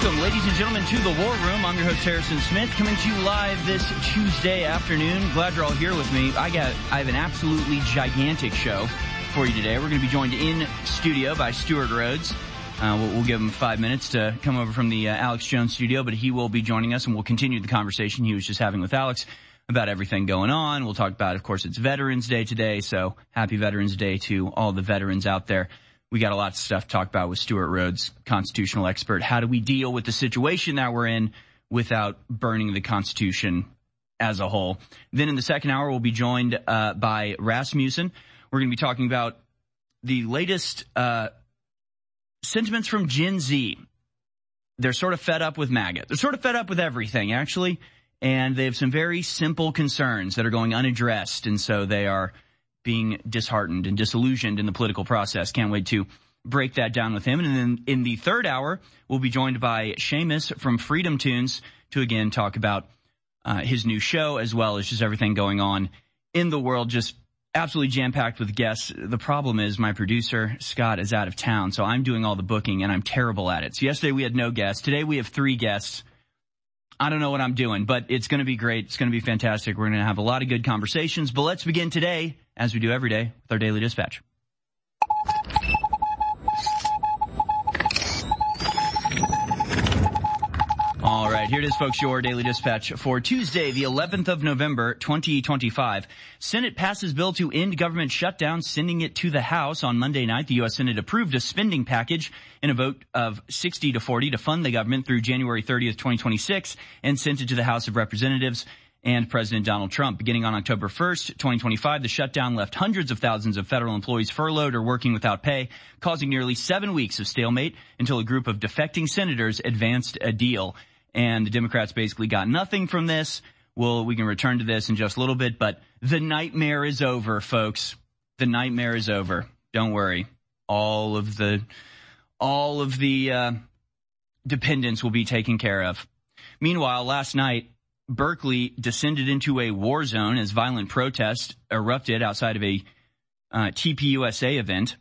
Welcome, ladies and gentlemen, to the War Room. I'm your host, Harrison Smith, coming to you live this Tuesday afternoon. Glad you're all here with me. I have an absolutely gigantic show for you today. We're going to be joined in studio by Stuart Rhodes. We'll give him 5 minutes to come over from the Alex Jones studio, but he will be joining us, and we'll continue the conversation he was just having with Alex about everything going on. We'll talk about, of course, it's Veterans Day today, so happy Veterans Day to all the veterans out there. We got a lot of stuff to talk about with Stuart Rhodes, constitutional expert. How do we deal with the situation that we're in without burning the Constitution as a whole? Then in the second hour, we'll be joined by Rasmussen. We're going to be talking about the latest sentiments from Gen Z. They're sort of fed up with MAGA. They're sort of fed up with everything, actually. And they have some very simple concerns that are going unaddressed. And so they are being disheartened and disillusioned in the political process. Can't wait to break that down with him. And then in the third hour, we'll be joined by Seamus from Freedom Tunes to again talk about his new show, as well as just everything going on in the world. Just absolutely jam-packed with guests. The problem is my producer, Scott, is out of town, so I'm doing all the booking, and I'm terrible at it. So yesterday we had no guests. Today we have 3 guests. I don't know what I'm doing, but it's going to be great. It's going to be fantastic. We're going to have a lot of good conversations. But let's begin today, as we do every day, with our Daily Dispatch. All right, here it is, folks, your Daily Dispatch for Tuesday, the 11th of November, 2025. Senate passes bill to end government shutdown, sending it to the House. On Monday night, the U.S. Senate approved a spending package in a vote of 60-40 to fund the government through January 30th, 2026, and sent it to the House of Representatives and President Donald Trump. Beginning on October 1st, 2025, the shutdown left hundreds of thousands of federal employees furloughed or working without pay, causing nearly 7 weeks of stalemate until a group of defecting senators advanced a deal. And the Democrats basically got nothing from this. Well, we can return to this in just a little bit, but the nightmare is over, folks. The nightmare is over. Don't worry. All of the dependents will be taken care of. Meanwhile, last night, Berkeley descended into a war zone as violent protests erupted outside of a TPUSA event.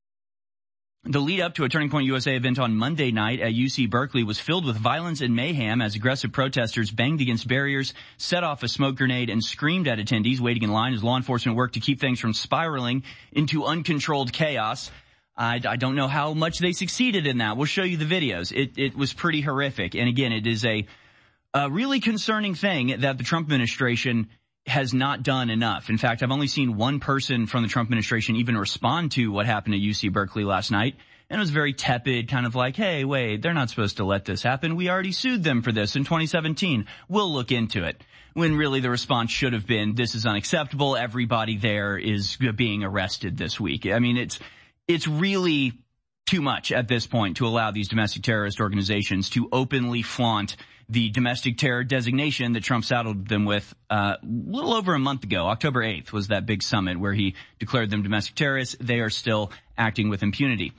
The lead up to a Turning Point USA event on Monday night at UC Berkeley was filled with violence and mayhem as aggressive protesters banged against barriers, set off a smoke grenade, and screamed at attendees waiting in line as law enforcement worked to keep things from spiraling into uncontrolled chaos. I don't know how much they succeeded in that. We'll show you the videos. It was pretty horrific. And again, it is a really concerning thing that the Trump administration has not done enough. In fact, I've only seen one person from the Trump administration even respond to what happened at UC Berkeley last night. And it was very tepid, kind of like, hey, wait, they're not supposed to let this happen. We already sued them for this in 2017. We'll look into it. When really the response should have been, this is unacceptable. Everybody there is being arrested this week. I mean, it's really too much at this point to allow these domestic terrorist organizations to openly flaunt the domestic terror designation that Trump saddled them with a little over a month ago. October 8th was that big summit where he declared them domestic terrorists. They are still acting with impunity,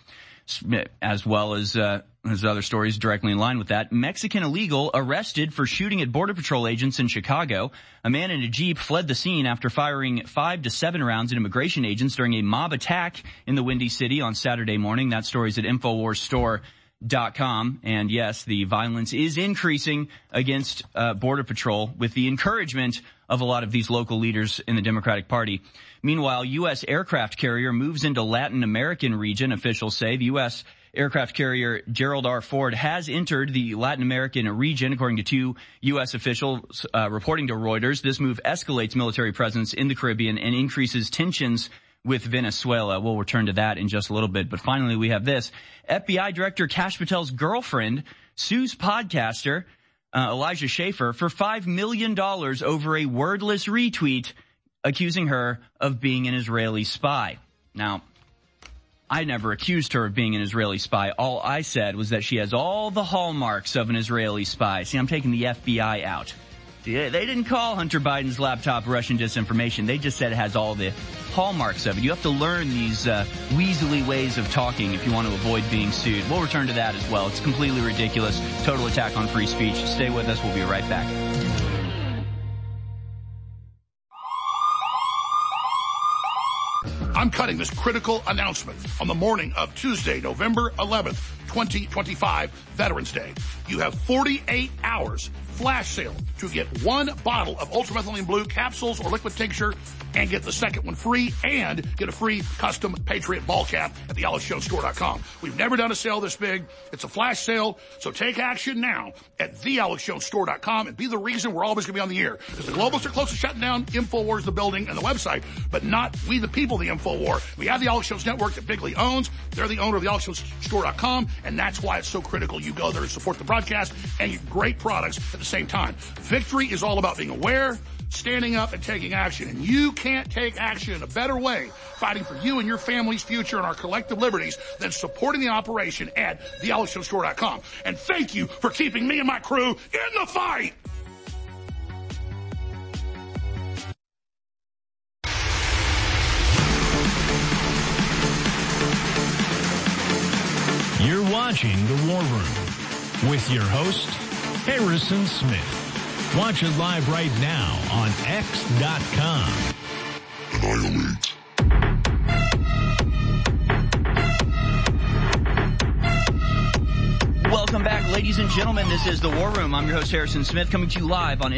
as well as other stories directly in line with that. Mexican illegal arrested for shooting at Border Patrol agents in Chicago. A man in a Jeep fled the scene after firing 5 to 7 rounds at immigration agents during a mob attack in the Windy City on Saturday morning. That story is at InfoWarsStore.com. And yes, the violence is increasing against Border Patrol with the encouragement of a lot of these local leaders in the Democratic Party. Meanwhile, U.S. aircraft carrier moves into Latin American region. Officials say the U.S. aircraft carrier Gerald R. Ford has entered the Latin American region, according to 2 U.S. officials reporting to Reuters. This move escalates military presence in the Caribbean and increases tensions with Venezuela. We'll return to that in just a little bit. But finally, we have this. FBI Director Kash Patel's girlfriend sues podcaster Elijah Schaffer for $5 million over a wordless retweet accusing her of being an Israeli spy. Now, I never accused her of being an Israeli spy. All I said was that she has all the hallmarks of an Israeli spy. See, I'm taking the FBI out. They didn't call Hunter Biden's laptop Russian disinformation. They just said it has all the hallmarks of it. You have to learn these weaselly ways of talking if you want to avoid being sued. We'll return to that as well. It's completely ridiculous. Total attack on free speech. Stay with us. We'll be right back. I'm cutting this critical announcement on the morning of Tuesday, November 11th, 2025 Veterans Day. You have 48 hours flash sale to get one bottle of ultramethylene blue capsules or liquid tincture and get the second one free and get a free custom Patriot ball cap at thealexjonestore.com. We've never done a sale this big. It's a flash sale, so take action now at thealexjonestore.com and be the reason we're always going to be on the air. Because the globalists are close to shutting down InfoWars, the building, and the website, but not we the people, the InfoWar. We have the Alex Jones Network that Bigley owns. They're the owner of thealexjonestore.com, and that's why it's so critical you go there and support the broadcast and get great products at the same time. Victory is all about being aware, standing up, and taking action. And you can't take action in a better way fighting for you and your family's future and our collective liberties than supporting the operation at thealexjonestore.com. And thank you for keeping me and my crew in the fight! You're watching The War Room with your host, Harrison Smith. Watch it live right now on X.com. Annihilate. Welcome back, ladies and gentlemen. This is The War Room. I'm your host, Harrison Smith, coming to you live on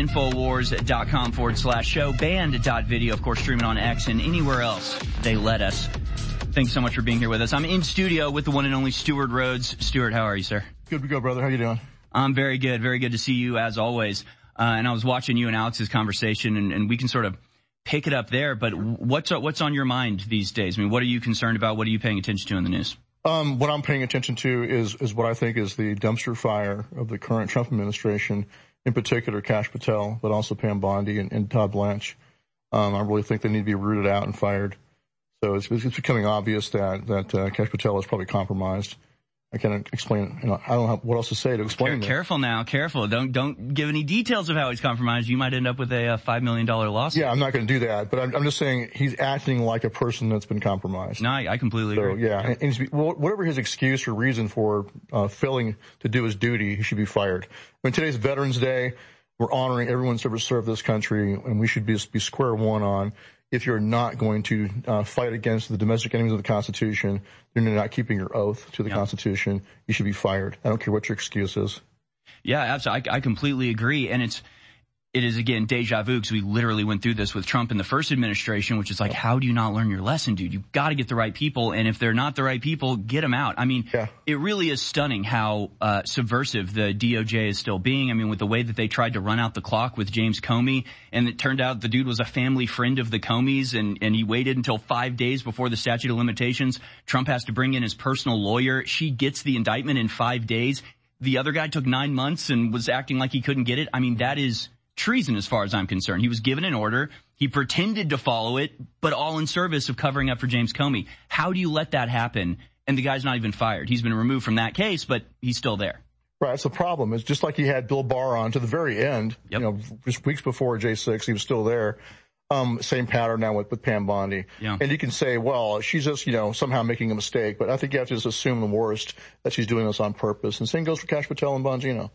Infowars.com/show, band.video, of course, streaming on X and anywhere else they let us. Thanks so much for being here with us. I'm in studio with the one and only Stuart Rhodes. Stuart, how are you, sir? Good to go, brother. How you doing? I'm very good. Very good to see you, as always. And I was watching you and Alex's conversation, and we can sort of pick it up there. But what's on your mind these days? I mean, what are you concerned about? What are you paying attention to in the news? What I'm paying attention to is what I think is the dumpster fire of the current Trump administration, in particular Kash Patel, but also Pam Bondi and Todd Blanche. I really think they need to be rooted out and fired. So it's becoming obvious that Kash Patel is probably compromised. I can't explain, I don't know what else to say to explain that. Careful now, careful. Don't give any details of how he's compromised. You might end up with a $5 million lawsuit. Yeah, I'm not going to do that, but I'm just saying he's acting like a person that's been compromised. No, I completely agree. Yeah, and whatever his excuse or reason for failing to do his duty, he should be fired. I mean, today's Veterans Day. We're honoring everyone's ever served this country, and we should be square one on. If you're not going to fight against the domestic enemies of the Constitution, then you're not keeping your oath to the Constitution, you should be fired. I don't care what your excuse is. Yeah, absolutely. I completely agree. And it is, again, deja vu, because we literally went through this with Trump in the first administration, which is like, how do you not learn your lesson, dude? You've got to get the right people, and if they're not the right people, get them out. I mean, It really is stunning how subversive the DOJ is still being. I mean, with the way that they tried to run out the clock with James Comey, and it turned out the dude was a family friend of the Comeys, and he waited until 5 days before the statute of limitations. Trump has to bring in his personal lawyer. She gets the indictment in 5 days. The other guy took 9 months and was acting like he couldn't get it. I mean, that is treason as far as I'm concerned. He was given an order. He pretended to follow it, but all in service of covering up for James Comey. How do you let that happen? And the guy's not even fired. He's been removed from that case, but he's still there. Right. That's the problem. It's just like he had Bill Barr on to the very end, just weeks before J6, he was still there. Same pattern now with Pam Bondi. Yeah. And you can say, well, she's just, somehow making a mistake, but I think you have to just assume the worst, that she's doing this on purpose. And same goes for Kash Patel and Bongino.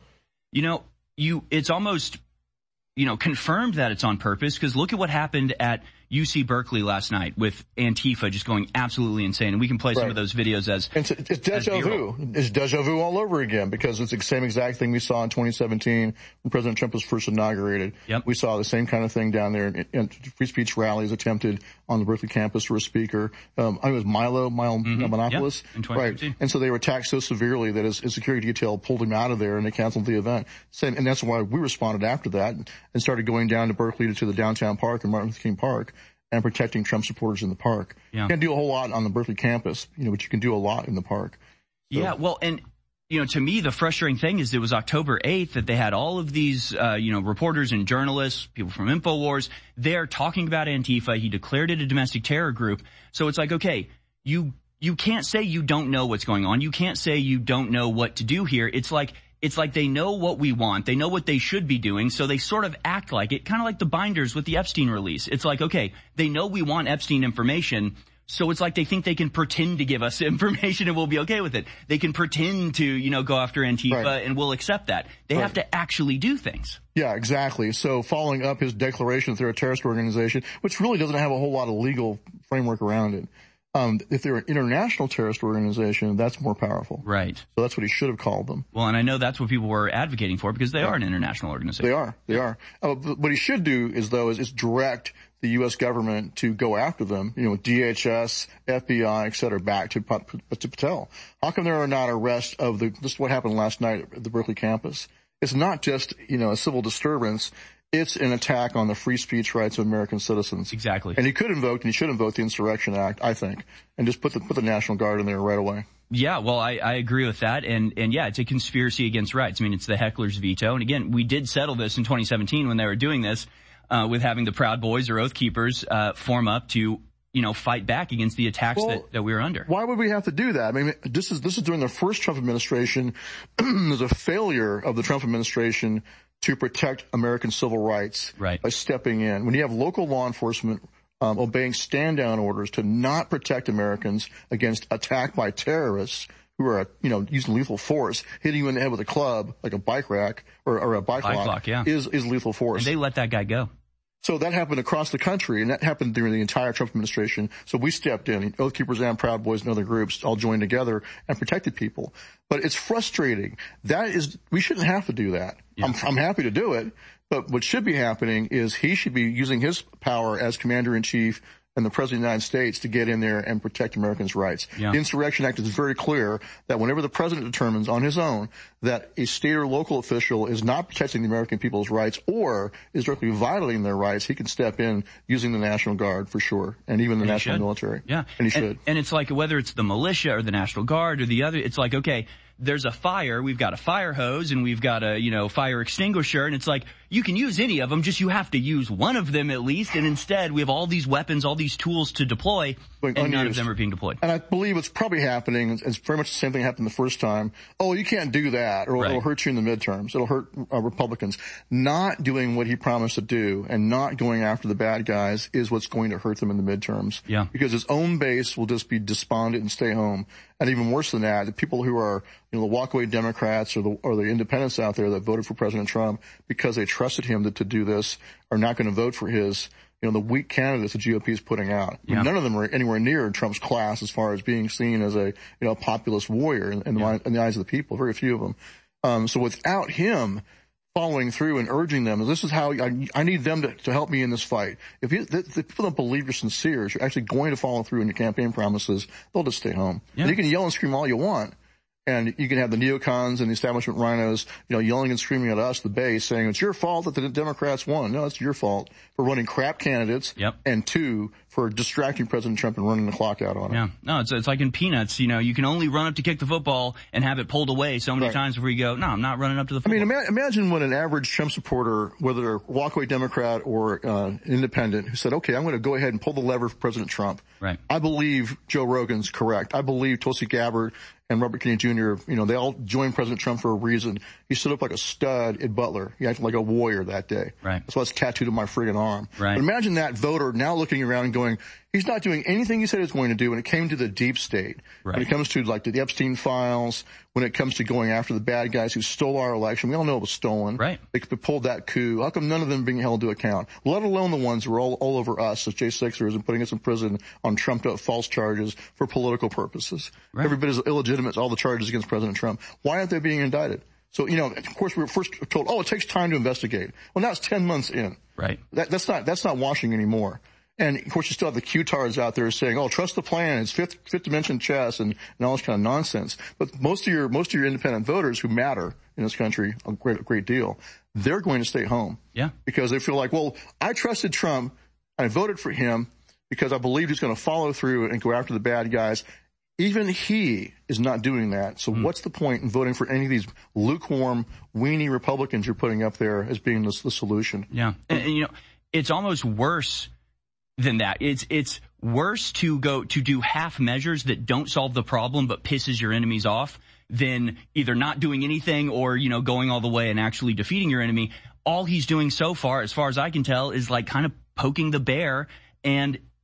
It's almost confirmed that it's on purpose, because look at what happened at UC Berkeley last night with Antifa just going absolutely insane. And we can play some of those videos as it's deja vu. It's deja vu all over again, because it's the same exact thing we saw in 2017 when President Trump was first inaugurated. Yep. We saw the same kind of thing down there in free speech rallies attempted on the Berkeley campus for a speaker. I think it was Milo Yiannopoulos. In 2015. Right. And so they were attacked so severely that his security detail pulled him out of there and they canceled the event. And that's why we responded after that and started going down to Berkeley to the downtown park and Martin Luther King Park and protecting Trump supporters in the park. Yeah. You can't do a whole lot on the Berkeley campus, but you can do a lot in the park. So. Yeah, well, and, to me, the frustrating thing is it was October 8th that they had all of these, reporters and journalists, people from InfoWars, there talking about Antifa. He declared it a domestic terror group. So it's like, okay, you can't say you don't know what's going on. You can't say you don't know what to do here. It's like they know what we want. They know what they should be doing, so they sort of act like it, kind of like the binders with the Epstein release. It's like, okay, they know we want Epstein information, so it's like they think they can pretend to give us information and we'll be okay with it. They can pretend to, go after Antifa and we'll accept that. They have to actually do things. Yeah, exactly. So following up his declaration that they're a terrorist organization, which really doesn't have a whole lot of legal framework around it. If they're an international terrorist organization, that's more powerful. Right. So that's what he should have called them. Well, and I know that's what people were advocating for because they are an international organization. They are. What he should do is direct the U.S. government to go after them, DHS, FBI, et cetera, back to Patel. How come there are not arrests of this is what happened last night at the Berkeley campus? It's not just, a civil disturbance. It's an attack on the free speech rights of American citizens. Exactly. And he should invoke the Insurrection Act, I think, and just put the National Guard in there right away. Yeah, well, I agree with that. And yeah, it's a conspiracy against rights. I mean, it's the heckler's veto. And again, we did settle this in 2017 when they were doing this, with having the Proud Boys or Oath Keepers, form up to, fight back against the attacks that we were under. Why would we have to do that? I mean, this is during the first Trump administration. There's a failure of the Trump administration to protect American civil rights by stepping in. When you have local law enforcement obeying stand-down orders to not protect Americans against attack by terrorists who are, using lethal force, hitting you in the head with a club, like a bike rack or a bike lock, is lethal force. And they let that guy go. So that happened across the country, and that happened during the entire Trump administration. So we stepped in. Oath Keepers and Proud Boys and other groups all joined together and protected people. But it's frustrating. We shouldn't have to do that. Yeah. I'm happy to do it, but what should be happening is he should be using his power as Commander-in-Chief and the President of the United States to get in there and protect Americans' rights. Yeah. The Insurrection Act is very clear that whenever the President determines on his own that a state or local official is not protecting the American people's rights or is directly violating their rights, he can step in using the National Guard for sure, and even the national military. Yeah. And he should. And it's like whether it's the militia or the National Guard or the other, it's like, okay, there's a fire, we've got a fire hose and we've got a, fire extinguisher, and it's like, you can use any of them, just you have to use one of them at least, and instead we have all these weapons, all these tools to deploy, and none of them are being deployed. And I believe it's probably happening, it's very much the same thing happened the first time. Oh, you can't do that, or it'll hurt you in the midterms, it'll hurt Republicans. Not doing what he promised to do and not going after the bad guys is what's going to hurt them in the midterms. Yeah. Because his own base will just be despondent and stay home. And even worse than that, the people who are, the walkaway Democrats or the independents out there that voted for President Trump because they trusted him to do this are not going to vote for his, the weak candidates the GOP is putting out. Yeah. None of them are anywhere near Trump's class as far as being seen as a, populist warrior in the eyes of the people. Very few of them. So without him following through and urging them, this is how I need them to help me in this fight. If the people don't believe you're sincere, you're actually going to follow through in your campaign promises, they'll just stay home. Yeah. And you can yell and scream all you want. And you can have the neocons and the establishment rhinos, yelling and screaming at us, the base, saying it's your fault that the Democrats won. No, it's your fault for running crap candidates. Yep. And 2, for distracting President Trump and running the clock out on him. Yeah. No, it's like in Peanuts, you can only run up to kick the football and have it pulled away so many times before you go, no, I'm not running up to the football. I mean, imagine when an average Trump supporter, whether they're a walkaway Democrat or independent, who said, okay, I'm going to go ahead and pull the lever for President Trump. Right. I believe Joe Rogan's correct. I believe Tulsi Gabbard and Robert Kennedy Jr., they all joined President Trump for a reason. He stood up like a stud at Butler. He acted like a warrior that day. Right. That's why it's tattooed on my friggin' arm. Right. But imagine that voter now looking around and going, he's not doing anything he said he was going to do when it came to the deep state. Right. When it comes to like the Epstein files, when it comes to going after the bad guys who stole our election. We all know it was stolen. Right. They pulled that coup. How come none of them being held to account? Let alone the ones who were all over us as J6ers and putting us in prison on trumped up false charges for political purposes. Right. Every bit as illegitimate as all the charges against President Trump. Why aren't they being indicted? So, of course, we were first told, it takes time to investigate. Well, now it's 10 months in. Right. That's not washing anymore. And of course, you still have the Q-tards out there saying, trust the plan. It's fifth dimension chess and all this kind of nonsense. But most of your independent voters who matter in this country a great deal, they're going to stay home. Yeah. Because they feel like, I trusted Trump. I voted for him because I believed he's going to follow through and go after the bad guys. Even he is not doing that. So what's the point in voting for any of these lukewarm, weenie Republicans you're putting up there as being the solution? Yeah. And it's almost worse than that. It's worse to do half measures that don't solve the problem but pisses your enemies off than either not doing anything or, going all the way and actually defeating your enemy. All he's doing so far as I can tell, is like kind of poking the bear. And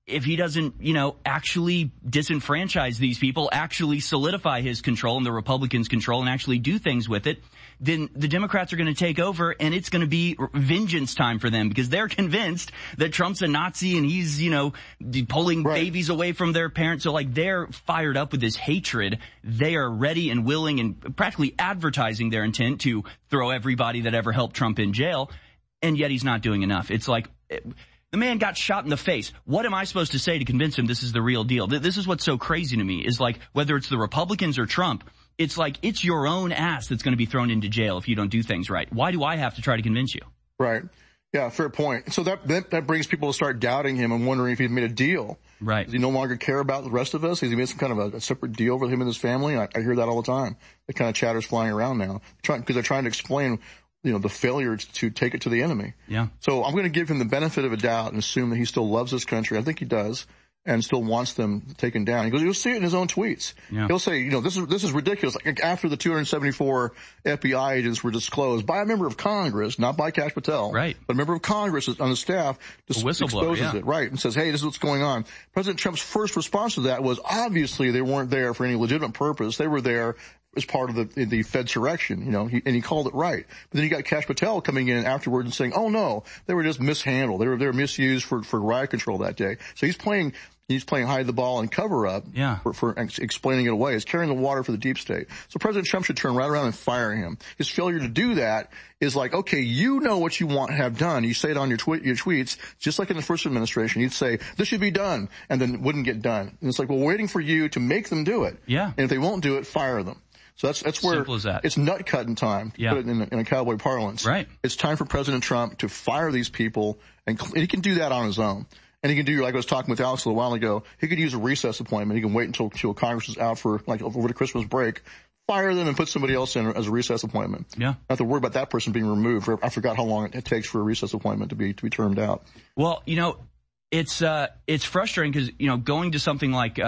if he doesn't, actually disenfranchise these people, actually solidify his control and the Republicans' control and actually do things with it, then the Democrats are going to take over, and it's going to be vengeance time for them because they're convinced that Trump's a Nazi and he's, pulling babies away from their parents. So they're fired up with this hatred. They are ready and willing and practically advertising their intent to throw everybody that ever helped Trump in jail. And yet he's not doing enough. It's like the man got shot in the face. What am I supposed to say to convince him this is the real deal? This is what's so crazy to me is whether it's the Republicans or Trump, it's it's your own ass that's going to be thrown into jail if you don't do things right. Why do I have to try to convince you? Right. Yeah, fair point. So that brings people to start doubting him and wondering if he's made a deal. Right. Does he no longer care about the rest of us? Has he made some kind of a separate deal with him and his family? I hear that all the time. The kind of chatter's flying around now because they're trying to explain the failure to take it to the enemy. Yeah. So I'm going to give him the benefit of a doubt and assume that he still loves this country. I think he does. And still wants them taken down. He goes, you'll see it in his own tweets. Yeah. He'll say, this is ridiculous. After the 274 FBI agents were disclosed by a member of Congress, not by Kash Patel, right, but a member of Congress on the staff exposes it, right, and says, hey, this is what's going on. President Trump's first response to that was obviously they weren't there for any legitimate purpose. They were there as part of the Fedsurrection, and he called it right. But then you got Kash Patel coming in afterwards and saying, oh no, they were just mishandled. They were misused for riot control that day. So he's playing hide the ball and cover up for explaining it away. He's carrying the water for the deep state. So President Trump should turn right around and fire him. His failure to do that is okay, you know what you want to have done. You say it on your tweets, just like in the first administration. You'd say, this should be done, and then it wouldn't get done. And it's we're waiting for you to make them do it. Yeah. And if they won't do it, fire them. So that's where it's nut cutting time, to put it in a cowboy parlance. Right. It's time for President Trump to fire these people, and he can do that on his own. And he can do, like I was talking with Alex a little while ago, he could use a recess appointment. He can wait until Congress is out for over the Christmas break, fire them and put somebody else in as a recess appointment. Yeah. Not have to worry about that person being removed. I forgot how long it takes for a recess appointment to be termed out. Well, it's frustrating because, going to something like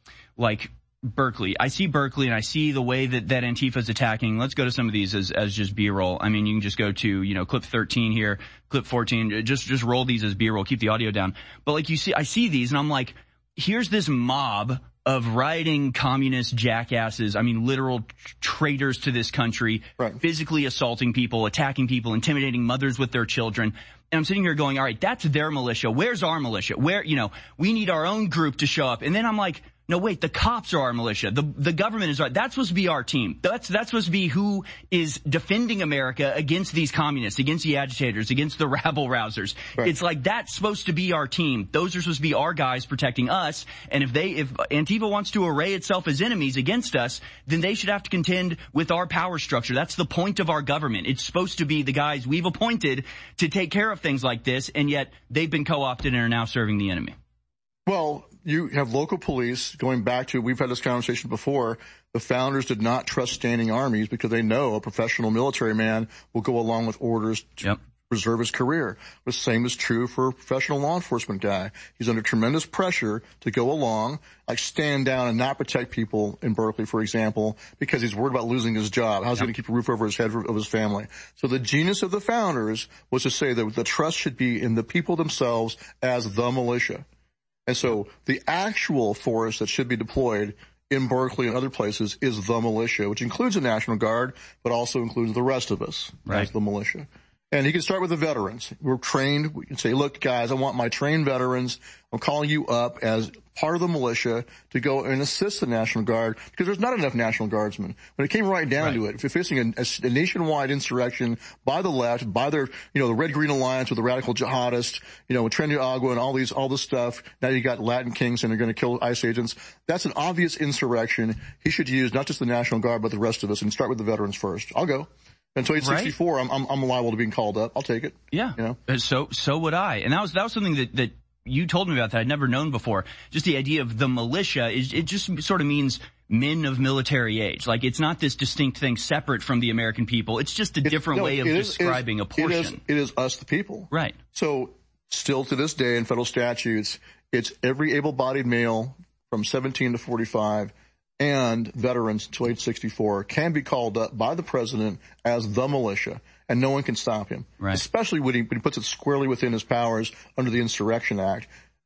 Berkeley. I see Berkeley and I see the way that Antifa's attacking. Let's go to some of these as just B-roll. I mean, you can just go to, clip 13 here, clip 14, just roll these as B-roll, keep the audio down. But I see these and I'm like, here's this mob of rioting communist jackasses. I mean, literal traitors to this country, right, physically assaulting people, attacking people, intimidating mothers with their children. And I'm sitting here going, all right, that's their militia. Where's our militia? Where, we need our own group to show up. And then I'm like, no, wait, the cops are our militia. The government is that's supposed to be our team. That's supposed to be who is defending America against these communists, against the agitators, against the rabble rousers. Right. It's that's supposed to be our team. Those are supposed to be our guys protecting us. And if Antifa wants to array itself as enemies against us, then they should have to contend with our power structure. That's the point of our government. It's supposed to be the guys we've appointed to take care of things like this, and yet they've been co-opted and are now serving the enemy. Well, you have local police going back to, we've had this conversation before, the founders did not trust standing armies because they know a professional military man will go along with orders to preserve his career. The same is true for a professional law enforcement guy. He's under tremendous pressure to go along, stand down and not protect people in Berkeley, for example, because he's worried about losing his job. How's he going to keep a roof over his head of his family? So the genius of the founders was to say that the trust should be in the people themselves as the militia. And so the actual force that should be deployed in Berkeley and other places is the militia, which includes the National Guard, but also includes the rest of us as the militia. And you can start with the veterans. We're trained. We can say, look, guys, I want my trained veterans. I'm calling you up as part of the militia to go and assist the National Guard because there's not enough National Guardsmen. When it came right down to it, if you're facing a nationwide insurrection by the left, by their, the Red-Green Alliance with the radical jihadists, with Trinidad Agua and all this stuff. Now you got Latin Kings and they're going to kill ICE agents. That's an obvious insurrection. He should use not just the National Guard, but the rest of us and start with the veterans first. I'll go. Until he's 64, I'm liable to being called up. I'll take it. Yeah. So would I. And that was something that you told me about that I'd never known before. Just the idea of the militia it just sort of means men of military age. It's not this distinct thing separate from the American people. It's just a different way of describing a portion. It is us, the people. Right. So still to this day in federal statutes, it's every able-bodied male from 17 to 45 and veterans until age 64 can be called up by the president as the militia, and no one can stop him. Right. Especially when he puts it squarely within his powers under the Insurrection Act.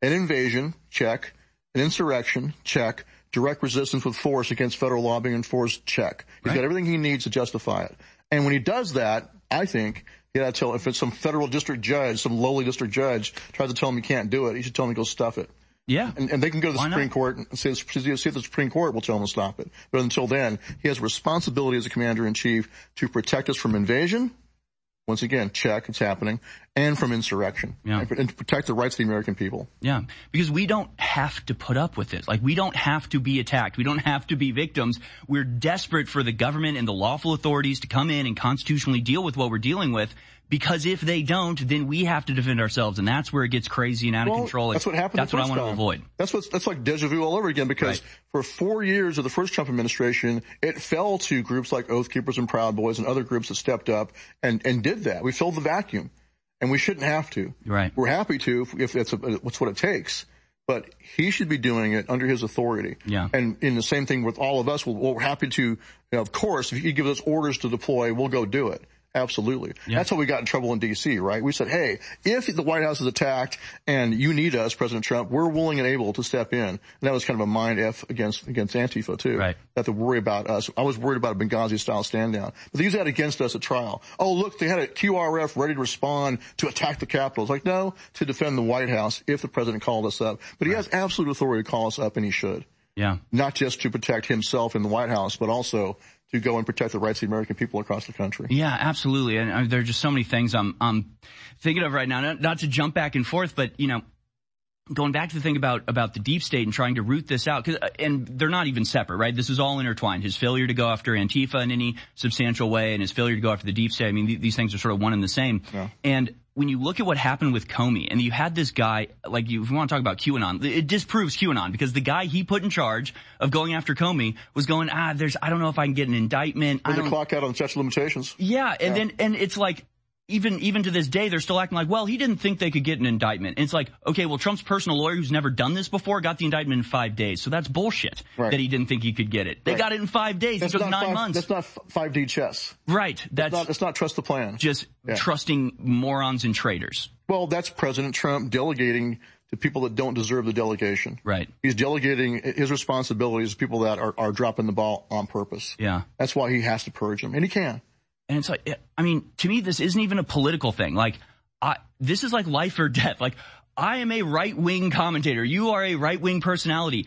An invasion, check. An insurrection, check. Direct resistance with force against federal lobbying and force, check. He's got everything he needs to justify it. And when he does that, I think you got to tell, if it's some federal district judge, some lowly district judge tries to tell him he can't do it, he should tell him to go stuff it. Yeah. And they can go to the Supreme Court and see if the Supreme Court will tell him to stop it. But until then, he has a responsibility as a commander-in-chief to protect us from invasion. Once again, check, it's happening, and from insurrection, and to protect the rights of the American people. Yeah, because we don't have to put up with this. Like, we don't have to be attacked. We don't have to be victims. We're desperate for the government and the lawful authorities to come in and constitutionally deal with what we're dealing with, because if they don't, then we have to defend ourselves, and that's where it gets crazy and out of control. That's what happened. That's what I want to avoid. That's like deja vu all over again, because for 4 years of the first Trump administration, it fell to groups like Oath Keepers and Proud Boys and other groups that stepped up and did that. We filled the vacuum, and we shouldn't have to. Right. We're happy to if that's what's what it takes. But he should be doing it under his authority. Yeah. And in the same thing with all of us, we're happy to, of course, if he gives us orders to deploy, we'll go do it. Absolutely. Yeah. That's how we got in trouble in D.C., right? We said, hey, if the White House is attacked and you need us, President Trump, we're willing and able to step in. And that was kind of a mind F against Antifa, too. Right. That to worry about us. I was worried about a Benghazi-style stand-down. But they used that against us at trial. Oh, look, they had a QRF ready to respond to attack the Capitol. It's like, no, to defend the White House if the president called us up. But he has absolute authority to call us up, and he should. Yeah. Not just to protect himself in the White House, but also to go and protect the rights of the American people across the country. Yeah, absolutely. And there are just so many things I'm thinking of right now. Not to jump back and forth, but, you know, going back to the thing about the deep state and trying to root this out, and they're not even separate, right? This is all intertwined. His failure to go after Antifa in any substantial way and his failure to go after the deep state. I mean, these things are sort of one and the same. Yeah. And when you look at what happened with Comey, and you had this guy, like, if you want to talk about QAnon, it disproves QAnon, because the guy he put in charge of going after Comey was going, I don't know if I can get an indictment. There's a clock out on statute of limitations. Yeah, and it's like, even to this day, they're still acting like, well, he didn't think they could get an indictment. And it's like, okay, well, Trump's personal lawyer, who's never done this before, got the indictment in 5 days. So that's bullshit that he didn't think he could get it. They got it in 5 days. It took 9 months. That's not 5D chess. Right. That's not trust the plan. Just trusting morons and traitors. Well, that's President Trump delegating to people that don't deserve the delegation. Right. He's delegating his responsibilities to people that are dropping the ball on purpose. Yeah. That's why he has to purge them. And he can. And it's like, I mean, to me, this isn't even a political thing. Like, this is like life or death. Like, I am a right-wing commentator. You are a right-wing personality.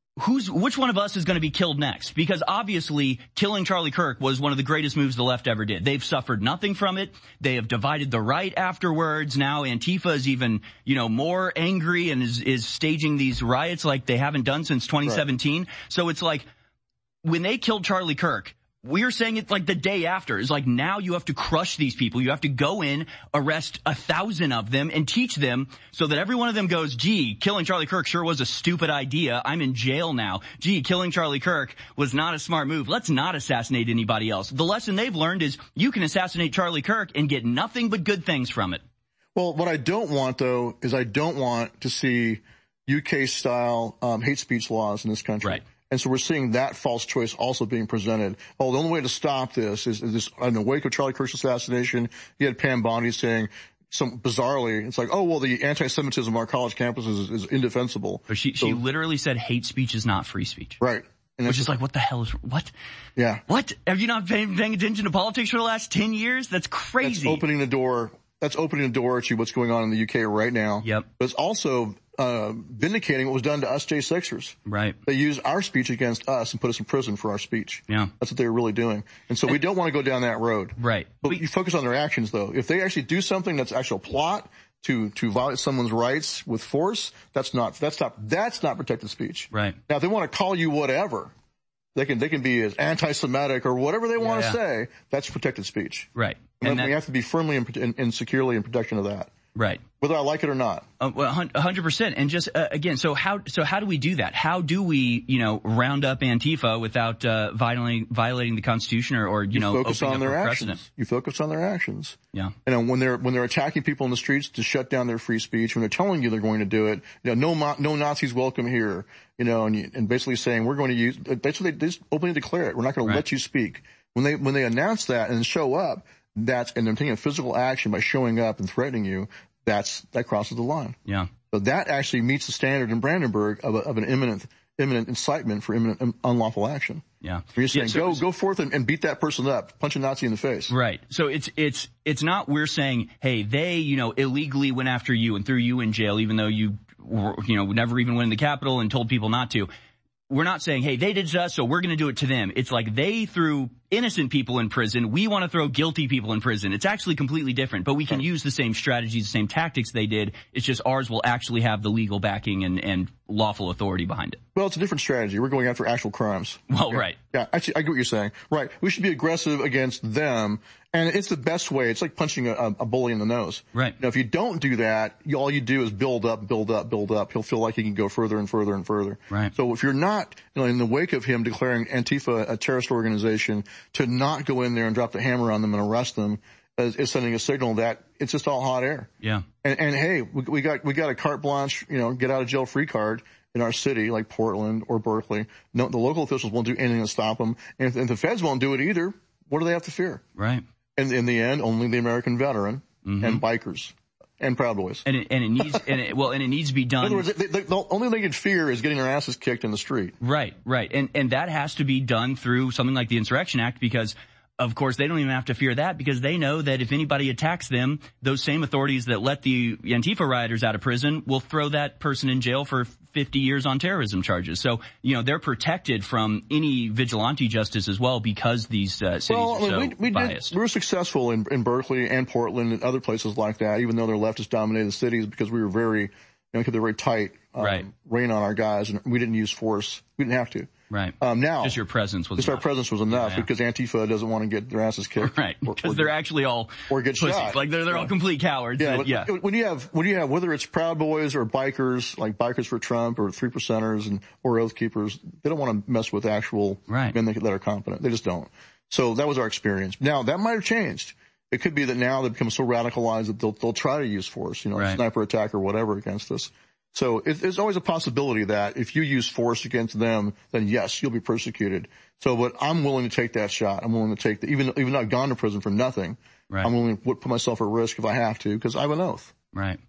Which one of us is going to be killed next? Because obviously, killing Charlie Kirk was one of the greatest moves the left ever did. They've suffered nothing from it. They have divided the right afterwards. Now Antifa is even, more angry and is staging these riots like they haven't done since 2017. Right. So it's like, when they killed Charlie Kirk, we're saying it like the day after. It's like, now you have to crush these people. You have to go in, arrest 1,000 of them, and teach them so that every one of them goes, gee, killing Charlie Kirk sure was a stupid idea. I'm in jail now. Gee, killing Charlie Kirk was not a smart move. Let's not assassinate anybody else. The lesson they've learned is you can assassinate Charlie Kirk and get nothing but good things from it. Well, what I don't want, though, is I don't want to see UK-style hate speech laws in this country. Right. And so we're seeing that false choice also being presented. Oh, the only way to stop this is this, in the wake of Charlie Kirk's assassination, you had Pam Bondi saying, bizarrely, it's like, oh, well, the anti-Semitism on our college campuses is indefensible. But she literally said hate speech is not free speech. Right. Which is like, what the hell is, what? Yeah. What? Have you not been paying attention to politics for the last 10 years? That's crazy. That's opening the door to what's going on in the UK right now. Yep. But it's also vindicating what was done to us J6ers. Right. They used our speech against us and put us in prison for our speech. Yeah. That's what they were really doing. And so we don't want to go down that road. Right. But you focus on their actions, though. If they actually do something that's actual plot to violate someone's rights with force, that's not protected speech. Right. Now, if they want to call you whatever, they can be as anti-Semitic or whatever they want to say, that's protected speech. Right. And we have to be firmly and securely in protection of that. Right. Whether I like it or not. Well, 100%. And just, again, so how do we do that? How do we, round up Antifa without, violating the Constitution or focus on their actions. You focus on their actions. Yeah. And when they're attacking people in the streets to shut down their free speech, when they're telling you they're going to do it, no Nazis welcome here, and basically saying we're going to use, basically they just openly declare it. We're not going to let you speak. When they announce that and show up, and they're taking a physical action by showing up and threatening you, that crosses the line. Yeah. So that actually meets the standard in Brandenburg of an imminent incitement for imminent unlawful action. Yeah. You're saying, go forth and beat that person up, punch a Nazi in the face. Right. So it's not we're saying, hey, they, illegally went after you and threw you in jail, even though you were, never even went in the Capitol and told people not to. We're not saying, hey, they did it to us, so we're going to do it to them. It's like they threw innocent people in prison. We want to throw guilty people in prison. It's actually completely different, but we can use the same strategies, the same tactics they did. It's just ours will actually have the legal backing and lawful authority behind it. Well, it's a different strategy. We're going after actual crimes. Well, right. Yeah, actually, I get what you're saying. Right. We should be aggressive against them, and it's the best way. It's like punching a bully in the nose. Right. If you don't do that, all you do is build up. He'll feel like he can go further and further and further. Right. So if you're not, in the wake of him declaring Antifa a terrorist organization, to not go in there and drop the hammer on them and arrest them is sending a signal that it's just all hot air. Yeah. And hey, we got a carte blanche, get out of jail free card in our city, like Portland or Berkeley. No, the local officials won't do anything to stop them. And if the feds won't do it either, what do they have to fear? Right. And in the end, only the American veteran and bikers and Proud Boys. And it needs to be done. In other words, the only thing they can fear is getting their asses kicked in the street. Right. And that has to be done through something like the Insurrection Act, because of course they don't even have to fear that, because they know that if anybody attacks them, those same authorities that let the Antifa rioters out of prison will throw that person in jail for 50 years on terrorism charges. So, they're protected from any vigilante justice as well, because these cities are so biased. We were successful in Berkeley and Portland and other places like that, even though they're leftist dominated cities, because we were very, kept it very tight, rein on our guys, and we didn't use force. We didn't have to. Right. Now, just your presence was enough. Our presence was enough because Antifa doesn't want to get their asses kicked. Right. Because they're actually all or get pussies. shot. Like they're all complete cowards. Yeah. When you have whether it's Proud Boys or bikers, like Bikers for Trump or 3%ers or Oath Keepers, they don't want to mess with actual men that are competent. They just don't. So that was our experience. Now that might have changed. It could be that now they become so radicalized that they'll try to use force, sniper attack or whatever against us. So there's always a possibility that if you use force against them, then yes, you'll be persecuted. But I'm willing to take that shot. I'm willing to take even though I've gone to prison for nothing. Right. I'm willing to put myself at risk if I have to, because I have an oath. Right.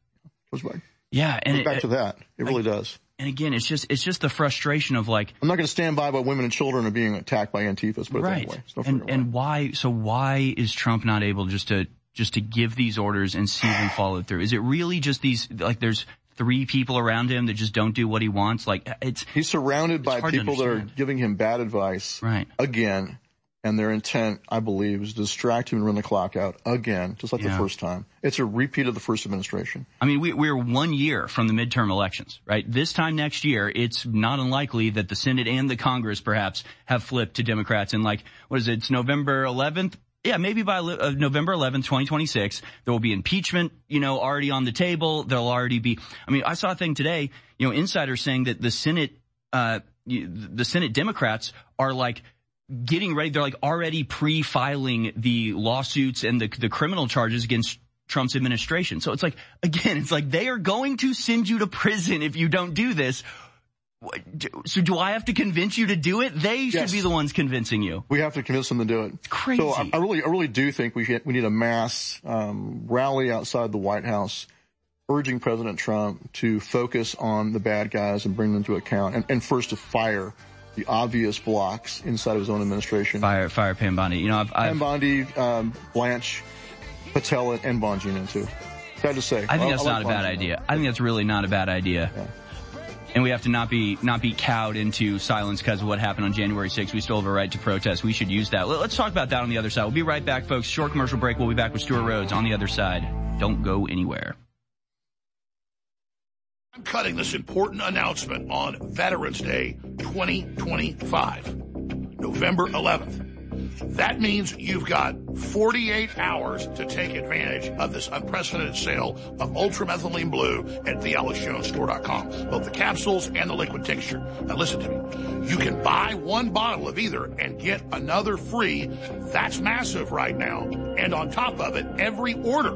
Yeah. And back to that. It really does. And again, it's just the frustration of like, I'm not going to stand by while women and children are being attacked by Antifas, but right. And why is Trump not able just to give these orders and see them follow through? Is it really just there's 3 people around him that just don't do what he wants? He's surrounded by people that are giving him bad advice. Right. Again. And their intent, I believe, is to distract him and run the clock out again, just like the first time. It's a repeat of the first administration. I mean, we're 1 year from the midterm elections, right? This time next year, it's not unlikely that the Senate and the Congress perhaps have flipped to Democrats. And it's November 11th? Yeah, maybe by November 11th, 2026, there will be impeachment, already on the table. There'll already be, I saw a thing today, insiders saying that the Senate Democrats are getting ready. They're already pre-filing the lawsuits and the criminal charges against Trump's administration. So it's they are going to send you to prison if you don't do this. So do I have to convince you to do it? They should be the ones convincing you. We have to convince them to do it. It's crazy. So I really do think we need a mass rally outside the White House urging President Trump to focus on the bad guys and bring them to account, and first to fire the obvious blocks inside of his own administration. Fire Pam Bondi. Pam Bondi, Blanche, Patel, and Bongino too. Sad to say. I think that's not a bad idea. I think that's really not a bad idea. Yeah. And we have to not be cowed into silence because of what happened on January 6th. We still have a right to protest. We should use that. Let's talk about that on the other side. We'll be right back, folks. Short commercial break. We'll be back with Stuart Rhodes on the other side. Don't go anywhere. I'm cutting this important announcement on Veterans Day 2025, November 11th. That means you've got 48 hours to take advantage of this unprecedented sale of ultramethylene blue at thealexjonesstore.com, both the capsules and the liquid tincture. Now listen to me. You can buy one bottle of either and get another free. That's massive right now. And on top of it, every order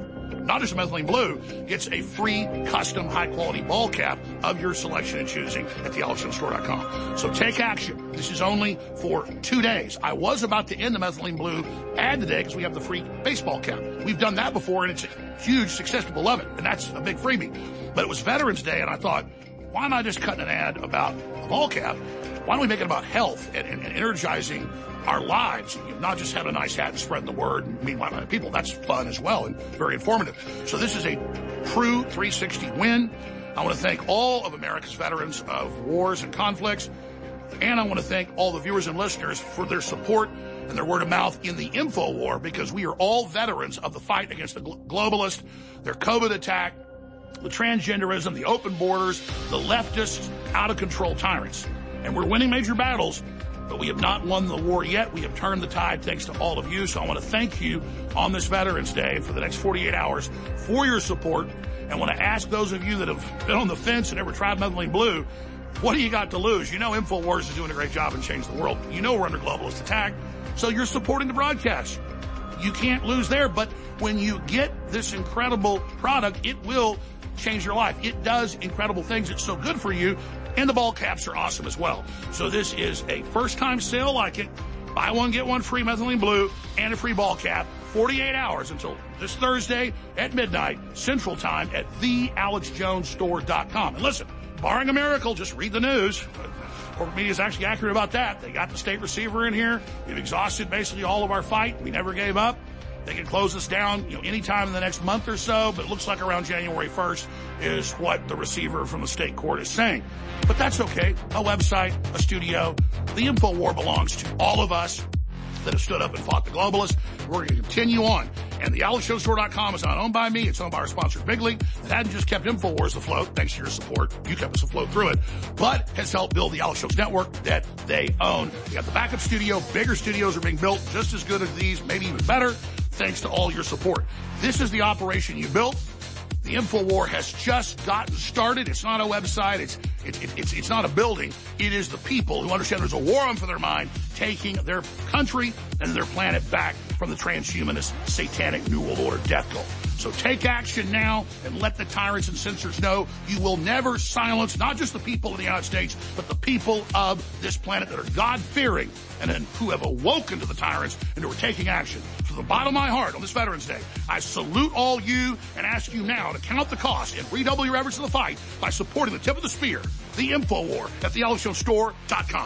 not just a methylene blue, gets a free custom high-quality ball cap of your selection and choosing at thealexjonestore.com. So take action. This is only for 2 days. I was about to end the methylene blue ad today because we have the free baseball cap. We've done that before, and it's a huge success. People love it, and that's a big freebie. But it was Veterans Day, and I thought, why am I just cutting an ad about a ball cap? Why don't we make it about health and energizing our lives? Not just have a nice hat and spreading the word and meet other people. That's fun as well and very informative. So this is a true 360 win. I want to thank all of America's veterans of wars and conflicts. And I want to thank all the viewers and listeners for their support and their word of mouth in the info war, because we are all veterans of the fight against the globalists, their COVID attack, the transgenderism, the open borders, the leftist, out-of-control tyrants. And we're winning major battles, but we have not won the war yet. We have turned the tide thanks to all of you. So I want to thank you on this Veterans Day for the next 48 hours for your support. And want to ask those of you that have been on the fence and never tried methylene blue, what do you got to lose? You know InfoWars is doing a great job and changing the world. You know we're under globalist attack, so you're supporting the broadcast. You can't lose there, but when you get this incredible product, it will change your life. It does incredible things. It's so good for you, and the ball caps are awesome as well. So this is a first-time sale like it. Buy one, get one free methylene blue and a free ball cap. 48 hours until this Thursday at midnight Central Time at thealexjonestore.com. And listen, barring a miracle, just read the news. Corporate media is actually accurate about that. They got the state receiver in here. We've exhausted basically all of our fight. We never gave up. They can close us down, anytime in the next month or so, but it looks like around January 1st is what the receiver from the state court is saying. But that's okay. A website, a studio. The info war belongs to all of us that have stood up and fought the globalists. We're going to continue on. And the AlexJonesStore.com is not owned by me. It's owned by our sponsor, Big League. It hadn't just kept InfoWars afloat, thanks to your support. You kept us afloat through it. But has helped build the Alex Jones Network that they own. We got the backup studio. Bigger studios are being built just as good as these, maybe even better, thanks to all your support. This is the operation you built. The InfoWar has just gotten started. It's not a website. It's not a building. It is the people who understand there's a war on for their mind, taking their country and their planet back from the transhumanist, satanic New World Order death cult. So take action now and let the tyrants and censors know you will never silence not just the people of the United States, but the people of this planet that are God-fearing and who have awoken to the tyrants and who are taking action. From the bottom of my heart on this Veterans Day, I salute all you and ask you now to count the cost and redouble your efforts in the fight by supporting the tip of the spear, the InfoWar at thealexjonestore.com.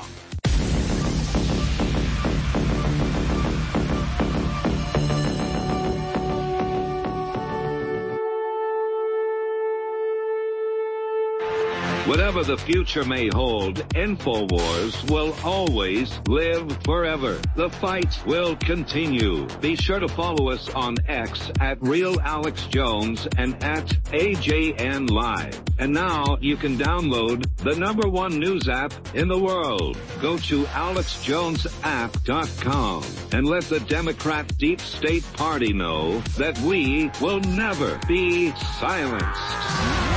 Whatever the future may hold, InfoWars will always live forever. The fight will continue. Be sure to follow us on X at Real Alex Jones and at AJN Live. And now you can download the #1 news app in the world. Go to AlexJonesApp.com and let the Democrat Deep State Party know that we will never be silenced.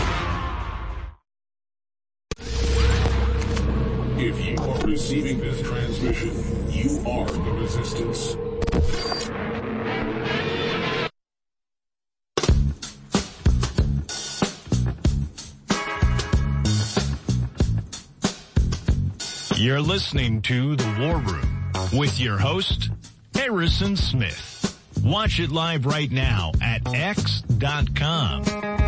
If you are receiving this transmission, you are the resistance. You're listening to The War Room with your host, Harrison Smith. Watch it live right now at X.com.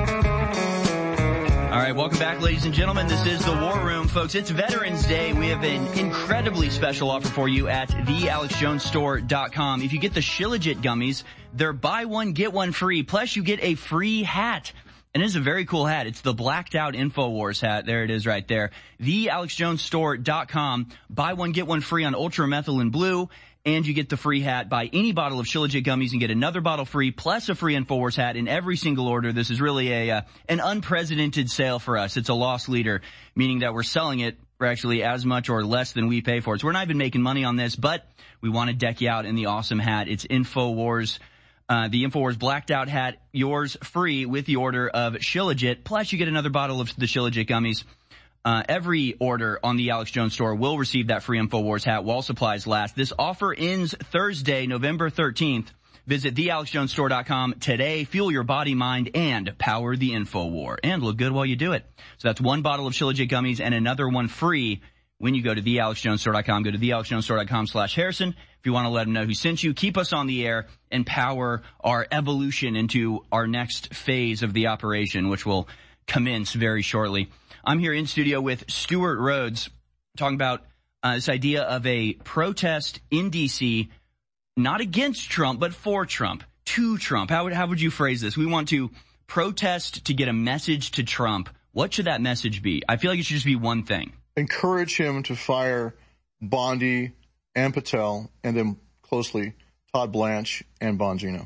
All right, welcome back, ladies and gentlemen. This is The War Room, folks. It's Veterans Day. We have an incredibly special offer for you at thealexjonestore.com. If you get the Shilajit gummies, they're buy one, get one free. Plus, you get a free hat. And it is a very cool hat. It's the blacked out InfoWars hat. There it is right there. thealexjonestore.com. Buy one, get one free on Ultra Methylene Blue. And you get the free hat. Buy any bottle of Shilajit gummies and get another bottle free, plus a free InfoWars hat in every single order. This is really an unprecedented sale for us. It's a loss leader, meaning that we're selling it for actually as much or less than we pay for it. So we're not even making money on this, but we want to deck you out in the awesome hat. It's InfoWars, the InfoWars blacked out hat, yours free with the order of Shilajit. Plus you get another bottle of the Shilajit gummies. Every order on the Alex Jones Store will receive that free InfoWars hat while supplies last. This offer ends Thursday, November 13th. Visit thealexjonesstore.com today. Fuel your body, mind, and power the InfoWar. And look good while you do it. So that's one bottle of Shilajit gummies and another one free when you go to thealexjonesstore.com. Go to thealexjonesstore.com/Harrison. If you want to let them know who sent you, keep us on the air and power our evolution into our next phase of the operation, which will commence very shortly. I'm here in studio with Stuart Rhodes talking about this idea of a protest in D.C., not against Trump, but for Trump, to Trump. How would you phrase this? We want to protest to get a message to Trump. What should that message be? I feel like it should just be one thing. Encourage him to fire Bondi and Patel, and then closely Todd Blanche and Bongino.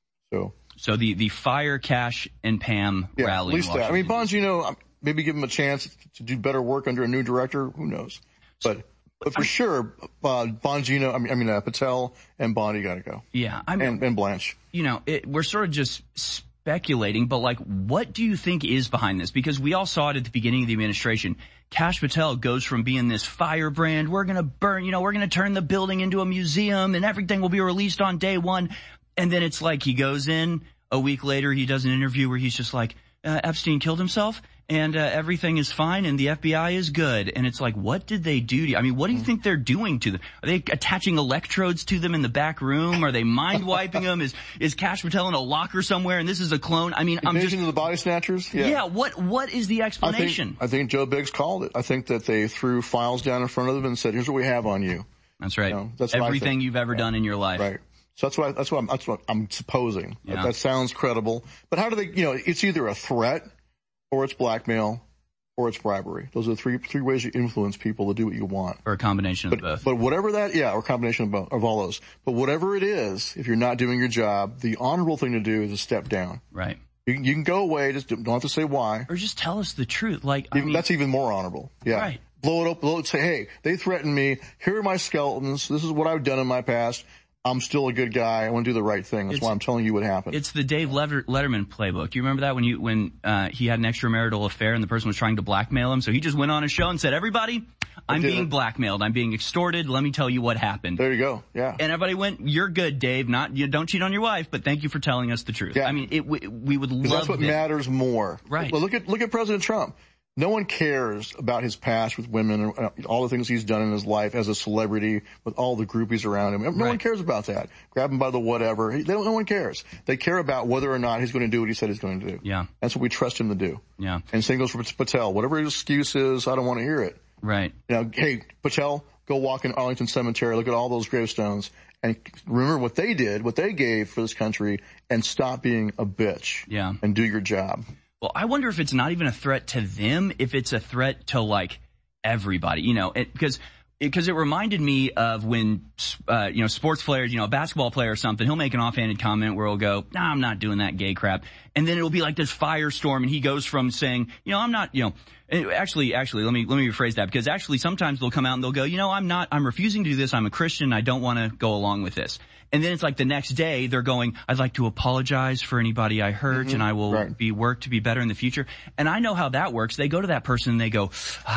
So the fire Cash and Pam rally. At least that. I mean, Bongino, maybe give him a chance to do better work under a new director. Who knows? But for sure, Bongino, Patel and Bondi got to go. Yeah. And Blanche. You know, we're sort of just speculating, but like, what do you think is behind this? Because we all saw it at the beginning of the administration. Kash Patel goes from being this firebrand, we're going to burn, we're going to turn the building into a museum and everything will be released on day one. And then it's like he goes in a week later, he does an interview where he's just like, Epstein killed himself and everything is fine and the FBI is good. And it's like, what did they do to you? I mean, what do you think they're doing to them? Are they attaching electrodes to them in the back room? Are they mind wiping them? Is Kash Patel in a locker somewhere and this is a clone? I mean, Invasion of the Body Snatchers? Yeah. What is the explanation? I think Joe Biggs called it. I think that they threw files down in front of them and said, here's what we have on you. That's right. That's everything you've ever done in your life. Right. So that's what I'm supposing. Yeah. That sounds credible. But how do they, it's either a threat or it's blackmail or it's bribery. Those are the three ways you influence people to do what you want. Or a combination of both. But whatever that, or a combination of all those. But whatever it is, if you're not doing your job, the honorable thing to do is to step down. Right. You can go away, just don't have to say why. Or just tell us the truth. That's even more honorable. Yeah. Right. Blow it up, say, hey, they threatened me. Here are my skeletons. This is what I've done in my past. I'm still a good guy. I want to do the right thing. That's why I'm telling you what happened. It's the Dave Letterman playbook. Do you remember that when he had an extramarital affair and the person was trying to blackmail him? So he just went on a show and said, everybody, I'm being blackmailed. I'm being extorted. Let me tell you what happened. There you go. Yeah. And everybody went, you're good, Dave. Don't cheat on your wife, but thank you for telling us the truth. Yeah. I mean, we would love that's what matters more. Right. Well, look at President Trump. No one cares about his past with women and all the things he's done in his life as a celebrity with all the groupies around him. No one cares about that. Grab him by the whatever. No one cares. They care about whether or not he's going to do what he said he's going to do. Yeah. That's what we trust him to do. Yeah. And same goes for Patel. Whatever his excuse is, I don't want to hear it. Right. Hey, Patel, go walk in Arlington Cemetery. Look at all those gravestones. And remember what they did, what they gave for this country, and stop being a bitch. Yeah. And do your job. Well, I wonder if it's not even a threat to them, if it's a threat to like everybody, because it reminded me of when, sports players, a basketball player or something, he'll make an offhanded comment where he'll go, nah, I'm not doing that gay crap. And then it'll be like this firestorm and he goes from saying, I'm not, actually, let me rephrase that, because actually sometimes they'll come out and they'll go, I'm refusing to do this. I'm a Christian. I don't want to go along with this. And then it's like the next day they're going, I'd like to apologize for anybody I hurt and I will work to be better in the future. And I know how that works. They go to that person and they go,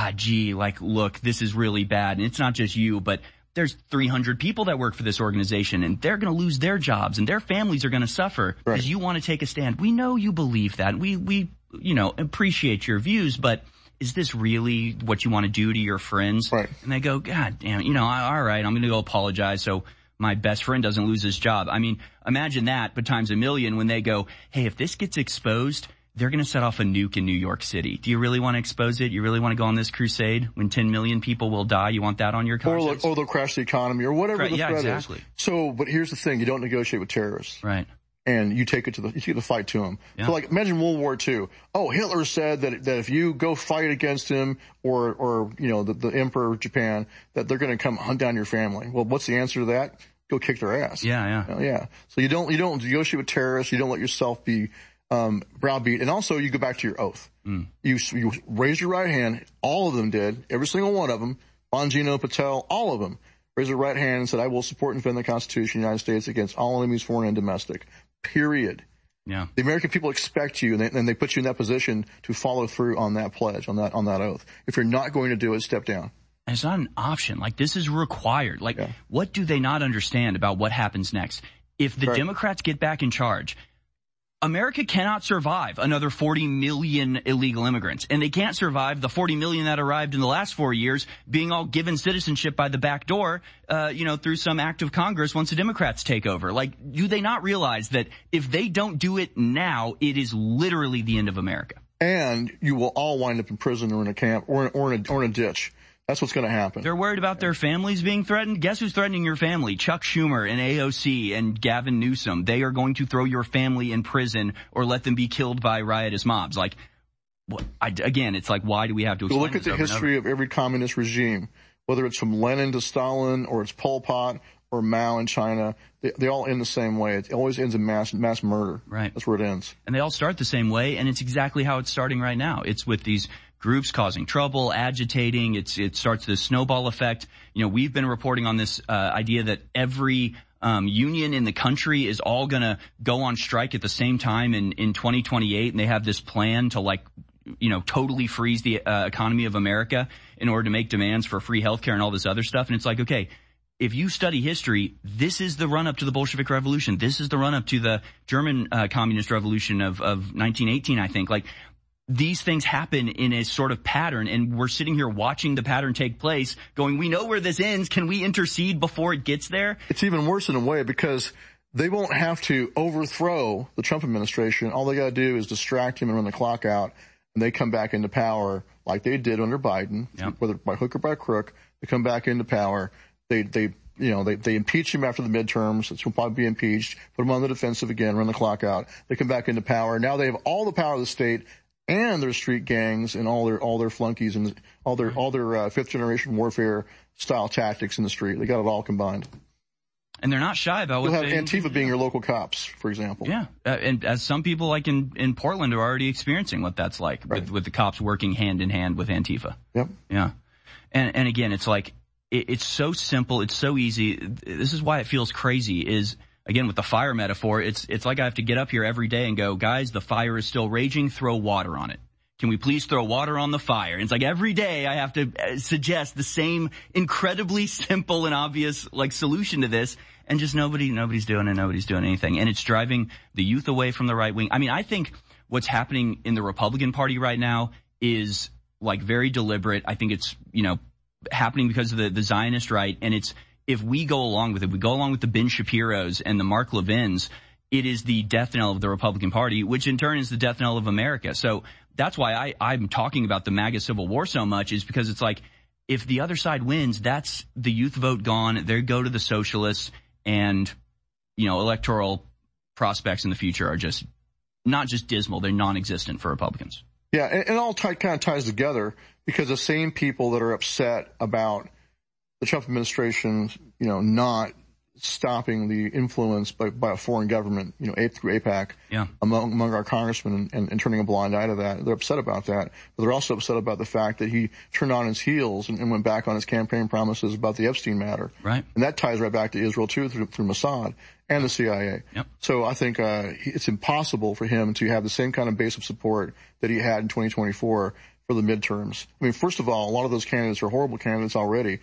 look, this is really bad. And it's not just you, but there's 300 people that work for this organization and they're going to lose their jobs and their families are going to suffer because you want to take a stand. We know you believe that. We appreciate your views, but is this really what you want to do to your friends? Right. And they go, God damn, all right, I'm going to go apologize so my best friend doesn't lose his job. I mean, imagine that, but times a million when they go, hey, if this gets exposed, they're going to set off a nuke in New York City. Do you really want to expose it? You really want to go on this crusade when 10 million people will die? You want that on your conscience? Or they'll crash the economy or whatever the threat exactly. is. So, but here's the thing. You don't negotiate with terrorists. Right. And you take the fight to them. Yeah. So imagine World War II. Oh, Hitler said that if you go fight against him or the Emperor of Japan, that they're going to come hunt down your family. Well, what's the answer to that? Go kick their ass. Yeah. So you don't negotiate with terrorists. You don't let yourself be browbeat. And also you go back to your oath. You raise your right hand. All of them did. Every single one of them. Bongino, Patel, all of them raised their right hand and said, I will support and defend the Constitution of the United States against all enemies, foreign and domestic. Period. Yeah. The American people expect you and they put you in that position to follow through on that pledge, on that oath. If you're not going to do it, step down. And it's not an option. This is required. What do they not understand about what happens next? If the Democrats get back in charge, America cannot survive another 40 million illegal immigrants. And they can't survive the 40 million that arrived in the last 4 years being all given citizenship by the back door, through some act of Congress once the Democrats take over. Like, do they not realize that if they don't do it now, it is literally the end of America? And you will all wind up in prison or in a camp or in a ditch. That's what's going to happen. They're worried about their families being threatened. Guess who's threatening your family? Chuck Schumer and AOC and Gavin Newsom. They are going to throw your family in prison or let them be killed by riotous mobs. Like, again, it's like, why do we have to explain look at the history of every communist regime, whether it's from Lenin to Stalin or it's Pol Pot or Mao in China. They all end the same way. It always ends in mass murder. Right. That's where it ends. And they all start the same way, and it's exactly how it's starting right now. It's with these groups causing trouble, agitating. It starts this snowball effect. We've been reporting on this idea that every union in the country is all going to go on strike at the same time in 2028, and they have this plan to totally freeze the economy of America in order to make demands for free healthcare and all this other stuff. And it's like, okay, if you study history, this is the run-up to the Bolshevik Revolution. This is the run-up to the German Communist Revolution of 1918, I think. Like, these things happen in a sort of pattern, and we're sitting here watching the pattern take place, going, we know where this ends. Can we intercede before it gets there? It's even worse in a way because they won't have to overthrow the Trump administration. All they got to do is distract him and run the clock out, and they come back into power like they did under Biden, whether by hook or by crook. They come back into power. They impeach him after the midterms. He'll probably be impeached. Put him on the defensive again, run the clock out. They come back into power. Now they have all the power of the state and their street gangs and all their flunkies and all their fifth generation warfare style tactics in the street. They got it all combined. And they're not shy about what You'll have Antifa being your local cops, for example. Yeah. And as some people like in Portland are already experiencing what that's like with the cops working hand in hand with Antifa. Yep. Yeah. And again, it's like, it's so simple. It's so easy. This is why it feels crazy is, again, with the fire metaphor, it's like I have to get up here every day and go, guys, the fire is still raging. Throw water on it. Can we please throw water on the fire? And it's like every day I have to suggest the same incredibly simple and obvious solution to this. And just nobody's doing it. Nobody's doing anything. And it's driving the youth away from the right wing. I mean, I think what's happening in the Republican Party right now is very deliberate. I think it's, happening because of the Zionist right. And it's, if we go along with it, we go along with the Ben Shapiros and the Mark Levins, it is the death knell of the Republican Party, which in turn is the death knell of America. So that's why I'm talking about the MAGA Civil War so much, is because it's like, if the other side wins, that's the youth vote gone. They go to the socialists, and, electoral prospects in the future are just not just dismal, they're non-existent for Republicans. Yeah, and it all kind of ties together because the same people that are upset about the Trump administration, not stopping the influence by a foreign government, through AIPAC, among our congressmen and turning a blind eye to that. They're upset about that. But they're also upset about the fact that he turned on his heels and went back on his campaign promises about the Epstein matter. Right. And that ties right back to Israel, too, through Mossad and the CIA. Yep. So I think it's impossible for him to have the same kind of base of support that he had in 2024 for the midterms. I mean, first of all, a lot of those candidates are horrible candidates already.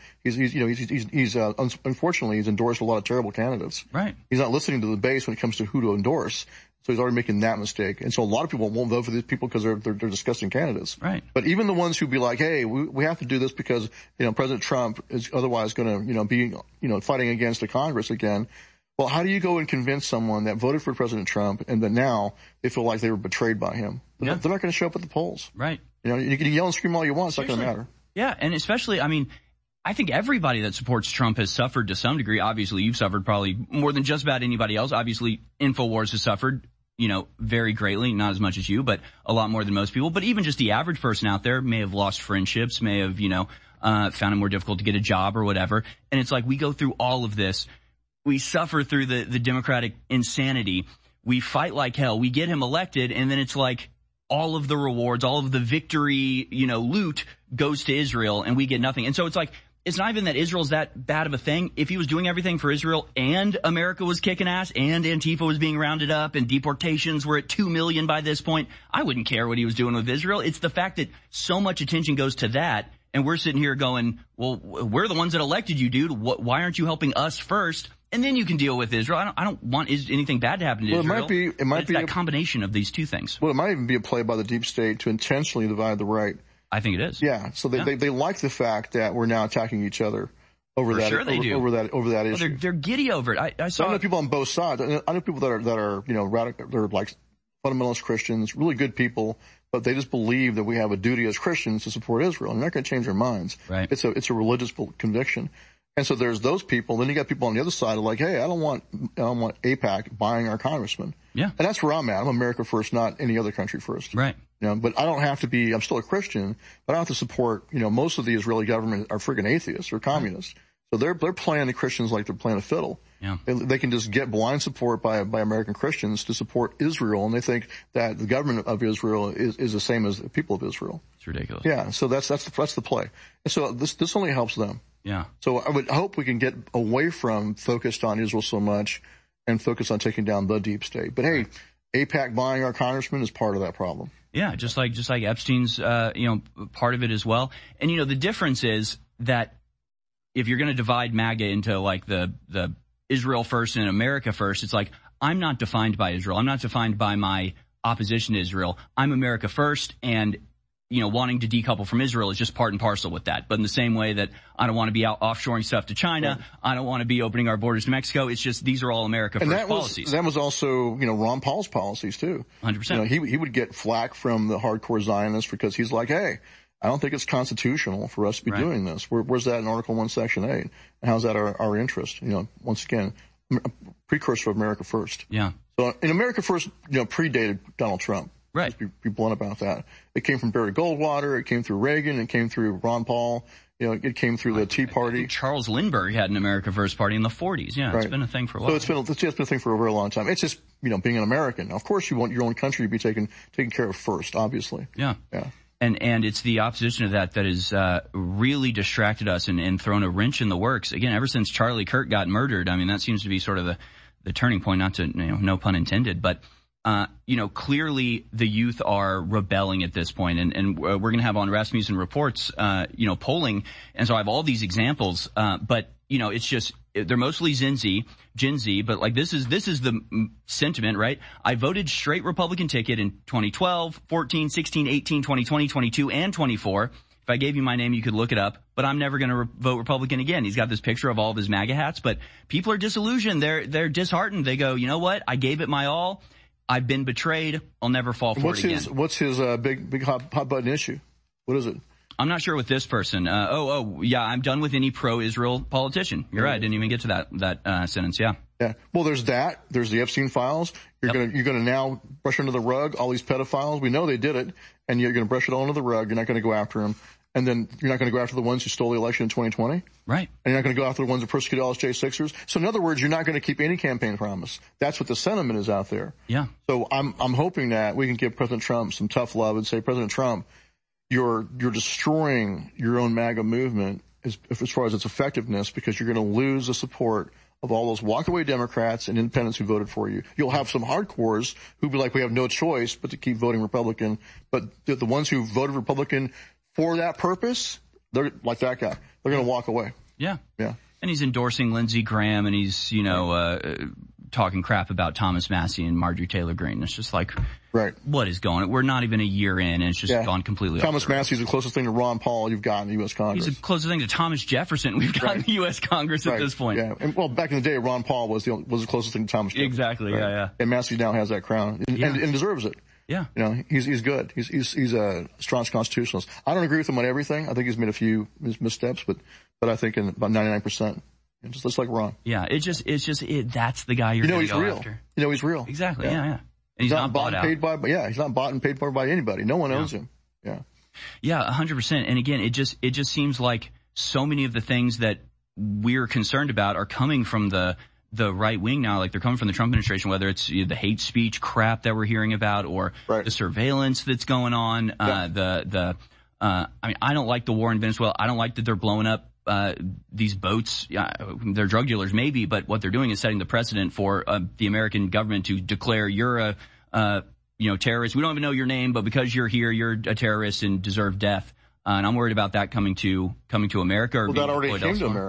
Unfortunately, he's endorsed a lot of terrible candidates. Right. He's not listening to the base when it comes to who to endorse. So he's already making that mistake. And so a lot of people won't vote for these people because they're disgusting candidates. Right. But even the ones who be like, hey, we have to do this because, President Trump is otherwise going to, be, fighting against the Congress again. Well, how do you go and convince someone that voted for President Trump and that now they feel like they were betrayed by him? They're not going to show up at the polls. Right. You can yell and scream all you want. It's not going to matter. Yeah. And especially, I think everybody that supports Trump has suffered to some degree. Obviously, you've suffered probably more than just about anybody else. Obviously, InfoWars has suffered, very greatly, not as much as you, but a lot more than most people. But even just the average person out there may have lost friendships, may have, found it more difficult to get a job or whatever. And it's like we go through all of this. We suffer through the Democratic insanity. We fight like hell. We get him elected, and then it's like all of the rewards, all of the victory, loot goes to Israel, and we get nothing. And so it's like, it's not even that Israel's that bad of a thing. If he was doing everything for Israel and America was kicking ass and Antifa was being rounded up and deportations were at 2 million by this point, I wouldn't care what he was doing with Israel. It's the fact that so much attention goes to that, and we're sitting here going, well, we're the ones that elected you, dude. Why aren't you helping us first? And then you can deal with Israel. I don't want anything bad to happen to Israel. It might be that combination of these two things. Well, it might even be a play by the deep state to intentionally divide the right. I think it is. Yeah. So they like the fact that we're now attacking each other over that. Sure they do. Over that issue. They're giddy over it. I saw. I know people on both sides. I know people that are radical. They're like fundamentalist Christians, really good people, but they just believe that we have a duty as Christians to support Israel. And they're not going to change their minds. Right. It's a religious conviction. And so there's those people. Then you got people on the other side who are like, hey, I don't want AIPAC buying our congressman. Yeah. And that's where I'm at. I'm America first, not any other country first. Right. But I don't have to be, I'm still a Christian, but I don't have to support, most of the Israeli government are friggin' atheists or communists. Right. So they're playing the Christians like they're playing a fiddle. Yeah. They can just get blind support by American Christians to support Israel, and they think that the government of Israel is the same as the people of Israel. It's ridiculous. Yeah. So that's the play. And so this only helps them. Yeah. So I would hope we can get away from focused on Israel so much and focus on taking down the deep state. But hey, AIPAC buying our congressman is part of that problem. Yeah, just like Epstein's, part of it as well. And the difference is that if you're going to divide MAGA into like the Israel first and America first, it's like, I'm not defined by Israel. I'm not defined by my opposition to Israel. I'm America first, and wanting to decouple from Israel is just part and parcel with that. But in the same way that I don't want to be out offshoring stuff to China, I don't want to be opening our borders to Mexico. It's just, these are all America first policies. That was also, Ron Paul's policies too. 100%. He would get flack from the hardcore Zionists because he's like, hey, I don't think it's constitutional for us to be doing this. Where's that in Article 1, Section 8? And how's that our interest? Once again, precursor of America first. Yeah. So in America first, predated Donald Trump. Right. Just be blunt about that. It came from Barry Goldwater. It came through Reagan. It came through Ron Paul. It came through the Tea Party. Charles Lindbergh had an America First party in the 40s. Yeah, it's been a thing for a while. So it's been a thing for a very long time. It's just, being an American. Of course, you want your own country to be taken care of first, obviously. Yeah. Yeah. And it's the opposition of that has really distracted us and thrown a wrench in the works. Again, ever since Charlie Kirk got murdered, I mean, that seems to be sort of the turning point, not to, no pun intended, but clearly the youth are rebelling at this point, and we're going to have on Rasmussen Reports, polling. And so I have all these examples, but it's just, they're mostly Gen Z, but like this is the sentiment, right? I voted straight Republican ticket in 2012, 14, 16, 18, 2020, 22, and 24. If I gave you my name, you could look it up, but I'm never going to vote Republican again. He's got this picture of all of his MAGA hats, but people are disillusioned. They're disheartened. They go, you know what? I gave it my all. I've been betrayed. I'll never fall for it again. What's his big hot button issue? What is it? I'm not sure with this person. Yeah, I'm done with any pro-Israel politician. You're right. I didn't even get to that sentence. Yeah. Yeah. Well, there's that. There's the Epstein files. You're gonna now brush under the rug all these pedophiles. We know they did it, and you're gonna brush it all under the rug. You're not gonna go after them. And then you're not going to go after the ones who stole the election in 2020? Right. And you're not going to go after the ones who persecuted LSJ6ers? So in other words, you're not going to keep any campaign promise. That's what the sentiment is out there. Yeah. So I'm hoping that we can give President Trump some tough love and say, President Trump, you're destroying your own MAGA movement as far as its effectiveness, because you're going to lose the support of all those walkaway Democrats and independents who voted for you. You'll have some hardcores who'll be like, we have no choice but to keep voting Republican. But the ones who voted Republican for that purpose, they're like that guy. They're going to walk away. Yeah. Yeah. And he's endorsing Lindsey Graham, and he's, talking crap about Thomas Massie and Marjorie Taylor Greene. It's just like, what is going on? We're not even a year in, and it's just gone completely Thomas Massie's the closest thing to Ron Paul you've got in the U.S. Congress. He's the closest thing to Thomas Jefferson we've got in the U.S. Congress at this point. Yeah. And, well, back in the day, Ron Paul was the closest thing to Thomas Jefferson. Exactly. Right? Yeah. And Massey now has that crown and deserves it. Yeah. He's good. He's a staunch constitutionalist. I don't agree with him on everything. I think he's made a few missteps, but I think in about 99%. Just like Ron. Yeah, that's the guy you're going to go after. He's real. Exactly. Yeah. And he's not bought out. He's not bought and paid for by anybody. No one owns him. Yeah. Yeah, 100%. And again, it just seems like so many of the things that we're concerned about are coming from the right wing now. Like, they're coming from the Trump administration, whether it's the hate speech crap that we're hearing about, or the surveillance that's going on. I mean, I don't like the war in Venezuela. I don't like that they're blowing up these boats. They're drug dealers maybe, but what they're doing is setting the precedent for the American government to declare you're a terrorist. We don't even know your name, but because you're here, you're a terrorist and deserve death. And I'm worried about that coming to America. Well, that already came to America.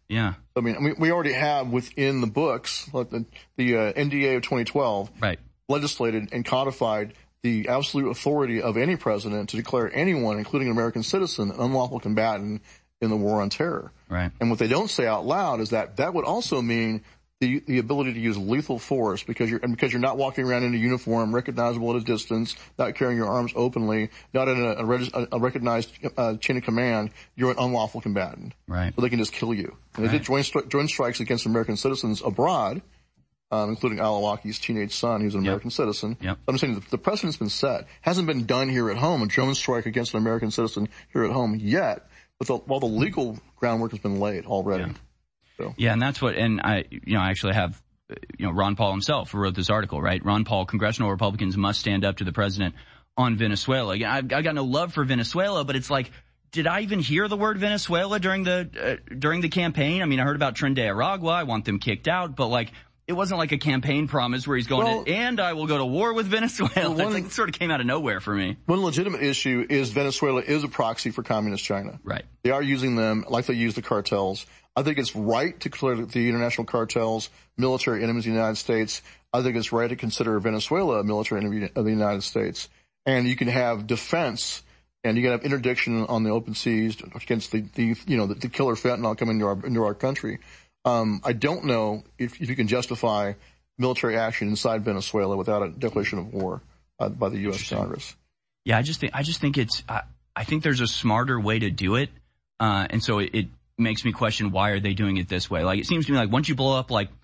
Yeah. I mean, we already have within the books, like the NDA of 2012, right, legislated and codified the absolute authority of any president to declare anyone, including an American citizen, an unlawful combatant in the war on terror. Right. And what they don't say out loud is that would also mean the ability to use lethal force because you're not walking around in a uniform, recognizable at a distance, not carrying your arms openly, not in a recognized chain of command. You're an unlawful combatant. Right. So they can just kill you. And they did joint strikes against American citizens abroad, including Al-Awlaki's teenage son, who's an American citizen. Yep. I'm saying the precedent's been set. Hasn't been done here at home, a drone strike against an American citizen here at home yet, but all the legal groundwork has been laid already. Yeah. So. Yeah, and that's what, and I actually have, Ron Paul himself who wrote this article, right? Ron Paul, congressional Republicans must stand up to the president on Venezuela. Again, I've got no love for Venezuela, but it's like, did I even hear the word Venezuela during the campaign? I mean, I heard about Tren de Aragua. I want them kicked out, but like, it wasn't like a campaign promise where he's going, and I will go to war with Venezuela. It sort of came out of nowhere for me. One legitimate issue is Venezuela is a proxy for communist China. Right. They are using them like they use the cartels. I think it's right to declare the international cartels military enemies of the United States. I think it's right to consider Venezuela a military enemy of the United States. And you can have defense and you can have interdiction on the open seas against the killer fentanyl coming into our country. I don't know if you can justify military action inside Venezuela without a declaration of war by the U.S. Congress. Yeah, I just think it's. I think there's a smarter way to do it, and so it makes me question why are they doing it this way. Like it seems to me like once you blow up like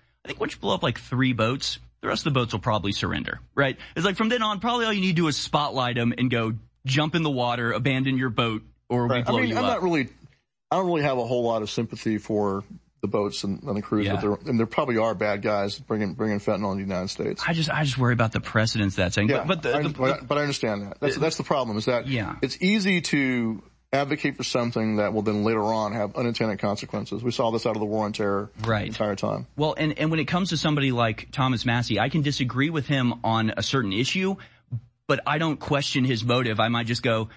3 boats, the rest of the boats will probably surrender. Right? It's like from then on, probably all you need to do is spotlight them and go jump in the water, abandon your boat, or we blow you up. I don't really have a whole lot of sympathy for the boats and the crews, and there probably are bad guys bringing fentanyl in the United States. I just worry about the precedents that's saying. Yeah, but I understand that. That's the problem. Is that it's easy to advocate for something that will then later on have unintended consequences. We saw this out of the war on terror the entire time. Well, and when it comes to somebody like Thomas Massie, I can disagree with him on a certain issue, but I don't question his motive. I might just go,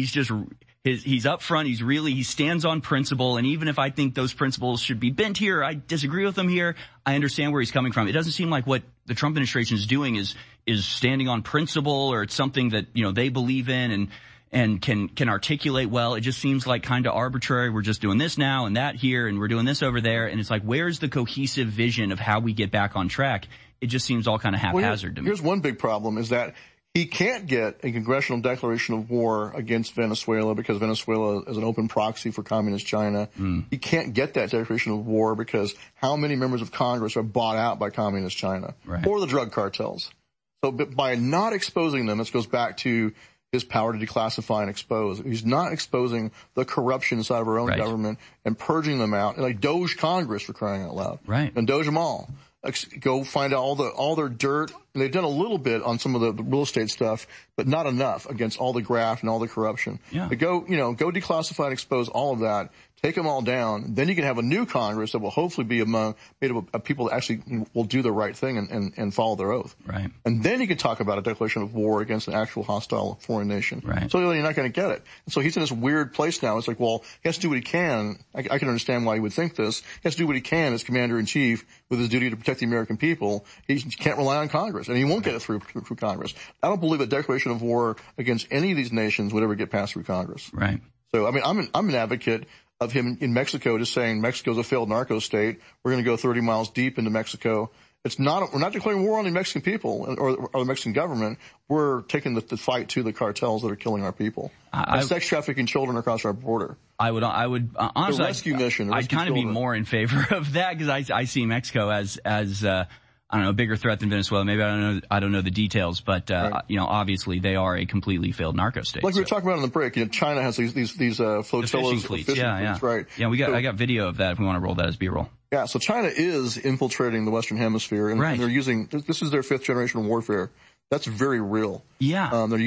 he's up front. He stands on principle. And even if I think those principles should be bent here, I disagree with him here. I understand where he's coming from. It doesn't seem like what the Trump administration is doing is standing on principle, or it's something that, they believe in and can articulate well. It just seems like kind of arbitrary. We're just doing this now and that here, and we're doing this over there. And it's like, where's the cohesive vision of how we get back on track? It just seems all kind of haphazard to me. Here's one big problem is that he can't get a congressional declaration of war against Venezuela because Venezuela is an open proxy for communist China. He can't get that declaration of war because how many members of Congress are bought out by communist China or the drug cartels? So by not exposing them, this goes back to his power to declassify and expose. He's not exposing the corruption inside of our own government and purging them out. And like Doge Congress, for crying out loud. Right. And Doge them all. Go find out all their dirt. And they've done a little bit on some of the real estate stuff, but not enough against all the graft and all the corruption. Yeah. But go declassify and expose all of that. Take them all down. Then you can have a new Congress that will hopefully be made up of people that actually will do the right thing and follow their oath. Right. And then you can talk about a declaration of war against an actual hostile foreign nation. Right. So you're not going to get it. And so he's in this weird place now. It's like, well, he has to do what he can. I can understand why he would think this. He has to do what he can as commander-in-chief with his duty to protect the American people. He can't rely on Congress, and he won't get it through Congress. I don't believe a declaration of war against any of these nations would ever get passed through Congress. Right. So, I mean, I'm an advocate of him in Mexico just saying Mexico's a failed narco state. We're going to go 30 miles deep into Mexico. We're not declaring war on the Mexican people or the Mexican government. We're taking the fight to the cartels that are killing our people. Sex trafficking children across our border. I would honestly, the rescue mission. I'd kind of be more in favor of that because I see Mexico as I don't know, a bigger threat than Venezuela. Maybe I don't know the details, but obviously they are a completely failed narco state. Like we were talking about in the break, China has these flotillas, fishing fleets, right? Yeah, I got video of that if we want to roll that as B-roll. Yeah, so China is infiltrating the Western Hemisphere, and they're using this is their 5th generation of warfare. That's very real. Yeah, they're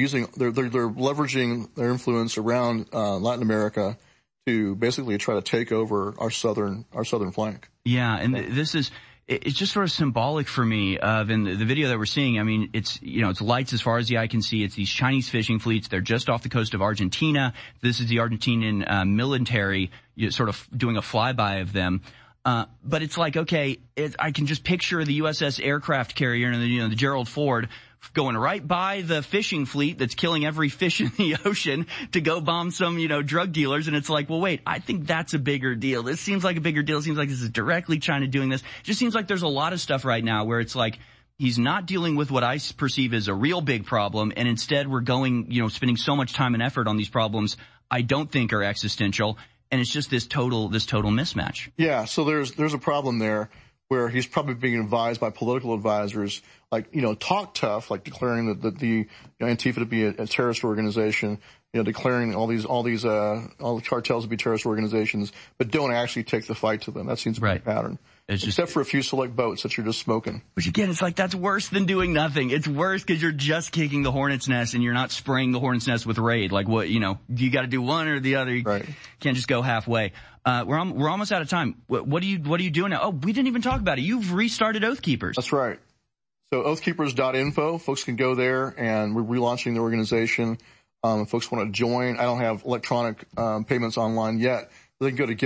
leveraging their influence around Latin America to basically try to take over our southern flank. Yeah, and this is. it's just sort of symbolic for me of in the video that we're seeing. I mean, it's lights as far as the eye can see. It's these Chinese fishing fleets. They're just off the coast of Argentina. This is the Argentinian military sort of doing a flyby of them. But it's like, okay, I can just picture the USS aircraft carrier and the Gerald Ford going right by the fishing fleet that's killing every fish in the ocean to go bomb some, drug dealers. And it's like, well, wait, I think that's a bigger deal. This seems like a bigger deal. It seems like this is directly China doing this. It just seems like there's a lot of stuff right now where it's like he's not dealing with what I perceive as a real big problem. And instead we're going, spending so much time and effort on these problems I don't think are existential. And it's just this total mismatch. Yeah. So there's a problem there where he's probably being advised by political advisors, like, talk tough, like declaring that the Antifa to be a terrorist organization, declaring all the cartels to be terrorist organizations, but don't actually take the fight to them. That seems to be a pattern. Except for a few select boats that you're just smoking. Which again, it's like that's worse than doing nothing. It's worse because you're just kicking the hornet's nest and you're not spraying the hornet's nest with Raid. Like what, you got to do one or the other. You can't just go halfway. We're almost out of time. What are you doing now? Oh, we didn't even talk about it. You've restarted Oath Keepers. That's right. So oathkeepers.info, folks can go there, and we're relaunching the organization. If folks want to join, I don't have electronic payments online yet. They can go to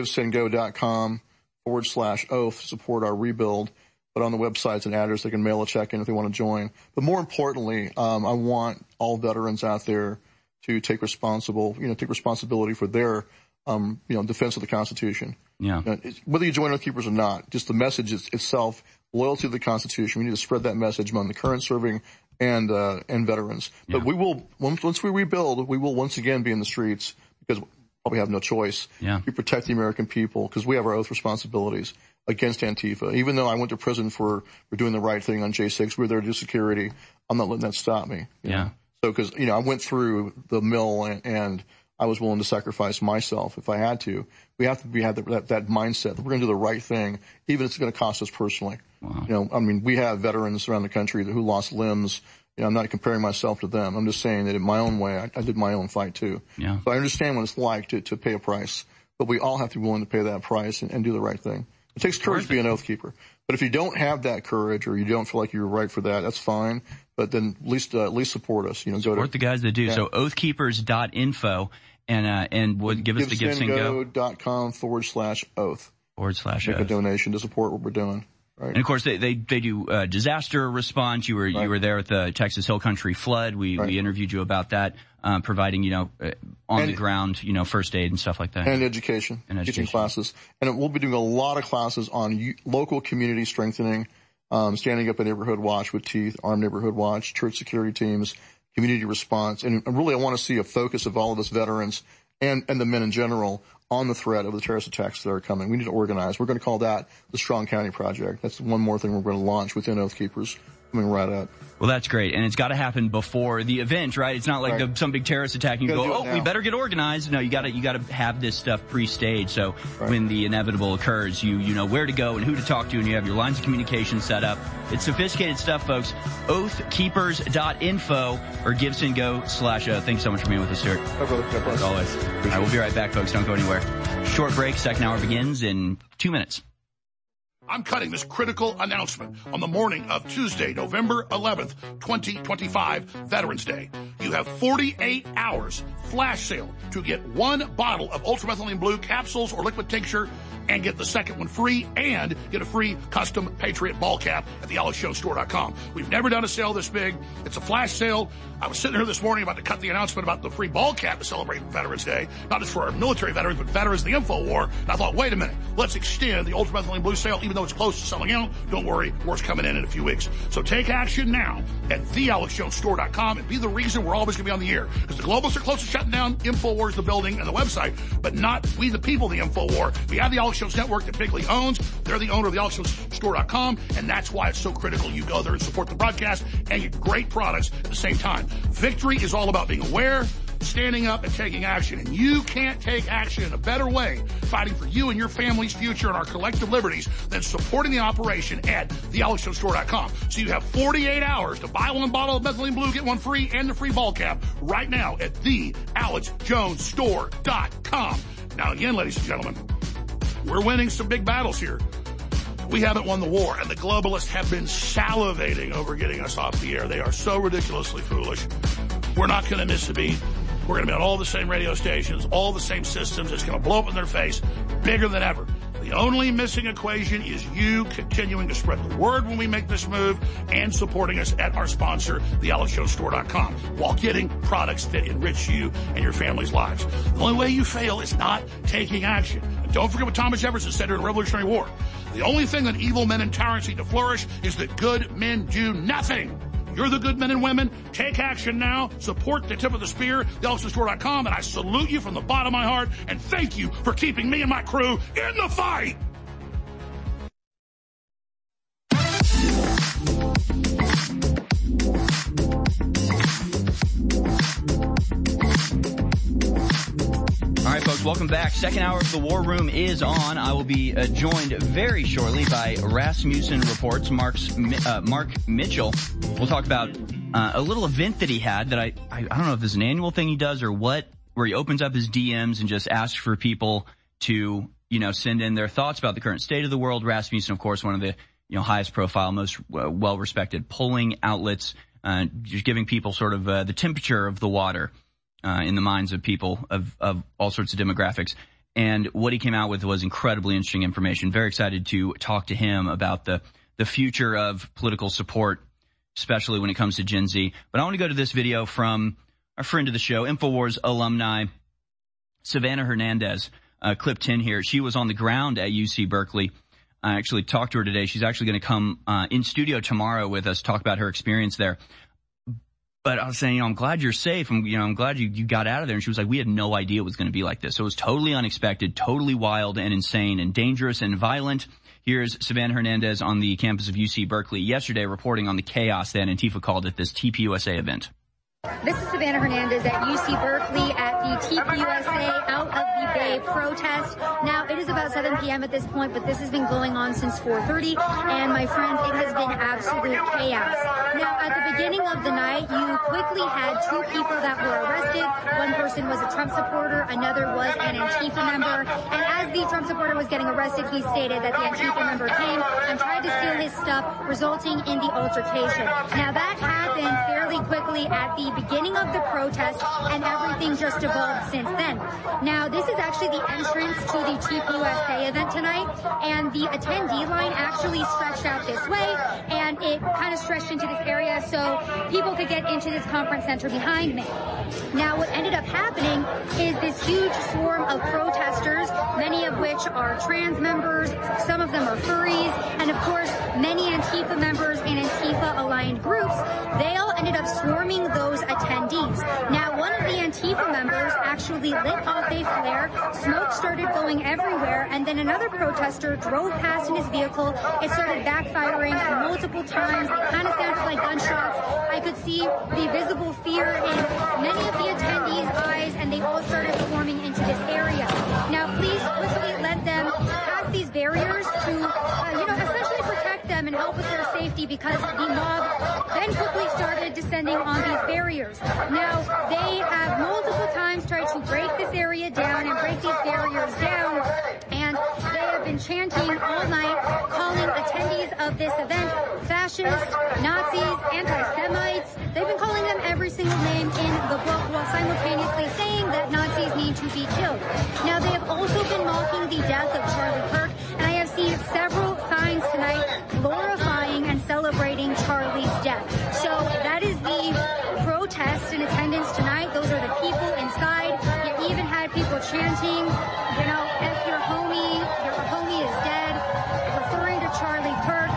givesendgo.com/oath to support our rebuild. But on the website's an address they can mail a check in if they want to join. But more importantly, I want all veterans out there to take responsibility for their defense of the Constitution. Yeah. Whether you join Oath Keepers or not, just the message itself, loyalty to the Constitution. We need to spread that message among the current serving and veterans. Yeah. But we will, once we rebuild, we will once again be in the streets because we probably have no choice. Yeah. We protect the American people because we have our oath responsibilities against Antifa. Even though I went to prison for doing the right thing on J6, we were there to do security. I'm not letting that stop me. Yeah. So, because, I went through the mill and I was willing to sacrifice myself if I had to. We have to have that mindset that we're going to do the right thing, even if it's going to cost us personally. Wow. We have veterans around the country who lost limbs. I'm not comparing myself to them. I'm just saying that in my own way, I did my own fight too. Yeah. So I understand what it's like to pay a price, but we all have to be willing to pay that price and do the right thing. It takes courage to be an Oath Keeper. But if you don't have that courage or you don't feel like you're right for that, that's fine. But then at least support us. Support the guys that do. Yeah. So oathkeepers.info and give us the givesendgo.com/oath. Make a donation to support what we're doing. Right. And of course they do disaster response. You were there at the Texas Hill Country flood. We interviewed you about that, providing on the ground first aid and stuff like that. And education. Teaching classes. And we'll be doing a lot of classes on local community strengthening, standing up a neighborhood watch with teeth, armed neighborhood watch, church security teams, community response. And really I want to see a focus of all of us veterans and the men in general on the threat of the terrorist attacks that are coming. We need to organize. We're going to call that the Strong County Project. That's one more thing we're going to launch within Oath Keepers coming right up. Well, that's great. And it's got to happen before the event, right? It's not like some big terrorist attack and you go, we better get organized. No, you got to have this stuff pre-staged. So when the inevitable occurs, you know where to go and who to talk to, and you have your lines of communication set up. It's sophisticated stuff, folks. Oathkeepers.info or givesendgo/oath. Thanks so much for being with us, Stuart. As always. All right, we'll be right back, folks. Don't go anywhere. Short break. Second hour begins in 2 minutes. I'm cutting this critical announcement on the morning of Tuesday, November 11th, 2025, Veterans Day. You have 48 hours flash sale to get one bottle of ultramethylene blue capsules or liquid tincture and get the second one free and get a free custom Patriot ball cap at thealexjonestore.com. We've never done a sale this big. It's a flash sale. I was sitting here this morning about to cut the announcement about the free ball cap to celebrate Veterans Day, not just for our military veterans, but veterans of the InfoWar. And I thought, wait a minute, let's extend the ultramethylene blue sale, even though it's close to selling out. Don't worry, more's coming in a few weeks. So take action now at thealexjonestore.com and be the reason we're always going to be on the air. Because the globalists are close to shutting down InfoWars, the building, and the website, but not we the people, the InfoWar. We have the Alex Jones Network that Bigley owns. They're the owner of the AlexJonesStore.com, and that's why it's so critical you go there and support the broadcast and get great products at the same time. Victory is all about being aware, standing up, and taking action. And you can't take action in a better way fighting for you and your family's future and our collective liberties than supporting the operation at thealexjonestore.com. So you have 48 hours to buy one bottle of methylene blue, get one free, and the free ball cap right now at thealexjonestore.com. Now again, ladies and gentlemen, we're winning some big battles here. We haven't won the war, and the globalists have been salivating over getting us off the air. They are so ridiculously foolish. We're not going to miss a beat. We're going to be on all the same radio stations, all the same systems. It's going to blow up in their face, bigger than ever. The only missing equation is you continuing to spread the word when we make this move and supporting us at our sponsor, thealexjonesstore.com, while getting products that enrich you and your family's lives. The only way you fail is not taking action. And don't forget what Thomas Jefferson said during the Revolutionary War. The only thing that evil men and tyrants need to flourish is that good men do nothing. You're the good men and women. Take action now. Support the tip of the spear, thealexjonesstore.com, and I salute you from the bottom of my heart, and thank you for keeping me and my crew in the fight. All right, folks, welcome back. Second hour of the War Room is on. I will be joined very shortly by Rasmussen Reports, Mark Mitchell. We'll talk about a little event that he had that I don't know if this is an annual thing he does or what, where he opens up his DMs and just asks for people to, send in their thoughts about the current state of the world. Rasmussen, of course, one of the, highest profile, most well-respected polling outlets, just giving people sort of the temperature of the water in the minds of people of all sorts of demographics. And what he came out with was incredibly interesting information. Very excited to talk to him about the future of political support, especially when it comes to Gen Z. But I want to go to this video from our friend of the show, InfoWars alumni, Savannah Hernandez, clip 10 here. She was on the ground at UC Berkeley. I actually talked to her today. She's actually going to come in studio tomorrow with us, talk about her experience there. But I was saying, I'm glad you're safe. I'm glad you got out of there. And she was like, we had no idea it was going to be like this. So it was totally unexpected, totally wild and insane and dangerous and violent. Here's Savannah Hernandez on the campus of UC Berkeley yesterday reporting on the chaos that Antifa called at this TPUSA event. This is Savannah Hernandez at UC Berkeley at the TPUSA Out of the Bay protest. Now, it is about 7 p.m. at this point, but this has been going on since 4:30, and my friends, it has been absolute chaos. Now, at the beginning of the night, you quickly had 2 people that were arrested. One person was a Trump supporter, another was an Antifa member, and as the Trump supporter was getting arrested, he stated that the Antifa member came and tried to steal his stuff, resulting in the altercation. Now, that happened fairly quickly at the beginning of the protest, and everything just evolved since then. Now, this is actually the entrance to the TPUSA event tonight, and the attendee line actually stretched out this way, and it kind of stretched into this area so people could get into this conference center behind me. Now, what ended up happening is this huge swarm of protesters, many of which are trans members, some of them are furries, and of course, many Antifa members and Antifa-aligned groups, they all ended up swarming those attendees. Now, one of the Antifa members actually lit off a flare, smoke started going everywhere, and then another protester drove past in his vehicle. It started backfiring multiple times. It kind of sounded like gunshots. I could see the visible fear in many of the attendees' eyes, and they all started swarming into this area. Now, please quickly let them pass these barriers to, essentially protect them and help with their safety, because the mob then quickly started descending on these barriers. Now, they have multiple times tried to break this area down and break these barriers down, and they have been chanting all night, calling attendees of this event fascists, Nazis, anti-Semites. They've been calling them every single name in the book while simultaneously saying that Nazis need to be killed. Now, they have also been mocking the death of Charlie Kirk, and I have seen several signs tonight glorifying and celebrating Charlie's death. So that is the protest in attendance tonight. Those are the people inside. You even had people chanting, F your homie is dead, referring to Charlie Kirk.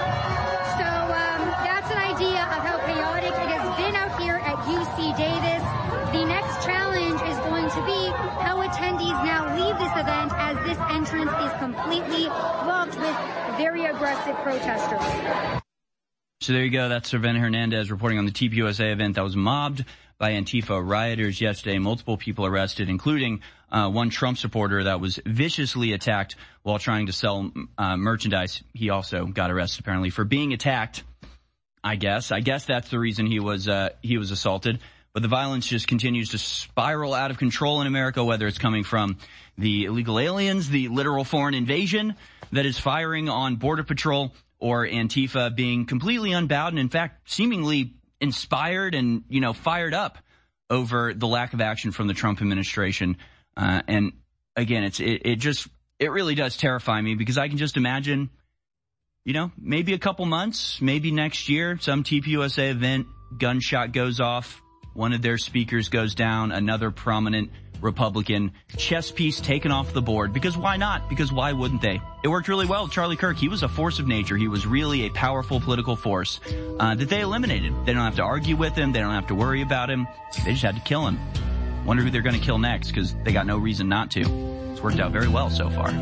So that's an idea of how chaotic it has been out here at UC Davis. The next challenge is going to be how attendees now leave this event, as this entrance is completely blocked with very aggressive protesters. So there you go. That's Savannah Hernandez reporting on the TPUSA event that was mobbed by Antifa rioters yesterday. Multiple people arrested, including one Trump supporter that was viciously attacked while trying to sell merchandise. He also got arrested, apparently, for being attacked. I guess that's the reason he was assaulted. But the violence just continues to spiral out of control in America, whether it's coming from the illegal aliens, the literal foreign invasion that is firing on Border Patrol, or Antifa being completely unbound and, in fact, seemingly inspired and, fired up over the lack of action from the Trump administration. And again, it really does terrify me, because I can just imagine, maybe a couple months, maybe next year, some TPUSA event, gunshot goes off, one of their speakers goes down, another prominent Republican chess piece taken off the board. Because why not? Because why wouldn't they? It worked really well with Charlie Kirk. He was a force of nature. He was really a powerful political force that they eliminated. They don't have to argue with him. They don't have to worry about him. They just had to kill him. Wonder who they're going to kill next, because they got no reason not to. It's worked out very well so far.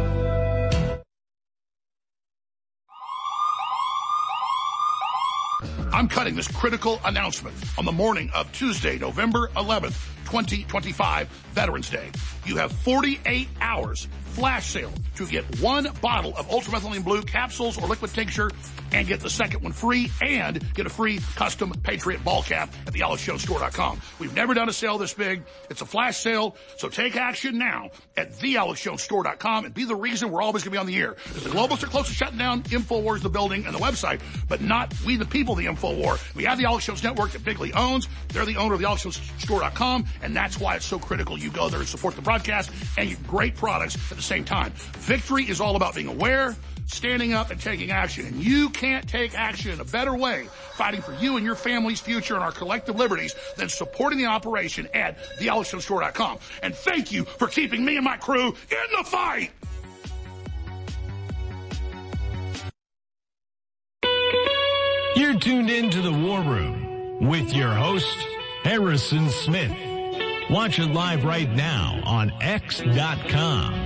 I'm cutting this critical announcement on the morning of Tuesday, November 11th, 2025, Veterans Day. You have 48 hours flash sale to get one bottle of ultramethylene blue capsules or liquid tincture and get the second one free, and get a free custom Patriot ball cap at thealexjonesstore.com. We've never done a sale this big. It's a flash sale, so take action now at thealexjonesstore.com and be the reason we're always going to be on the air. Because the globalists are close to shutting down InfoWars, the building, and the website, but not we the people, the InfoWar. We have the Alex Jones Network that Bigley owns. They're the owner of thealexjonesstore.com, and that's why it's so critical you go there and support the broadcast and get great products at the same time. Victory is all about being aware, standing up, and taking action. And you can't take action in a better way, fighting for you and your family's future and our collective liberties, than supporting the operation at thealexjonesstore.com. And thank you for keeping me and my crew in the fight. You're tuned into the War Room with your host, Harrison Smith. Watch it live right now on X.com.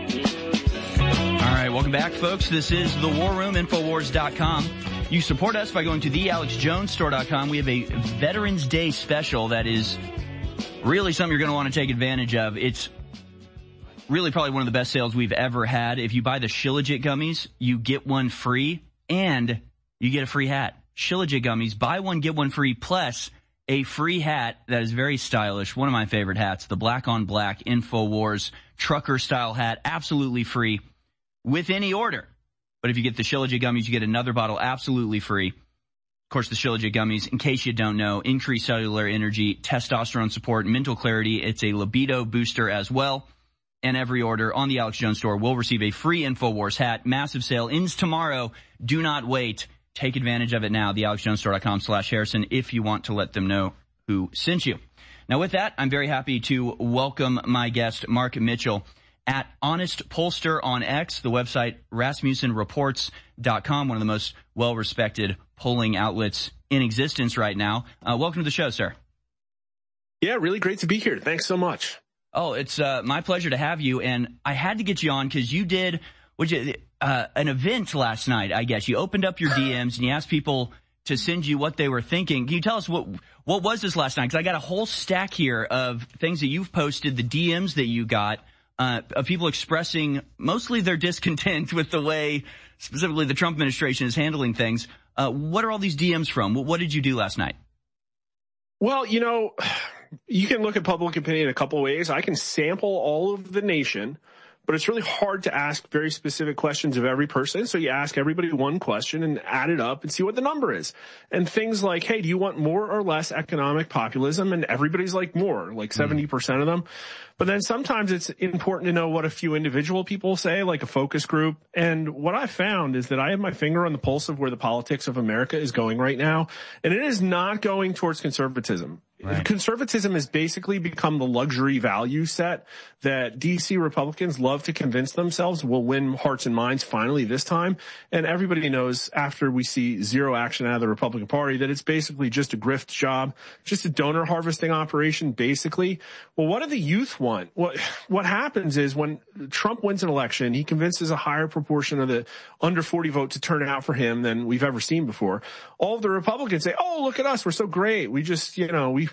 All right, welcome back, folks. This is The War Room, Infowars.com. You support us by going to thealexjonesstore.com. We have a Veterans Day special that is really something you're going to want to take advantage of. It's really probably one of the best sales we've ever had. If you buy the Shilajit gummies, you get one free, and you get a free hat. Shilajit gummies, buy one, get one free, plus a free hat that is very stylish. One of my favorite hats, the black on black InfoWars trucker style hat, absolutely free with any order. But if you get the Shilajit gummies, you get another bottle absolutely free. Of course, the Shilajit gummies, in case you don't know, increase cellular energy, testosterone support, mental clarity. It's a libido booster as well. And every order on the Alex Jones Store will receive a free InfoWars hat. Massive sale ends tomorrow. Do not wait. Take advantage of it now, thealexjonesstore.com/Harrison, if you want to let them know who sent you. Now, with that, I'm very happy to welcome my guest, Mark Mitchell, at Honest Pollster on X, the website RasmussenReports.com, one of the most well-respected polling outlets in existence right now. Welcome to the show, sir. Yeah, really great to be here. Thanks so much. Oh, it's my pleasure to have you, and I had to get you on because you did an event last night, I guess. You opened up your DMs and you asked people to send you what they were thinking. Can you tell us what was this last night? Because I got a whole stack here of things that you've posted, the DMs that you got, of people expressing mostly their discontent with the way specifically the Trump administration is handling things. What are all these DMs from? What did you do last night? Well, you can look at public opinion a couple ways. I can sample all of the nation, but it's really hard to ask very specific questions of every person. So you ask everybody one question and add it up and see what the number is. And things like, hey, do you want more or less economic populism? And everybody's like more, like 70% of them. But then sometimes it's important to know what a few individual people say, like a focus group. And what I found is that I have my finger on the pulse of where the politics of America is going right now. And it is not going towards conservatism. Right. Conservatism has basically become the luxury value set that DC Republicans love to convince themselves will win hearts and minds finally this time. And everybody knows after we see zero action out of the Republican Party that it's basically just a grift job, just a donor harvesting operation, basically. Well, what do the youth want? What happens is when Trump wins an election, he convinces a higher proportion of the under 40 vote to turn out for him than we've ever seen before. All of the Republicans say, oh, look at us. We're so great. We just,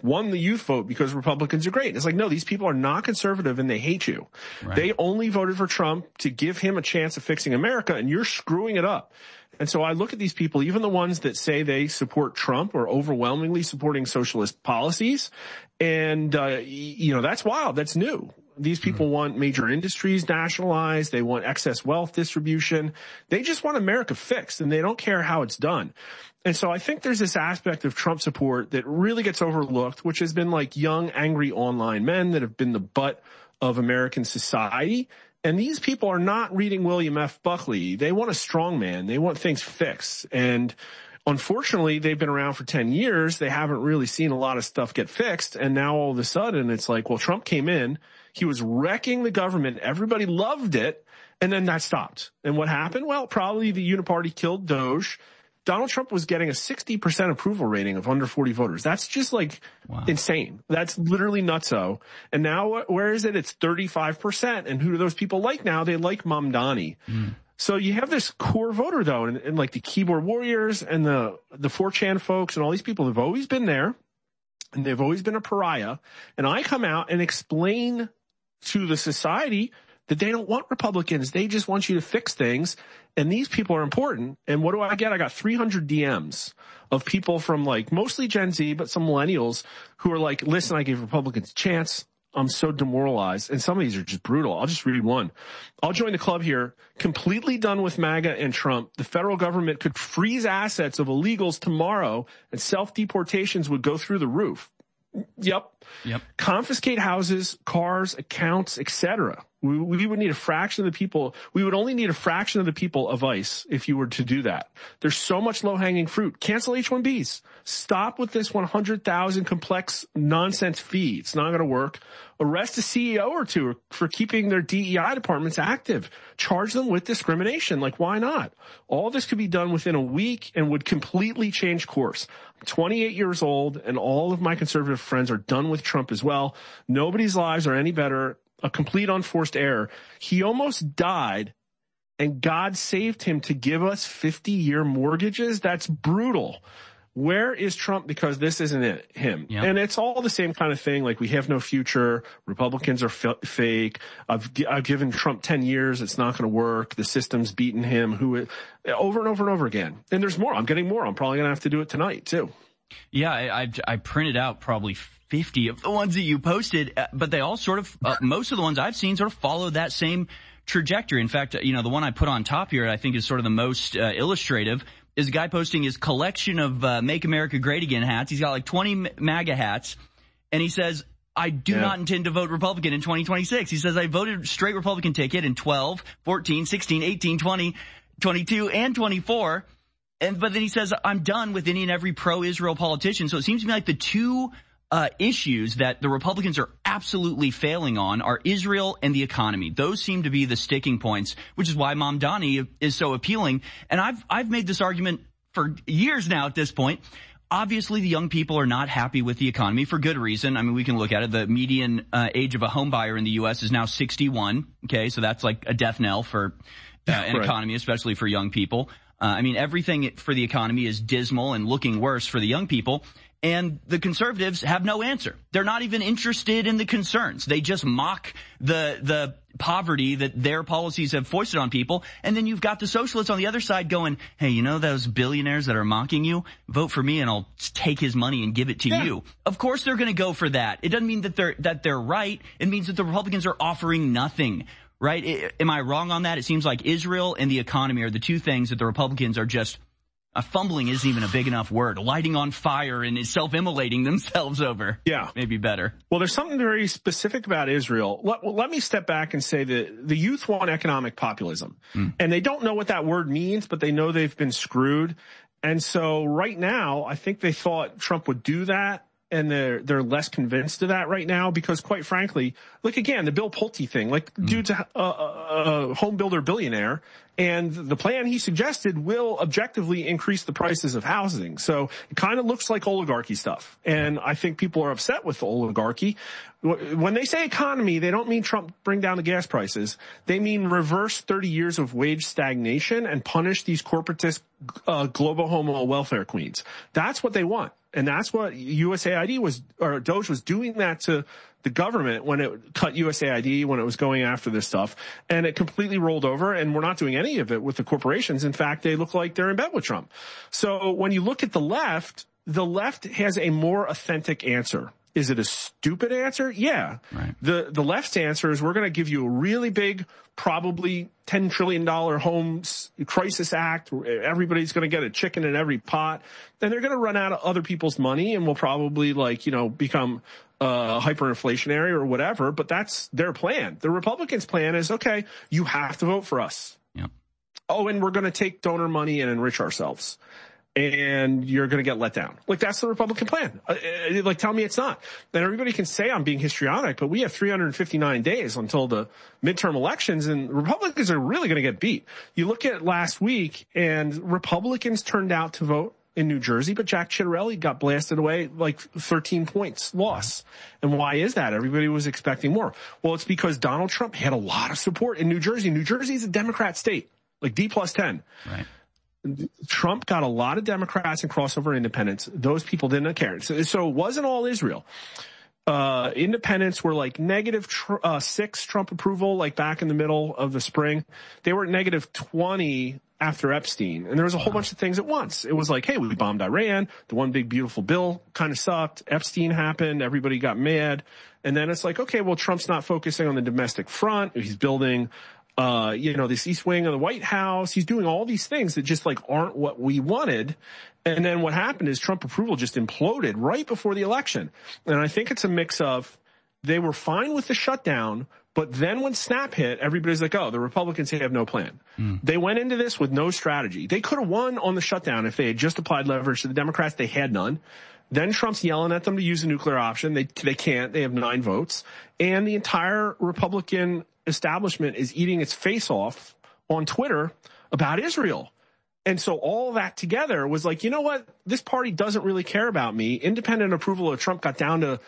won the youth vote because Republicans are great. And it's like, no, these people are not conservative and they hate you. Right. They only voted for Trump to give him a chance of fixing America, and you're screwing it up. And so I look at these people, even the ones that say they support Trump are overwhelmingly supporting socialist policies. And, that's wild. That's new. These people want major industries nationalized. They want excess wealth distribution. They just want America fixed, and they don't care how it's done. And so I think there's this aspect of Trump support that really gets overlooked, which has been like young, angry online men that have been the butt of American society. And these people are not reading William F. Buckley. They want a strong man. They want things fixed. And unfortunately, they've been around for 10 years. They haven't really seen a lot of stuff get fixed. And now all of a sudden it's like, well, Trump came in. He was wrecking the government. Everybody loved it. And then that stopped. And what happened? Well, probably the Uniparty killed Doge. Donald Trump was getting a 60% approval rating of under 40 voters. That's just like insane. That's literally nutso. And now where is it? It's 35%. And who do those people like now? They like Mamdani. So you have this core voter though, and like the keyboard warriors and the 4chan folks and all these people have always been there, and they've always been a pariah. And I come out and explain to the society that they don't want Republicans. They just want you to fix things. And these people are important. And what do I get? I got 300 DMs of people from like mostly Gen Z, but some millennials who are like, listen, I gave Republicans a chance. I'm so demoralized. And some of these are just brutal. I'll just read one. I'll join the club here. Completely done with MAGA and Trump. The federal government could freeze assets of illegals tomorrow and self-deportations would go through the roof. Yep. Confiscate houses, cars, accounts, etc. We would need a fraction of the people. We would only need a fraction of the people of ICE if you were to do that. There's so much low-hanging fruit. Cancel H-1Bs. Stop with this 100,000 complex nonsense fee. It's not going to work. Arrest a CEO or two for keeping their DEI departments active. Charge them with discrimination. Like, why not? All this could be done within a week and would completely change course. I'm 28 years old, and all of my conservative friends are done with Trump as well. Nobody's lives are any better. A complete unforced error. He almost died, and God saved him to give us 50-year mortgages. That's brutal. Where is Trump? Because this isn't him. Yep. And it's all the same kind of thing. Like, we have no future. Republicans are fake. I've given Trump 10 years. It's not going to work. The system's beaten him. Over and over and over again. And there's more. I'm getting more. I'm probably going to have to do it tonight too. Yeah, I printed out probably 50 of the ones that you posted, but they all sort of, most of the ones I've seen sort of follow that same trajectory. In fact, the one I put on top here, I think is sort of the most illustrative, is a guy posting his collection of Make America Great Again hats. He's got like 20 MAGA hats, and he says, I do not intend to vote Republican in 2026. He says, I voted straight Republican ticket in 12, 14, 16, 18, 20, 22, and 24. But then he says, I'm done with any and every pro-Israel politician. So it seems to me like the two issues that the Republicans are absolutely failing on are Israel and the economy. Those seem to be the sticking points, which is why Mamdani is so appealing. And I've made this argument for years now at this point. Obviously, the young people are not happy with the economy for good reason. I mean, we can look at it. The median age of a home buyer in the U.S. is now 61. Okay, so that's like a death knell for an economy, especially for young people. I mean, everything for the economy is dismal and looking worse for the young people. And the conservatives have no answer. They're not even interested in the concerns. They just mock the poverty that their policies have foisted on people. And then you've got the socialists on the other side going, hey, those billionaires that are mocking you? Vote for me and I'll take his money and give it to you. Of course they're going to go for that. It doesn't mean that they're right. It means that the Republicans are offering nothing. Right? Am I wrong on that? It seems like Israel and the economy are the two things that the Republicans are just fumbling isn't even a big enough word. Lighting on fire and self-immolating themselves over. Yeah. Maybe better. Well, there's something very specific about Israel. Let me step back and say that the youth want economic populism. And they don't know what that word means, but they know they've been screwed. And so right now, I think they thought Trump would do that. And they're less convinced of that right now because, quite frankly, like, again, the Bill Pulte thing, like, dude's a home builder billionaire, and the plan he suggested will objectively increase the prices of housing. So it kind of looks like oligarchy stuff. And I think people are upset with the oligarchy. When they say economy, they don't mean Trump bring down the gas prices. They mean reverse 30 years of wage stagnation and punish these corporatist globo homo welfare queens. That's what they want. And that's what USAID Doge was doing that to the government when it cut USAID, when it was going after this stuff, and it completely rolled over, and we're not doing any of it with the corporations. In fact, they look like they're in bed with Trump. So when you look at the left has a more authentic answer. Is it a stupid answer? Yeah. Right. The left's answer is we're going to give you a really big, probably $10 trillion homes crisis act. Everybody's going to get a chicken in every pot. Then they're going to run out of other people's money and will probably become hyperinflationary or whatever. But that's their plan. The Republicans' plan is, okay, you have to vote for us. Yep. Oh, and we're going to take donor money and enrich ourselves. And you're going to get let down. Like, that's the Republican plan. Tell me it's not. Then everybody can say I'm being histrionic, but we have 359 days until the midterm elections, and Republicans are really going to get beat. You look at last week, and Republicans turned out to vote in New Jersey, but Jack Ciattarelli got blasted away, 13 points loss. And why is that? Everybody was expecting more. Well, it's because Donald Trump had a lot of support in New Jersey. New Jersey is a Democrat state, like D+10. Right. Trump got a lot of Democrats and crossover independents. Those people didn't care. So it wasn't all Israel. Independents were -6 Trump approval, back in the middle of the spring. They were at -20 after Epstein. And there was a whole bunch of things at once. It was like, hey, we bombed Iran. The one big beautiful bill kind of sucked. Epstein happened. Everybody got mad. And then it's like, okay, well, Trump's not focusing on the domestic front. He's building this East Wing of the White House. He's doing all these things that just aren't what we wanted. And then what happened is Trump approval just imploded right before the election. And I think it's a mix of they were fine with the shutdown, but then when snap hit, everybody's like, oh, the Republicans have no plan. They went into this with no strategy. They could have won on the shutdown if they had just applied leverage to the Democrats. They had none. Then Trump's yelling at them to use the nuclear option. They can't. They have 9 votes. And the entire Republican establishment is eating its face off on Twitter about Israel. And so all that together was like, you know what? This party doesn't really care about me. Independent approval of Trump got down to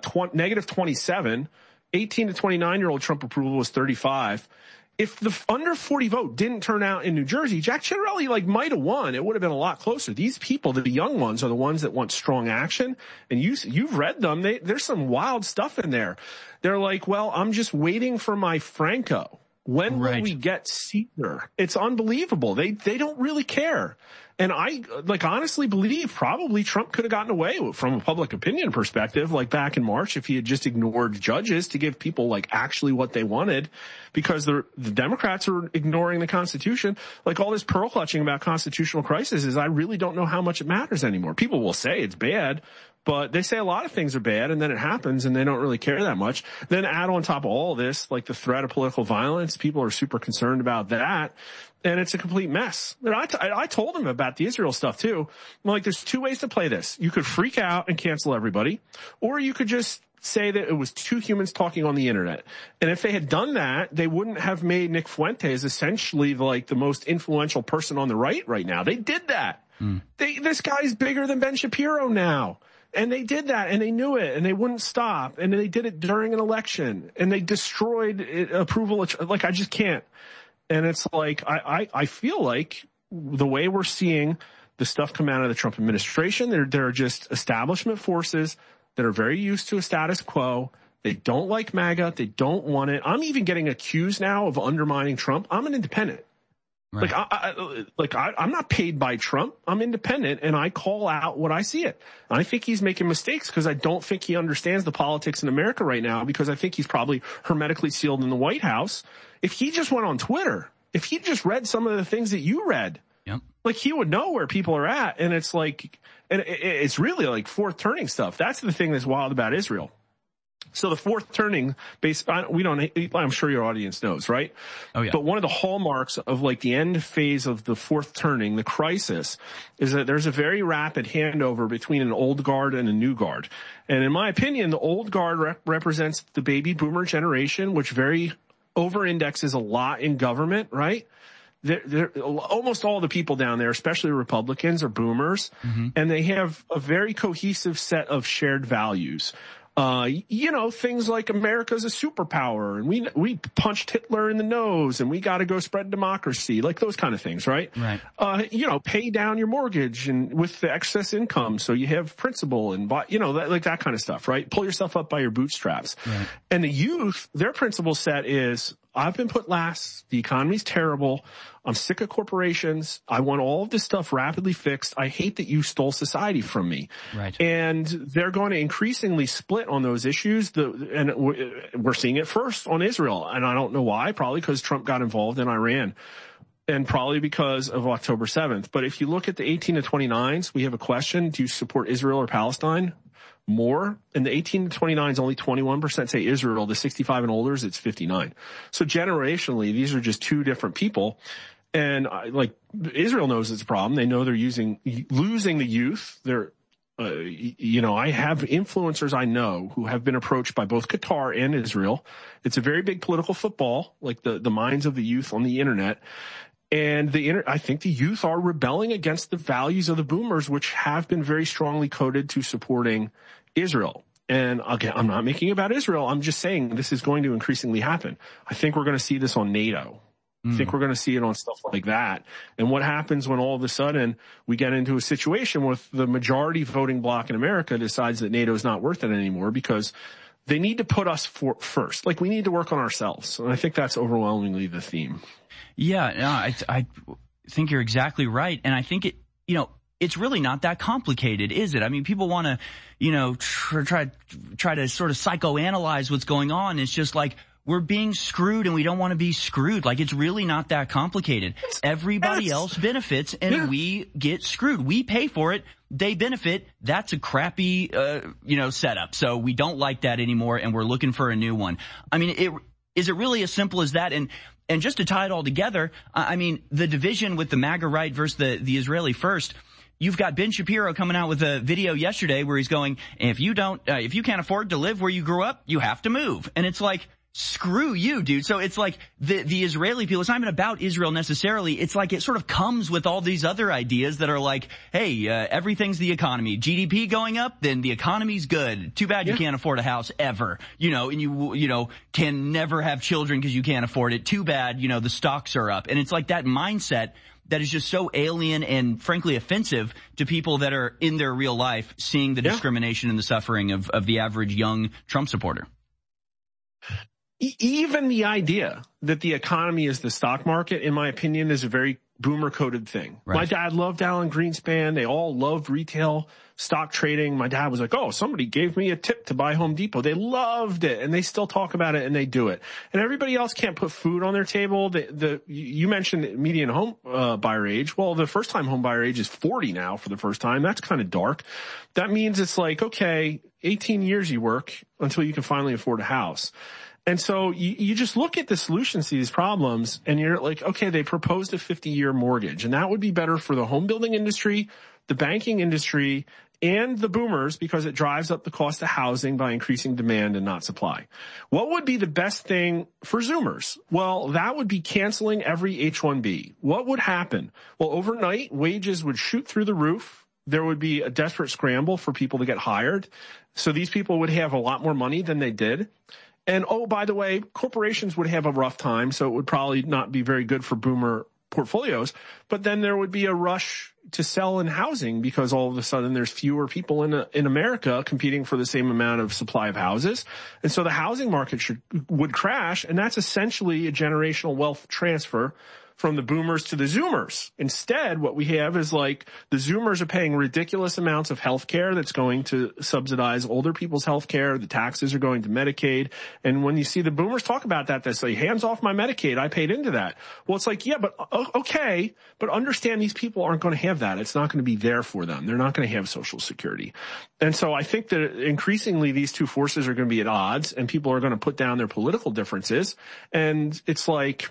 -27. 18 to 29-year-old Trump approval was 35. If the under 40 vote didn't turn out in New Jersey, Jack Ciattarelli might have won. It would have been a lot closer. These people, the young ones, are the ones that want strong action. And you've read them. There's some wild stuff in there. They're like, well, I'm just waiting for my Franco. When will we get Caesar? It's unbelievable. They don't really care. And I honestly believe probably Trump could have gotten away from a public opinion perspective, back in March, if he had just ignored judges to give people actually what they wanted, because the Democrats are ignoring the Constitution. All this pearl clutching about constitutional crises I really don't know how much it matters anymore. People will say it's bad, but they say a lot of things are bad, and then it happens, and they don't really care that much. Then add on top of all this, the threat of political violence. People are super concerned about that, and it's a complete mess. And I told them about the Israel stuff, too. There's 2 ways to play this. You could freak out and cancel everybody, or you could just say that it was 2 humans talking on the internet. And if they had done that, they wouldn't have made Nick Fuentes essentially the most influential person on the right now. They did that. This guy's bigger than Ben Shapiro now. And they did that, and they knew it, and they wouldn't stop, and they did it during an election, and they destroyed approval. I just can't. And it's I feel like the way we're seeing the stuff come out of the Trump administration, there are just establishment forces that are very used to a status quo. They don't like MAGA. They don't want it. I'm even getting accused now of undermining Trump. I'm an independent. Right. I'm not paid by Trump. I'm independent, and I call out what I see it. And I think he's making mistakes because I don't think he understands the politics in America right now, because I think he's probably hermetically sealed in the White House. If he just went on Twitter, if he just read some of the things that you read, he would know where people are at. And it's it's really fourth turning stuff. That's the thing that's wild about Israel. So the fourth turning, I'm sure your audience knows, right? Oh, yeah. But one of the hallmarks of the end phase of the fourth turning, the crisis, is that there's a very rapid handover between an old guard and a new guard. And in my opinion, the old guard represents the baby boomer generation, which very over-indexes a lot in government, right? Almost all the people down there, especially Republicans, are boomers, and they have a very cohesive set of shared values. Things like America's a superpower and we punched Hitler in the nose and we got to go spread democracy, like those kind of things, right? Right. Pay down your mortgage and with the excess income so you have principal and that kind of stuff, right? Pull yourself up by your bootstraps. Right. And the youth, their principle set is, I've been put last. The economy's terrible. I'm sick of corporations. I want all of this stuff rapidly fixed. I hate that you stole society from me. Right. And they're going to increasingly split on those issues. And we're seeing it first on Israel. And I don't know why. Probably because Trump got involved in Iran. And probably because of October 7th. But if you look at the 18 to 29s, we have a question. Do you support Israel or Palestine? More. And the 18 to 29s, only 21% say Israel. The 65 and older, it's 59. So generationally, these are just two different people. And Israel knows it's a problem. They know they're losing the youth. I have influencers I know who have been approached by both Qatar and Israel. It's a very big political football, like the minds of the youth on the internet. And I think the youth are rebelling against the values of the boomers, which have been very strongly coded to supporting Israel. And again, I'm not making it about Israel. I'm just saying this is going to increasingly happen. I think we're going to see this on NATO. I think we're going to see it on stuff like that. And what happens when all of a sudden we get into a situation with the majority voting bloc in America decides that NATO is not worth it anymore because they need to put us first. Like we need to work on ourselves. And I think that's overwhelmingly the theme. Yeah, no, I think you're exactly right. And I think it's really not that complicated, is it? I mean, people want to, try to sort of psychoanalyze what's going on. It's just like, we're being screwed and we don't want to be screwed. Like, it's really not that complicated. Everybody else benefits and we get screwed. We pay for it. They benefit. That's a crappy, setup. So we don't like that anymore and we're looking for a new one. I mean, is it really as simple as that? And just to tie it all together, I mean, the division with the MAGA right versus the Israeli first, you've got Ben Shapiro coming out with a video yesterday where he's going, if you can't afford to live where you grew up, you have to move. And it's like, screw you, dude. So it's like the Israeli people, it's not even about Israel necessarily. It's like it sort of comes with all these other ideas that are like, hey, everything's the economy. GDP going up, then the economy's good. Too bad you can't afford a house ever, and you can never have children because you can't afford it. Too bad, the stocks are up. And it's like that mindset that is just so alien and frankly offensive to people that are in their real life seeing the discrimination and the suffering of the average young Trump supporter. Even the idea that the economy is the stock market, in my opinion, is a very boomer-coded thing. Right. My dad loved Alan Greenspan. They all loved retail stock trading. My dad was like, oh, somebody gave me a tip to buy Home Depot. They loved it, and they still talk about it, and they do it. And everybody else can't put food on their table. You mentioned median home buyer age. Well, the first-time home buyer age is 40 now for the first time. That's kind of dark. That means it's like, okay, 18 years you work until you can finally afford a house. And so you just look at the solutions to these problems and you're like, okay, they proposed a 50-year mortgage and that would be better for the home building industry, the banking industry, and the boomers because it drives up the cost of housing by increasing demand and not supply. What would be the best thing for Zoomers? Well, that would be canceling every H-1B. What would happen? Well, overnight, wages would shoot through the roof. There would be a desperate scramble for people to get hired. So these people would have a lot more money than they did. And, oh, by the way, corporations would have a rough time, so it would probably not be very good for boomer portfolios. But then there would be a rush to sell in housing because all of a sudden there's fewer people in America competing for the same amount of supply of houses. And so the housing market would crash, and that's essentially a generational wealth transfer from the boomers to the Zoomers. Instead, what we have is like the Zoomers are paying ridiculous amounts of health care that's going to subsidize older people's health care. The taxes are going to Medicaid. And when you see the boomers talk about that, they say, hands off my Medicaid. I paid into that. Well, it's like, yeah, but okay, but understand these people aren't going to have that. It's not going to be there for them. They're not going to have Social Security. And so I think that increasingly these two forces are going to be at odds and people are going to put down their political differences. And it's like,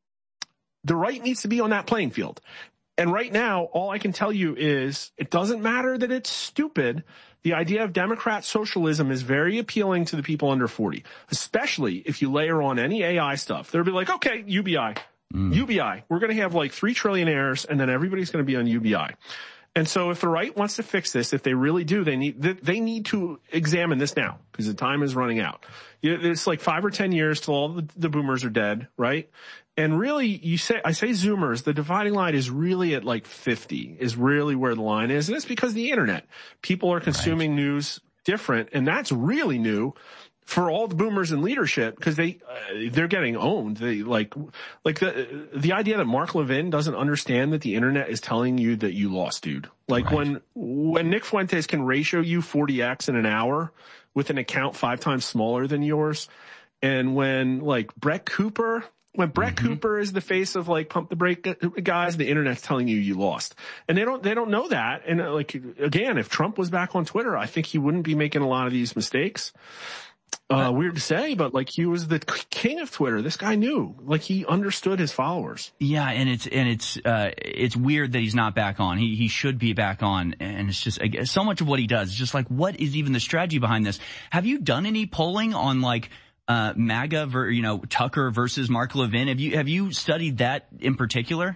the right needs to be on that playing field. And right now, all I can tell you is it doesn't matter that it's stupid. The idea of Democrat socialism is very appealing to the people under 40, especially if you layer on any AI stuff. They'll be like, okay, UBI. UBI. We're going to have like 3 trillionaires and then everybody's going to be on UBI. And so if the right wants to fix this, if they really do, they need to examine this now because the time is running out. It's like 5 or 10 years till all the boomers are dead, right? And really, I say Zoomers, the dividing line is really at like 50 is really where the line is. And it's because of the internet. People are consuming news different, and that's really new for all the boomers in leadership because they're getting owned. They like the idea that Mark Levin doesn't understand that the internet is telling you that you lost, dude. Like when Nick Fuentes can ratio you 40x in an hour with an account 5 times smaller than yours, and when like Brett Cooper is the face of like pump the brake guys, the internet's telling you lost. And they don't know that. And like, again, if Trump was back on Twitter, I think he wouldn't be making a lot of these mistakes. Weird to say, but like he was the king of Twitter. This guy knew, like he understood his followers. Yeah. And it's weird that he's not back on. He should be back on. And it's just so much of what he does is just like, what is even the strategy behind this? Have you done any polling on like, MAGA, Tucker versus Mark Levin? Have you studied that in particular?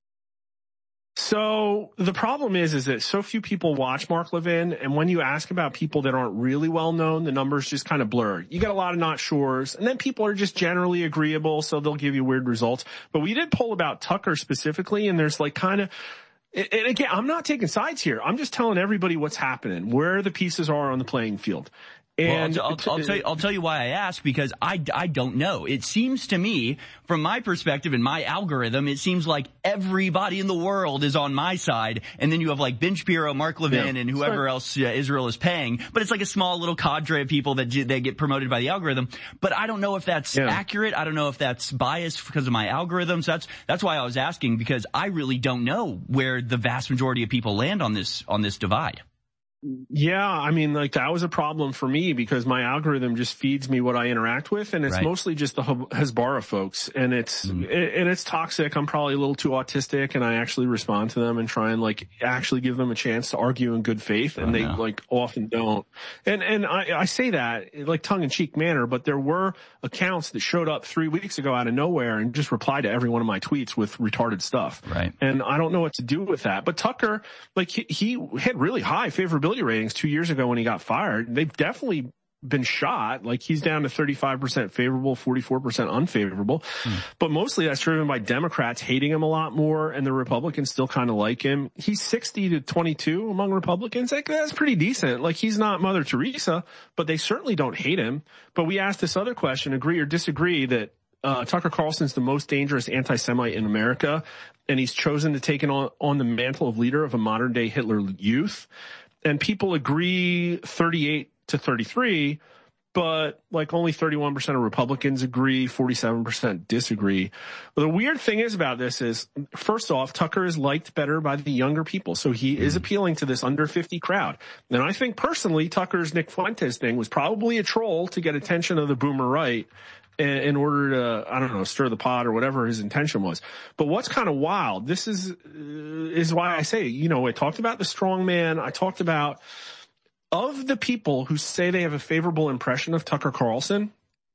So the problem is that so few people watch Mark Levin, and when you ask about people that aren't really well known, the numbers just kind of blur. You get a lot of not sures, and then people are just generally agreeable, so they'll give you weird results. But we did poll about Tucker specifically, and there's like kind of, and again, I'm not taking sides here. I'm just telling everybody what's happening, where the pieces are on the playing field. And well, I'll tell you why I ask, because I don't know. It seems to me, from my perspective and my algorithm, it seems like everybody in the world is on my side, and then you have like Ben Shapiro, Mark Levin, and whoever else Israel is paying. But it's like a small little cadre of people that they get promoted by the algorithm. But I don't know if that's accurate. I don't know if that's biased because of my algorithms. That's why I was asking, because I really don't know where the vast majority of people land on this divide. Yeah, I mean, like that was a problem for me because my algorithm just feeds me what I interact with, and it's mostly just the Hezbollah folks, and it's toxic. I'm probably a little too autistic, and I actually respond to them and try and like actually give them a chance to argue in good faith, and they like often don't. And I say that like tongue in cheek manner, but there were accounts that showed up 3 weeks ago out of nowhere and just replied to every one of my tweets with retarded stuff. Right. And I don't know what to do with that. But Tucker, like he had really high favorability ratings 2 years ago when he got fired. They've definitely been shot. Like he's down to 35% favorable, 44% unfavorable. But mostly that's driven by Democrats hating him a lot more, and the Republicans still kind of like him. He's 60-22 among Republicans. Like that's pretty decent. Like he's not Mother Teresa, but they certainly don't hate him. But we asked this other question, agree or disagree that Tucker Carlson's the most dangerous anti-Semite in America, and he's chosen to take on the mantle of leader of a modern day Hitler Youth. And people agree 38-33, but like only 31% of Republicans agree, 47% disagree. But the weird thing is about this is, first off, Tucker is liked better by the younger people. So he is appealing to this under 50 crowd. And I think personally, Tucker's Nick Fuentes thing was probably a troll to get attention of the boomer right in order to, I don't know, stir the pot or whatever his intention was. But what's kind of wild, this is why I say, I talked about the strong man. I talked about, of the people who say they have a favorable impression of Tucker Carlson,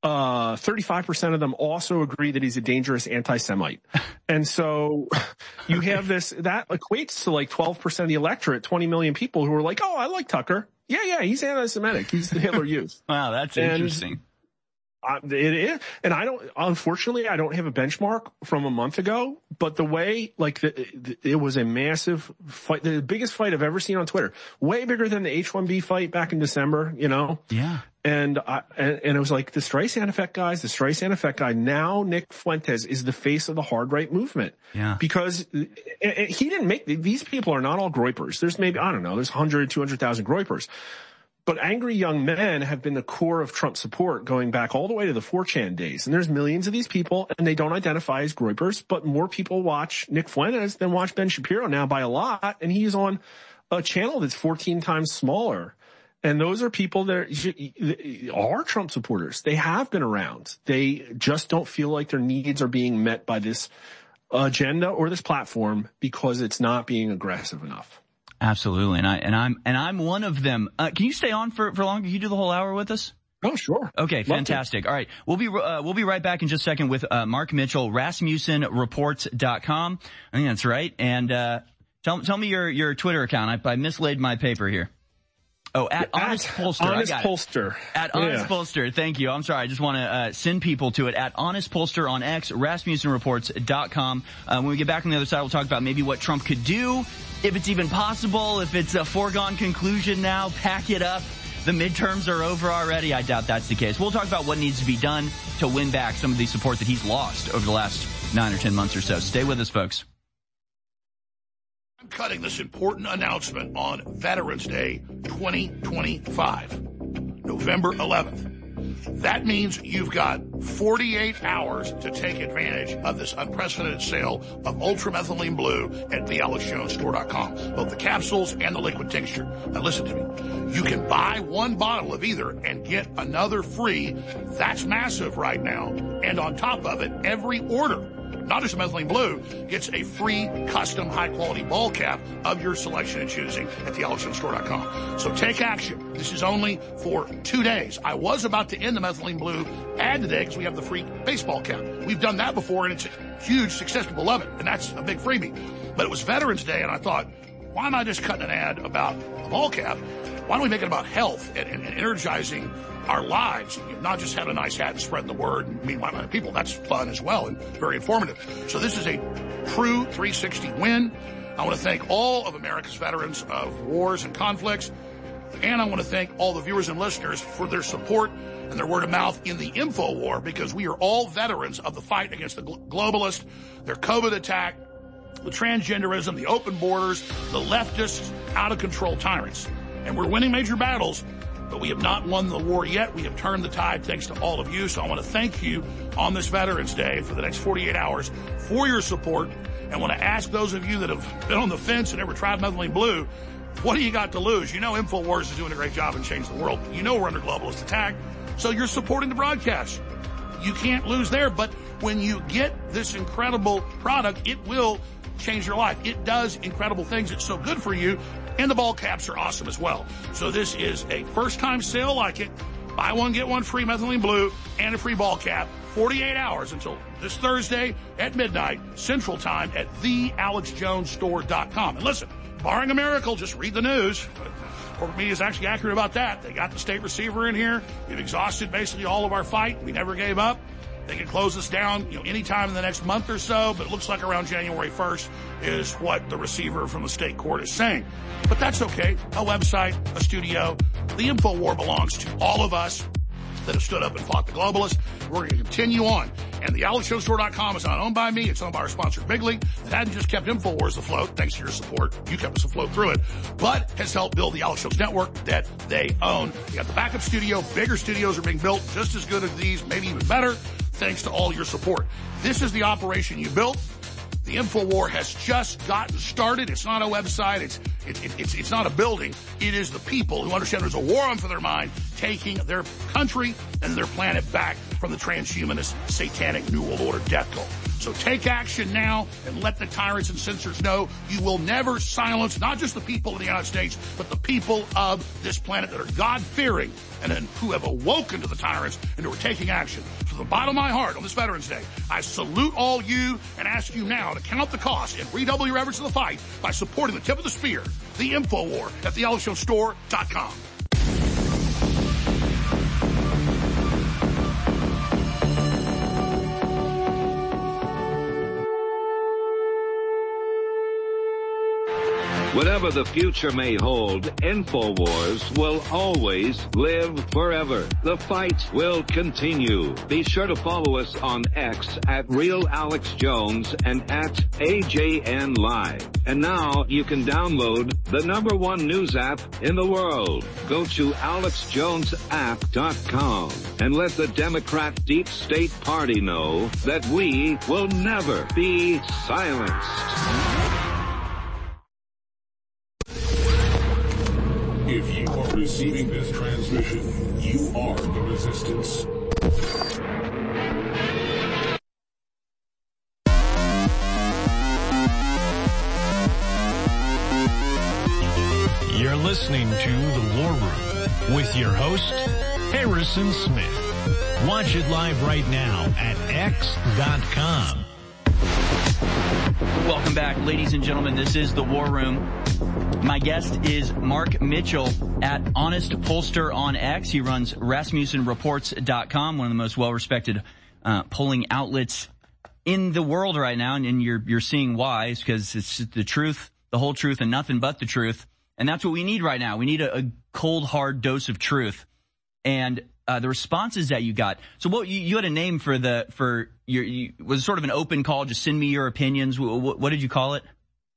35% of them also agree that he's a dangerous anti-Semite. And so you have that equates to like 12% of the electorate, 20 million people who are like, oh, I like Tucker. Yeah, he's anti-Semitic. He's the Hitler Youth. Wow, that's interesting. It is. And unfortunately, I don't have a benchmark from a month ago, but the way, like, it was a massive fight, the biggest fight I've ever seen on Twitter, way bigger than the H-1B fight back in December, Yeah. And it was like the Streisand effect guys, the Streisand effect guy. Now Nick Fuentes is the face of the hard right movement. Yeah. Because he didn't make, these people are not all groypers. There's maybe, I don't know, there's 100, 200,000 groypers. But angry young men have been the core of Trump support going back all the way to the 4chan days. And there's millions of these people, and they don't identify as groypers, but more people watch Nick Fuentes than watch Ben Shapiro now by a lot, and he's on a channel that's 14 times smaller. And those are people that are Trump supporters. They have been around. They just don't feel like their needs are being met by this agenda or this platform because it's not being aggressive enough. Absolutely. And I'm one of them. Can you stay on for longer? Can you do the whole hour with us? Oh, sure. Okay, fantastic. All right. We'll be right back in just a second with Mark Mitchell, RasmussenReports.com. I think that's right. And Tell me your Twitter account. I mislaid my paper here. Oh, at Honest Pollster. Honest Pollster. At Honest Pollster. Thank you. I'm sorry. I just want to send people to it. At Honest Pollster on X, RasmussenReports.com. When we get back on the other side, we'll talk about maybe what Trump could do, if it's even possible, if it's a foregone conclusion now, pack it up. The midterms are over already. I doubt that's the case. We'll talk about what needs to be done to win back some of the support that he's lost over the last 9 or 10 months or so. Stay with us, folks. I'm cutting this important announcement on Veterans Day 2025, November 11th. That means you've got 48 hours to take advantage of this unprecedented sale of ultramethylene blue at thealexjonesstore.com, both the capsules and the liquid tincture. Now listen to me. You can buy one bottle of either and get another free. That's massive right now. And on top of it, every order, not just methylene blue, gets a free custom high-quality ball cap of your selection and choosing at thealexjonesstore.com. So take action. This is only for 2 days. I was about to end the methylene blue ad today because we have the free baseball cap. We've done that before, and it's a huge success. People love it, and that's a big freebie. But it was Veterans Day, and I thought, why am I just cutting an ad about a ball cap? Why don't we make it about health and energizing our lives, not just having a nice hat and spreading the word and meeting like-minded people. That's fun as well and very informative. So this is a true 360 win. I want to thank all of America's veterans of wars and conflicts. And I want to thank all the viewers and listeners for their support and their word of mouth in the info war, because we are all veterans of the fight against the globalists, their COVID attack, the transgenderism, the open borders, the leftists, out of control tyrants. And we're winning major battles, but we have not won the war yet. We have turned the tide thanks to all of you. So I want to thank you on this Veterans Day for the next 48 hours for your support. And want to ask those of you that have been on the fence and never tried methylene blue, what do you got to lose? You know InfoWars is doing a great job in changing the world. You know we're under globalist attack. So you're supporting the broadcast. You can't lose there. But when you get this incredible product, it will change your life. It does incredible things. It's so good for you. And the ball caps are awesome as well. So this is a first-time sale like it. Buy one, get one free methylene blue and a free ball cap. 48 hours until this Thursday at midnight Central Time at thealexjonesstore.com. And listen, barring a miracle, just read the news. Corporate media is actually accurate about that. They got the state receiver in here. We've exhausted basically all of our fight. We never gave up. They can close us down, anytime in the next month or so, but it looks like around January 1st is what the receiver from the state court is saying. But that's okay. A website, a studio. The info war belongs to all of us that have stood up and fought the globalists. We're going to continue on. And the AlexJonesStore.com is not owned by me. It's owned by our sponsor, Big League. It hadn't just kept InfoWars afloat, thanks to your support. You kept us afloat through it. But has helped build the Alex Jones Network that they own. You got the backup studio. Bigger studios are being built just as good as these, maybe even better, thanks to all your support. This is the operation you built. The InfoWar has just gotten started. It's not a website. It's not a building. It is the people who understand there's a war on for their mind, taking their country and their planet back from the transhumanist, satanic New World Order death cult. So take action now and let the tyrants and censors know you will never silence not just the people of the United States, but the people of this planet that are God-fearing and who have awoken to the tyrants and who are taking action. From the bottom of my heart on this Veterans Day, I salute all you and ask you now to count the cost and redouble your efforts in the fight by supporting the tip of the spear, the InfoWar at thealexjonesstore.com. Whatever the future may hold, InfoWars will always live forever. The fight will continue. Be sure to follow us on X at RealAlexJones and at AJN Live. And now you can download the #1 news app in the world. Go to AlexJonesApp.com and let the Democrat Deep State Party know that we will never be silenced. If you are receiving this transmission, you are the resistance. You're listening to The War Room with your host, Harrison Smith. Watch it live right now at X.com. Welcome back, ladies and gentlemen. This is the War Room. My guest is Mark Mitchell at Honest Pollster on X. He runs RasmussenReports.com, one of the most well-respected polling outlets in the world right now, and you're seeing why. It's because it's the truth, the whole truth, and nothing but the truth. And that's what we need right now. We need a cold, hard dose of truth. And the responses that you got. So what you had a name for was it sort of an open call? Just send me your opinions. What did you call it?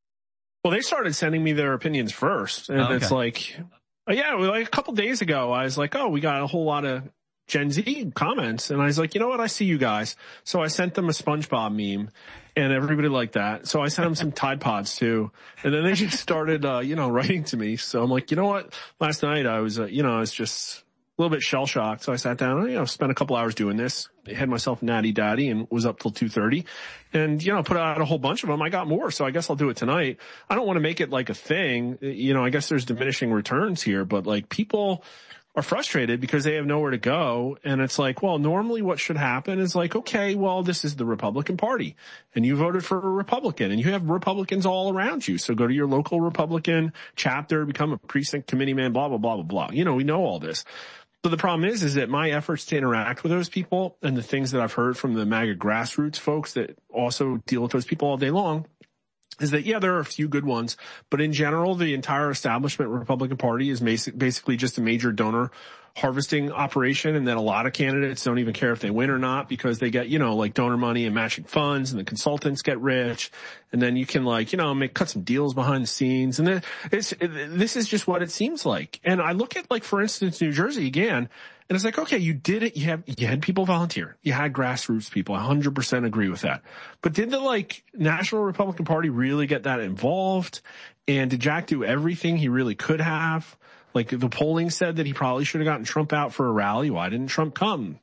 Well, they started sending me their opinions first. And It's like, like a couple days ago, I was like, we got a whole lot of Gen Z comments. And I was like, you know what? I see you guys. So I sent them a SpongeBob meme and everybody liked that. So I sent them some Tide Pods too. And then they just started, writing to me. So I'm like, you know what? Last night I was, I was just a little bit shell shocked. So I sat down and, spent a couple hours doing this. I had myself natty daddy and was up till 2:30 and, put out a whole bunch of them. I got more. So I guess I'll do it tonight. I don't want to make it like a thing. I guess there's diminishing returns here, but like people are frustrated because they have nowhere to go. And it's like, well, normally what should happen is like, okay, well, this is the Republican Party and you voted for a Republican and you have Republicans all around you. So go to your local Republican chapter, become a precinct committee man, blah, blah, blah, blah, blah. We know all this. But the problem is that my efforts to interact with those people and the things that I've heard from the MAGA grassroots folks that also deal with those people all day long is that, there are a few good ones, but in general, the entire establishment Republican Party is basically just a major donor harvesting operation, and that a lot of candidates don't even care if they win or not because they get, like donor money and matching funds, and the consultants get rich, and then you can cut some deals behind the scenes, and then this is just what it seems like. And I look at for instance, New Jersey again, and it's like, okay, you did it. You had people volunteer. You had grassroots people. 100% agree with that. But did the National Republican Party really get that involved? And did Jack do everything he really could have? The polling said that he probably should have gotten Trump out for a rally. Why didn't Trump come?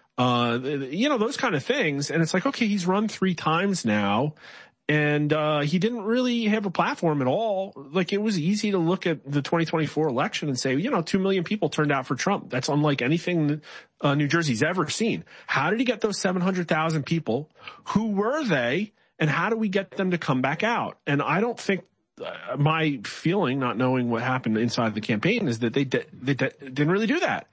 Those kind of things. And it's like, okay, he's run 3 times now. And he didn't really have a platform at all. It was easy to look at the 2024 election and say, 2 million people turned out for Trump. That's unlike anything New Jersey's ever seen. How did he get those 700,000 people? Who were they? And how do we get them to come back out? And I don't think my feeling, not knowing what happened inside the campaign, is that they didn't really do that.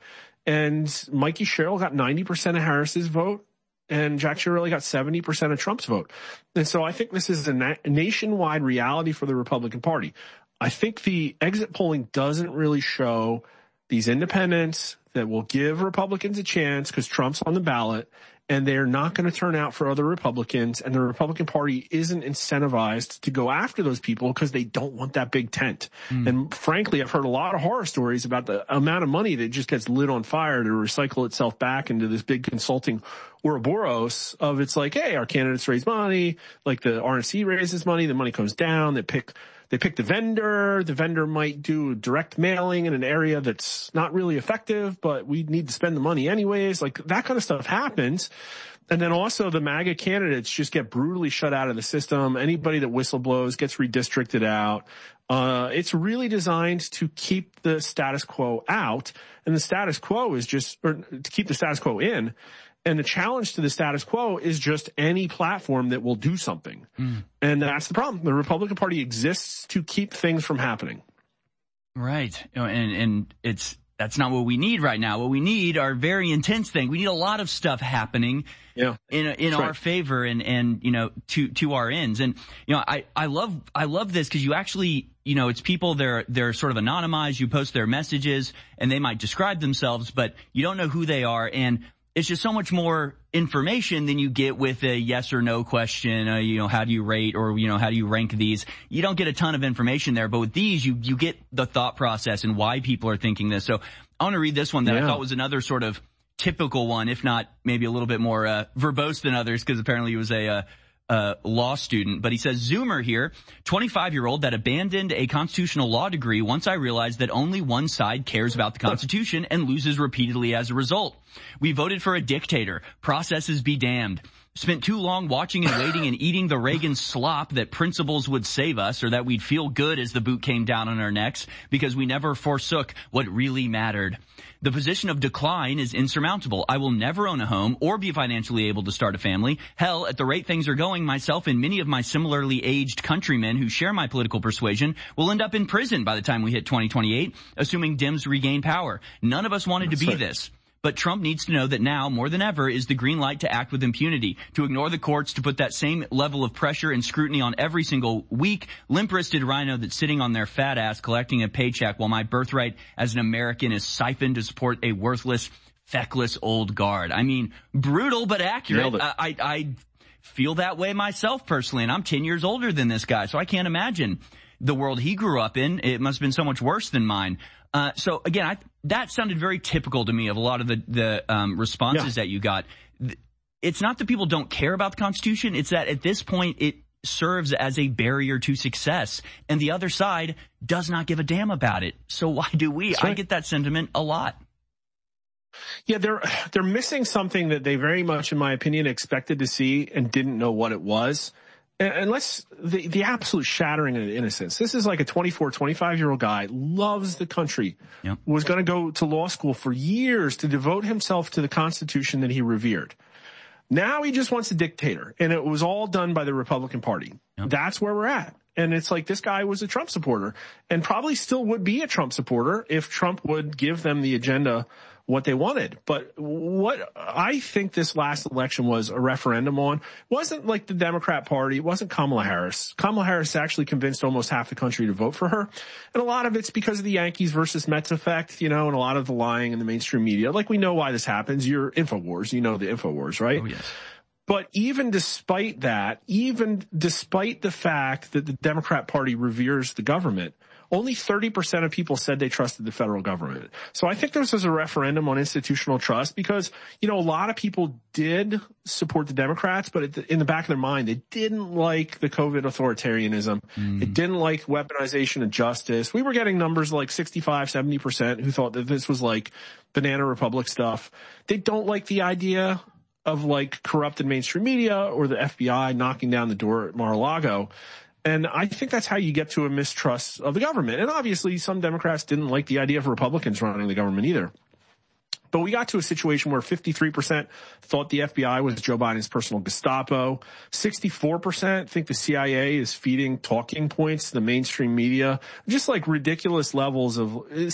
And Mikey Sherrill got 90% of Harris's vote, and Jack Chiarelli got 70% of Trump's vote. And so I think this is a nationwide reality for the Republican Party. I think the exit polling doesn't really show these independents that will give Republicans a chance because Trump's on the ballot, and they're not going to turn out for other Republicans, and the Republican Party isn't incentivized to go after those people because they don't want that big tent. And frankly, I've heard a lot of horror stories about the amount of money that just gets lit on fire to recycle itself back into this big consulting Ouroboros of it's like, hey, our candidates raise money, like the RNC raises money, the money comes down, they pick the vendor might do direct mailing in an area that's not really effective, but we need to spend the money anyways. That kind of stuff happens. And then also the MAGA candidates just get brutally shut out of the system. Anybody that whistleblows gets redistricted out. It's really designed to keep the status quo out, and the status quo is to keep the status quo in. And the challenge to the status quo is just any platform that will do something. And that's the problem. The Republican Party exists to keep things from happening. Right. And that's not what we need right now. What we need are very intense things. We need a lot of stuff happening in our favor and to our ends. And, I love this because you actually, it's people, they're sort of anonymized. You post their messages and they might describe themselves, but you don't know who they are. And it's just so much more information than you get with a yes or no question. How do you rate, or, how do you rank these? You don't get a ton of information there, but with these, you get the thought process and why people are thinking this. So I want to read this one that I thought was another sort of typical one, if not maybe a little bit more verbose than others, because apparently he was a law student. But he says, Zoomer here, 25-year-old that abandoned a constitutional law degree once I realized that only one side cares about the Constitution and loses repeatedly as a result. We voted for a dictator. Processes be damned. spent too long watching and waiting and eating the Reagan slop that principles would save us, or that we'd feel good as the boot came down on our necks, because we never forsook what really mattered. The position of decline is insurmountable. I will never own a home or be financially able to start a family. Hell, at the rate things are going, myself and many of my similarly aged countrymen who share my political persuasion will end up in prison by the time we hit 2028, assuming Dems regain power. None of us wanted to be this. But Trump needs to know that now, more than ever, is the green light to act with impunity, to ignore the courts, to put that same level of pressure and scrutiny on every single weak, limp-wristed rhino that's sitting on their fat ass collecting a paycheck while my birthright as an American is siphoned to support a worthless, feckless old guard. I mean, brutal but accurate. I feel that way myself personally, and I'm 10 years older than this guy, so I can't imagine the world he grew up in. It must have been so much worse than mine. So again, that sounded very typical to me of a lot of the responses that you got. It's not that people don't care about the Constitution. It's that at this point it serves as a barrier to success, and the other side does not give a damn about it. So why do we? I get that sentiment a lot. Yeah, they're missing something that they very much, in my opinion, expected to see and didn't know what it was. Unless the absolute shattering of innocence. This is like a 24, 25-year-old guy, loves the country, was going to go to law school for years to devote himself to the Constitution that he revered. Now he just wants a dictator, and it was all done by the Republican Party. That's where we're at. And it's like this guy was a Trump supporter and probably still would be a Trump supporter if Trump would give them the agenda what they wanted. But what I think this last election was a referendum on wasn't like the Democrat Party. It wasn't Kamala Harris. Kamala Harris actually convinced almost half the country to vote for her. And a lot of it's because of the Yankees versus Mets effect, and a lot of the lying in the mainstream media. Like, we know why this happens. You're InfoWars. You know the InfoWars, right? Oh, yes. But even despite that, even despite the fact that the Democrat Party reveres the government, only 30% of people said they trusted the federal government. So I think this was a referendum on institutional trust because, a lot of people did support the Democrats, but in the back of their mind, they didn't like the COVID authoritarianism. They didn't like weaponization of justice. We were getting numbers like 65, 70% who thought that this was like banana republic stuff. They don't like the idea of like corrupted mainstream media or the FBI knocking down the door at Mar-a-Lago. And I think that's how you get to a mistrust of the government. And obviously some Democrats didn't like the idea of Republicans running the government either. But we got to a situation where 53% thought the FBI was Joe Biden's personal Gestapo. 64% think the CIA is feeding talking points to the mainstream media. Just like ridiculous levels of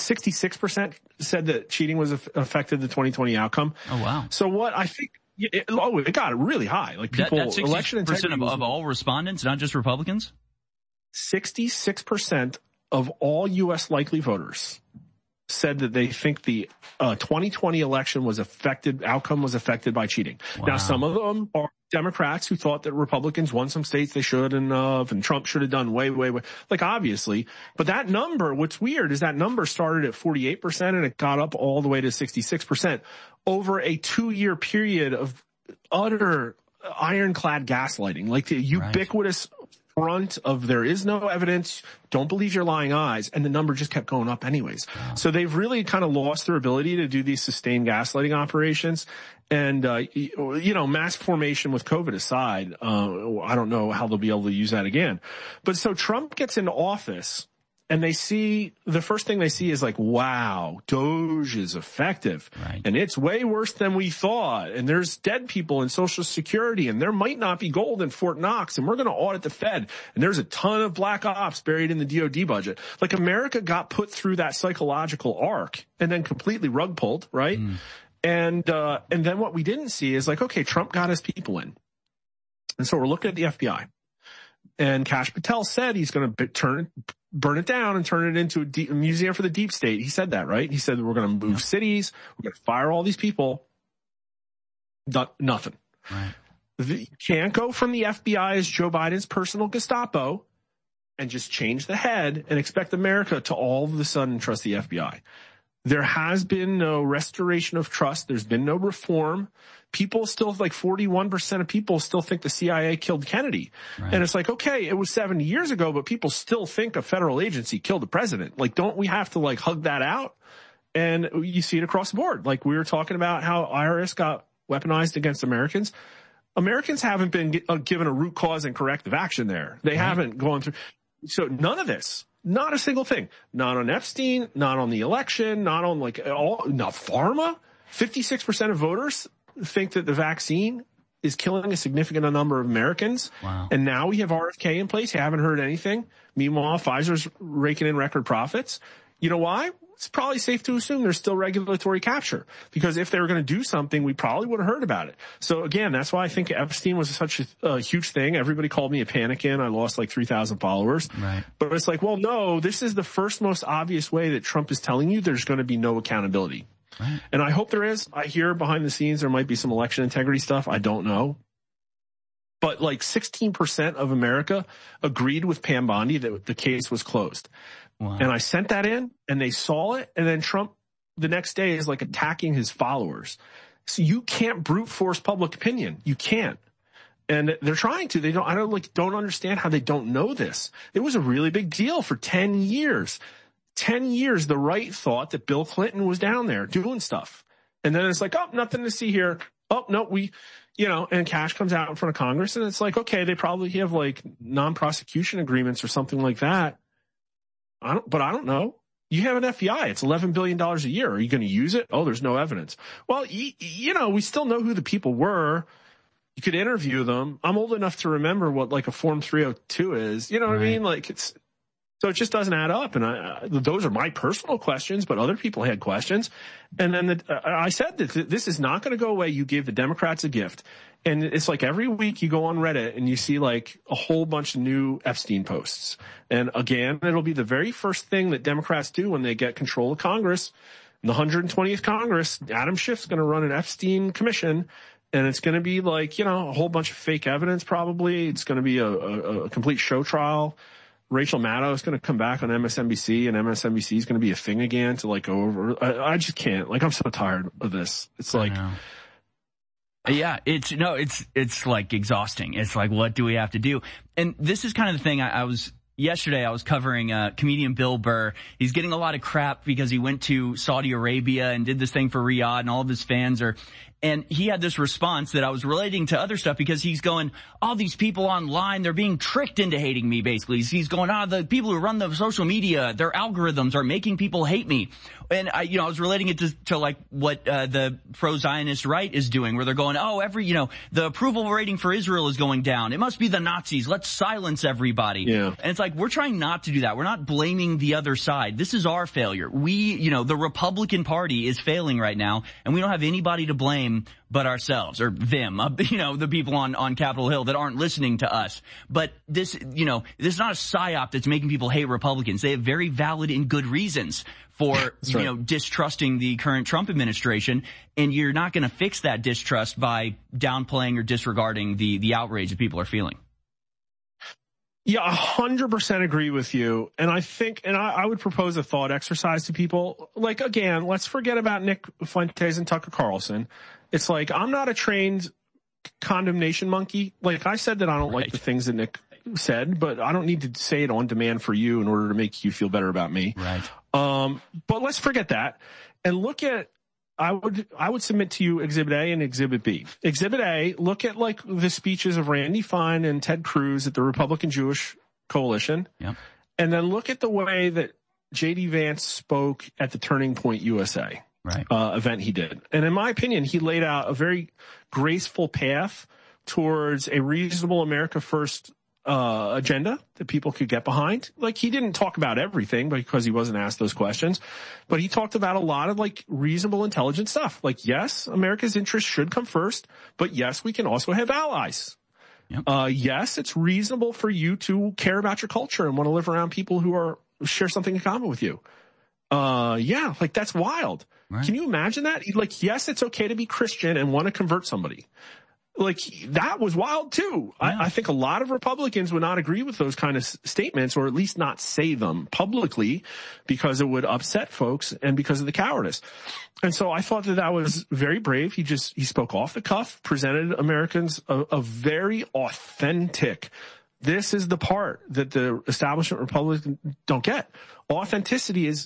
66% said that cheating was affected the 2020 outcome. Oh, wow. So what I think, it got it really high. Like people, that's 60% of all respondents, not just Republicans? 66% of all U.S. likely voters said that they think the 2020 election outcome was affected by cheating. Wow. Now, some of them are Democrats who thought that Republicans won some states they shouldn't have, and Trump should have done way, like obviously. But that number, what's weird is that number started at 48% and it got up all the way to 66% over a 2-year period of utter ironclad gaslighting, like the ubiquitous front of there is no evidence, don't believe your lying eyes, and the number just kept going up anyways. Wow. So they've really kind of lost their ability to do these sustained gaslighting operations. And, mass formation with COVID aside, I don't know how they'll be able to use that again. But so Trump gets into office and the first thing they see is like, wow, Doge is effective. Right. And it's way worse than we thought. And there's dead people in Social Security, and there might not be gold in Fort Knox, and we're going to audit the Fed. And there's a ton of black ops buried in the DOD budget. Like, America got put through that psychological arc and then completely rug pulled, right? And then what we didn't see is like, okay, Trump got his people in. And so we're looking at the FBI. And Kash Patel said he's going to burn it down and turn it into a museum for the deep state. He said that, right? He said that we're going to move cities. We're going to fire all these people. Nothing. Right. You can't go from the FBI as Joe Biden's personal Gestapo and just change the head and expect America to all of a sudden trust the FBI. There has been no restoration of trust. There's been no reform. People still, like 41% of people still think the CIA killed Kennedy. Right. And it's like, okay, it was 70 years ago, but people still think a federal agency killed the president. Like, don't we have to like hug that out? And you see it across the board. Like, we were talking about how IRS got weaponized against Americans. Americans haven't been given a root cause and corrective action there. They haven't gone through. So none of this, not a single thing, not on Epstein, not on the election, not on not pharma. 56% of voters think that the vaccine is killing a significant number of Americans. Wow. And now we have RFK in place. You haven't heard anything. Meanwhile, Pfizer's raking in record profits. You know why? It's probably safe to assume there's still regulatory capture, because if they were going to do something, we probably would have heard about it. So again, that's why I think Epstein was such a huge thing. Everybody called me a panikin. I lost like 3,000 followers. Right. But it's like, well, no, this is the first most obvious way that Trump is telling you there's going to be no accountability. Right. And I hope there is. I hear behind the scenes there might be some election integrity stuff. I don't know. But like 16% of America agreed with Pam Bondi that the case was closed. Wow. And I sent that in and they saw it. And then Trump the next day is like attacking his followers. So you can't brute force public opinion. You can't. And they're trying to. I don't understand how they don't know this. It was a really big deal for 10 years. 10 years, the right thought that Bill Clinton was down there doing stuff. And then it's like, oh, nothing to see here. Oh, no, and cash comes out in front of Congress and it's like, okay, they probably have like non-prosecution agreements or something like that. But I don't know. You have an FBI. It's $11 billion a year. Are you going to use it? Oh, there's no evidence. Well, we still know who the people were. You could interview them. I'm old enough to remember what like a Form 302 is. You know what I mean? Like so it just doesn't add up. And those are my personal questions, but other people had questions. And then I said that this is not going to go away. You gave the Democrats a gift. And it's like every week you go on Reddit and you see like a whole bunch of new Epstein posts. And again, it'll be the very first thing that Democrats do when they get control of Congress. In the 120th Congress, Adam Schiff's going to run an Epstein commission. And it's going to be like, a whole bunch of fake evidence probably. It's going to be a complete show trial. Rachel Maddow is going to come back on MSNBC, and MSNBC is going to be a thing again to like go over. I just can't. Like, I'm so tired of this. It's like, yeah, it's like exhausting. It's like, what do we have to do? And this is kind of the thing. Yesterday I was covering comedian Bill Burr. He's getting a lot of crap because he went to Saudi Arabia and did this thing for Riyadh, and all of his fans and he had this response that I was relating to other stuff because he's going, all these people online, they're being tricked into hating me, basically. He's going, the people who run the social media, their algorithms are making people hate me. And I was relating it to like what the pro-Zionist right is doing, where they're going, the approval rating for Israel is going down. It must be the Nazis. Let's silence everybody. Yeah. And it's like, we're trying not to do that. We're not blaming the other side. This is our failure. The Republican Party is failing right now, and we don't have anybody to blame but ourselves, or them, the people on Capitol Hill that aren't listening to us. But this is not a psyop that's making people hate Republicans. They have very valid and good reasons for, distrusting the current Trump administration. And you're not going to fix that distrust by downplaying or disregarding the outrage that people are feeling. Yeah, 100% agree with you. And I think, I would propose a thought exercise to people. Like, again, let's forget about Nick Fuentes and Tucker Carlson. It's like, I'm not a trained condemnation monkey. Like, I said that I don't like the things that Nick said, but I don't need to say it on demand for you in order to make you feel better about me. Right. But let's forget that and look at, I would submit to you Exhibit A and Exhibit B. Exhibit A, look at like the speeches of Randy Fine and Ted Cruz at the Republican Jewish Coalition. Yep. And then look at the way that J.D. Vance spoke at the Turning Point USA event he did. And in my opinion, he laid out a very graceful path towards a reasonable America First agenda that people could get behind. Like, he didn't talk about everything because he wasn't asked those questions, but he talked about a lot of like reasonable, intelligent stuff. Like, yes, America's interests should come first, but yes, we can also have allies. Yep. Yes, it's reasonable for you to care about your culture and want to live around people who share something in common with you. Yeah, like that's wild. Right. Can you imagine that? Like, yes, it's okay to be Christian and want to convert somebody. Like, that was wild too. Yeah. I think a lot of Republicans would not agree with those kind of statements, or at least not say them publicly, because it would upset folks and because of the cowardice. And so I thought that was very brave. He spoke off the cuff, presented Americans a very authentic. This is the part that the establishment Republicans don't get. Authenticity is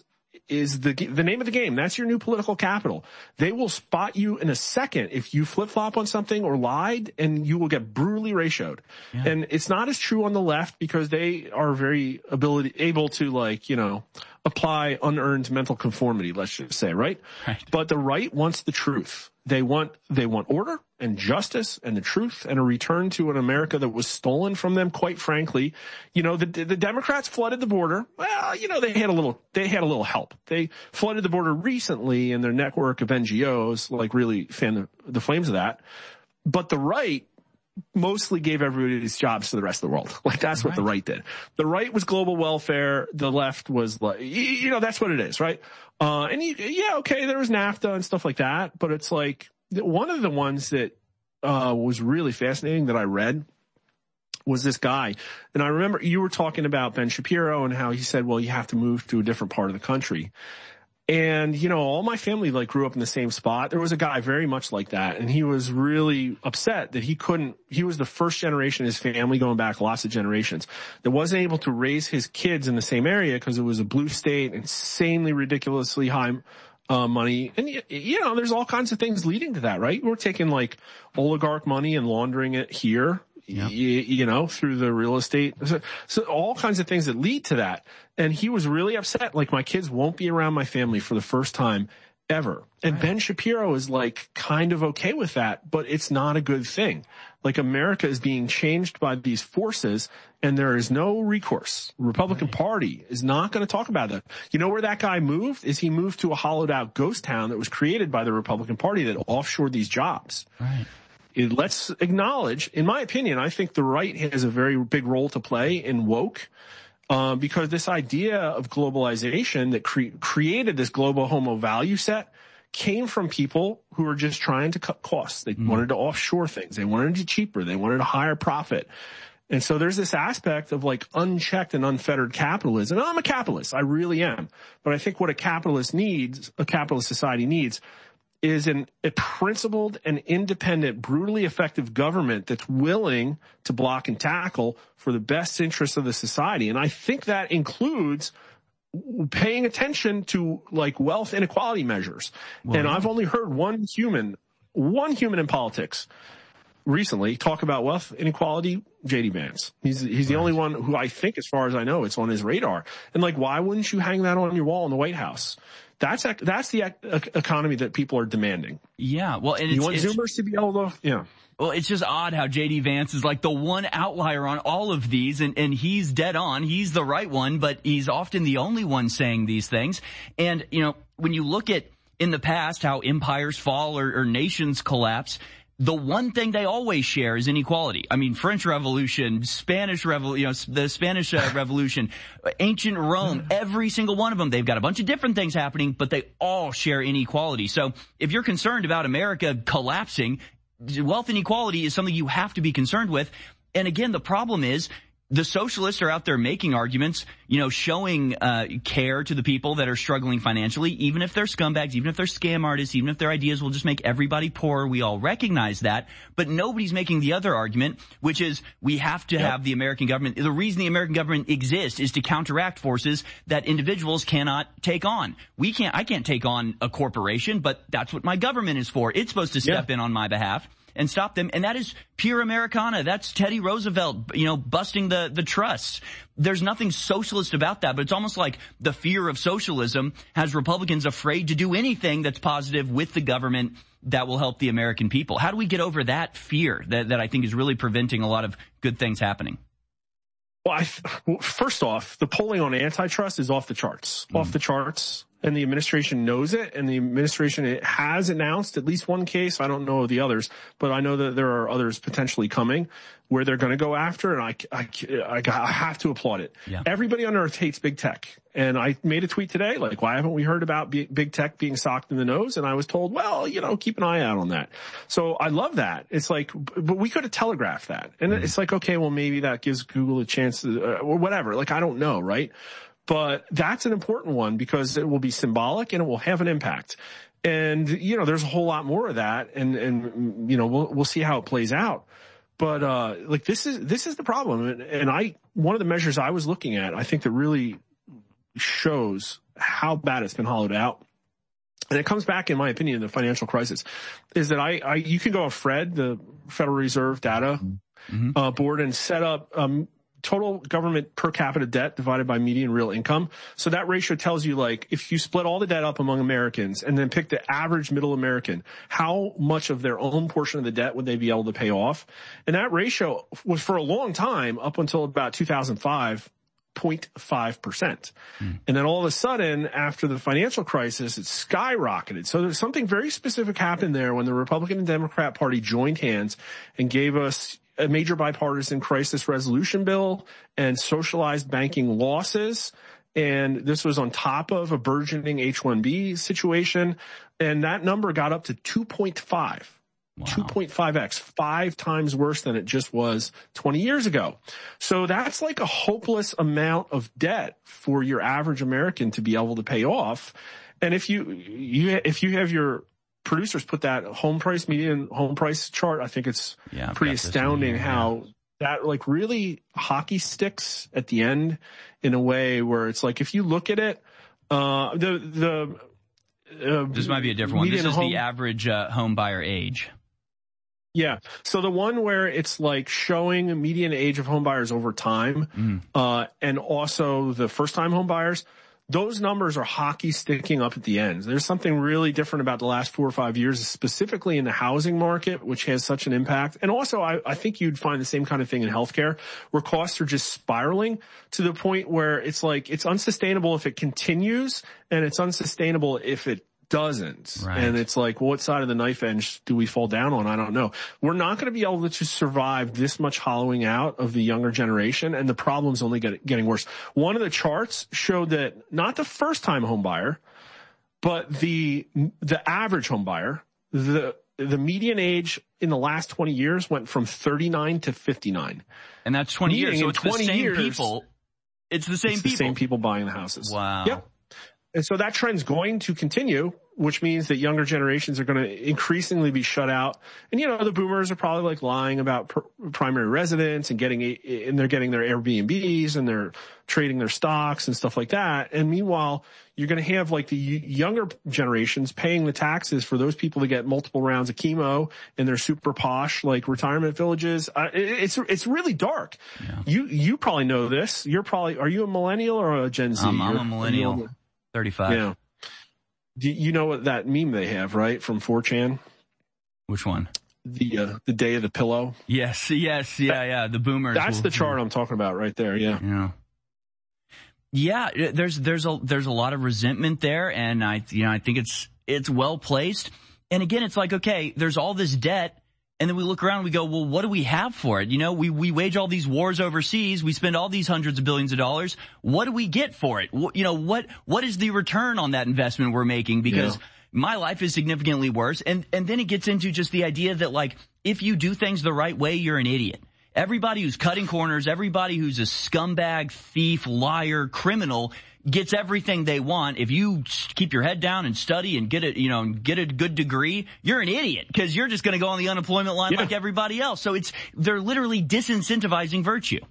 is the name of the game. That's your new political capital. They will spot you in a second if you flip-flop on something or lied, and you will get brutally ratioed. Yeah. And it's not as true on the left because they are very able to apply unearned mental conformity, let's just say, right? But the right wants the truth. They want order and justice and the truth and a return to an America that was stolen from them, quite frankly. The Democrats flooded the border. Well, they had a little help. They flooded the border recently, and their network of NGOs really fanned the flames of that. But the right mostly gave everybody these jobs to the rest of the world. That's what the right did. The right was global welfare. The left was that's what it is, right? Okay, there was NAFTA and stuff like that, but it's one of the ones that was really fascinating that I read was this guy. And I remember you were talking about Ben Shapiro and how he said, well, you have to move to a different part of the country. And, all my family grew up in the same spot. There was a guy very much like that. And he was really upset that he was the first generation of his family going back lots of generations that wasn't able to raise his kids in the same area because it was a blue state, insanely ridiculously high money. And, there's all kinds of things leading to that, right? We're taking oligarch money and laundering it here. Yep. Through the real estate. So all kinds of things that lead to that. And he was really upset. My kids won't be around my family for the first time ever. And right. Ben Shapiro is kind of okay with that, but it's not a good thing. America is being changed by these forces, and there is no recourse. Republican Party is not going to talk about that. You know where that guy moved? He moved to a hollowed out ghost town that was created by the Republican Party that offshored these jobs. Right. Let's acknowledge, in my opinion, I think the right has a very big role to play in woke, because this idea of globalization that created this global homo value set came from people who were just trying to cut costs. They wanted to offshore things. They wanted it cheaper. They wanted a higher profit. And so there's this aspect of unchecked and unfettered capitalism. And I'm a capitalist. I really am. But I think what a capitalist society needs is a principled and independent, brutally effective government that's willing to block and tackle for the best interests of the society. And I think that includes paying attention to wealth inequality measures. Well, and I've only heard one human in politics recently talk about wealth inequality, J.D. Vance. He's the only one who I think, as far as I know, it's on his radar. And why wouldn't you hang that on your wall in the White House? That's the economy that people are demanding. Yeah, well, and you want Zoomers to be able to, yeah. Well, it's just odd how J.D. Vance is the one outlier on all of these, and he's dead on. He's the right one, but he's often the only one saying these things. And, when you look at in the past how empires fall or nations collapse, the one thing they always share is inequality. I mean, French Revolution, Spanish Revolution, the Spanish Revolution, ancient Rome, every single one of them, they've got a bunch of different things happening, but they all share inequality. So if you're concerned about America collapsing, wealth inequality is something you have to be concerned with. And again, the problem is the socialists are out there making arguments, showing care to the people that are struggling financially, even if they're scumbags, even if they're scam artists, even if their ideas will just make everybody poor. We all recognize that. But nobody's making the other argument, which is we have to have the American government. The reason the American government exists is to counteract forces that individuals cannot take on. I can't take on a corporation, but that's what my government is for. It's supposed to step in on my behalf and stop them. And that is pure Americana. That's Teddy Roosevelt, busting the trusts. There's nothing socialist about that, but it's almost like the fear of socialism has Republicans afraid to do anything that's positive with the government that will help the American people. How do we get over that fear that I think is really preventing a lot of good things happening? Well, first off, the polling on antitrust is off the charts. Off the charts. And the administration knows it, and the administration has announced at least one case. I don't know the others, but I know that there are others potentially coming where they're going to go after, and I have to applaud it. Yeah. Everybody on earth hates big tech. And I made a tweet today, why haven't we heard about big tech being socked in the nose? And I was told, well, keep an eye out on that. So I love that. It's but we could have telegraphed that. And it's okay, well, maybe that gives Google a chance or whatever. I don't know, right? But that's an important one because it will be symbolic and it will have an impact. And, there's a whole lot more of that. And we'll see how it plays out. But, this is the problem. And one of the measures I was looking at, I think that really shows how bad it's been hollowed out. And it comes back, in my opinion, the financial crisis is that you can go to Fred, the Federal Reserve Data Board, and set up total government per capita debt divided by median real income. So that ratio tells you, like, if you split all the debt up among Americans and then pick the average middle American, how much of their own portion of the debt would they be able to pay off? And that ratio was, for a long time, up until about 2005, 0.5%. And then all of a sudden, after the financial crisis, it skyrocketed. So there's something very specific happened there when the Republican and Democrat Party joined hands and gave us a major bipartisan crisis resolution bill and socialized banking losses. And this was on top of a burgeoning H-1B situation. And that number got up to 2.5. Wow. 2.5x, 5 times worse than it just was 20 years ago. So that's like a hopeless amount of debt for your average American to be able to pay off. And if you have your producers put that median home price chart, I think it's pretty astounding how that, like, really hockey sticks at the end in a way where it's like, if you look at it, this might be a different one. This is the average home buyer age. Yeah. So the one where it's like showing a median age of home buyers over time, and also the first time home buyers, those numbers are hockey sticking up at the end. There's something really different about the last 4 or 5 years, specifically in the housing market, which has such an impact. And also, I think you'd find the same kind of thing in healthcare, where costs are just spiraling to the point where it's like, it's unsustainable if it continues, and it's unsustainable if it doesn't. Right. And it's like, what side of the knife edge do we fall down on? I don't know. We're not going to be able to just survive this much hollowing out of the younger generation, and the problem's only getting worse. One of the charts showed that not the first time home buyer, but the average home buyer, the median age in the last 20 years went from 39 to 59. And that's 20 years. So it's the same people. It's the same people. The same people buying the houses. Wow. Yep. And so that trend's going to continue, which means that younger generations are going to increasingly be shut out. And, the boomers are probably like lying about primary residence and they're getting their Airbnbs and they're trading their stocks and stuff like that. And meanwhile, you're going to have like the younger generations paying the taxes for those people to get multiple rounds of chemo in their super posh, like, retirement villages. It's really dark. Yeah. You probably know this. Are you a millennial or a Gen Z? I'm a millennial. 35. Yeah. Do you know what that meme they have, right? From 4chan? Which one? The day of the pillow. Yes. Yeah. The boomers. That's the chart I'm talking about right there. Yeah. Yeah. There's a lot of resentment there. And I think it's well placed. And again, it's like, okay, there's all this debt. And then we look around and we go, well, what do we have for it? We wage all these wars overseas. We spend all these hundreds of billions of dollars. What do we get for it? What is the return on that investment we're making? Because my life is significantly worse. And then it gets into just the idea that, like, if you do things the right way, you're an idiot. Everybody who's cutting corners, everybody who's a scumbag, thief, liar, criminal gets everything they want. If you keep your head down and study and get a good degree, you're an idiot, because you're just going to go on the unemployment line like everybody else. So they're literally disincentivizing virtue.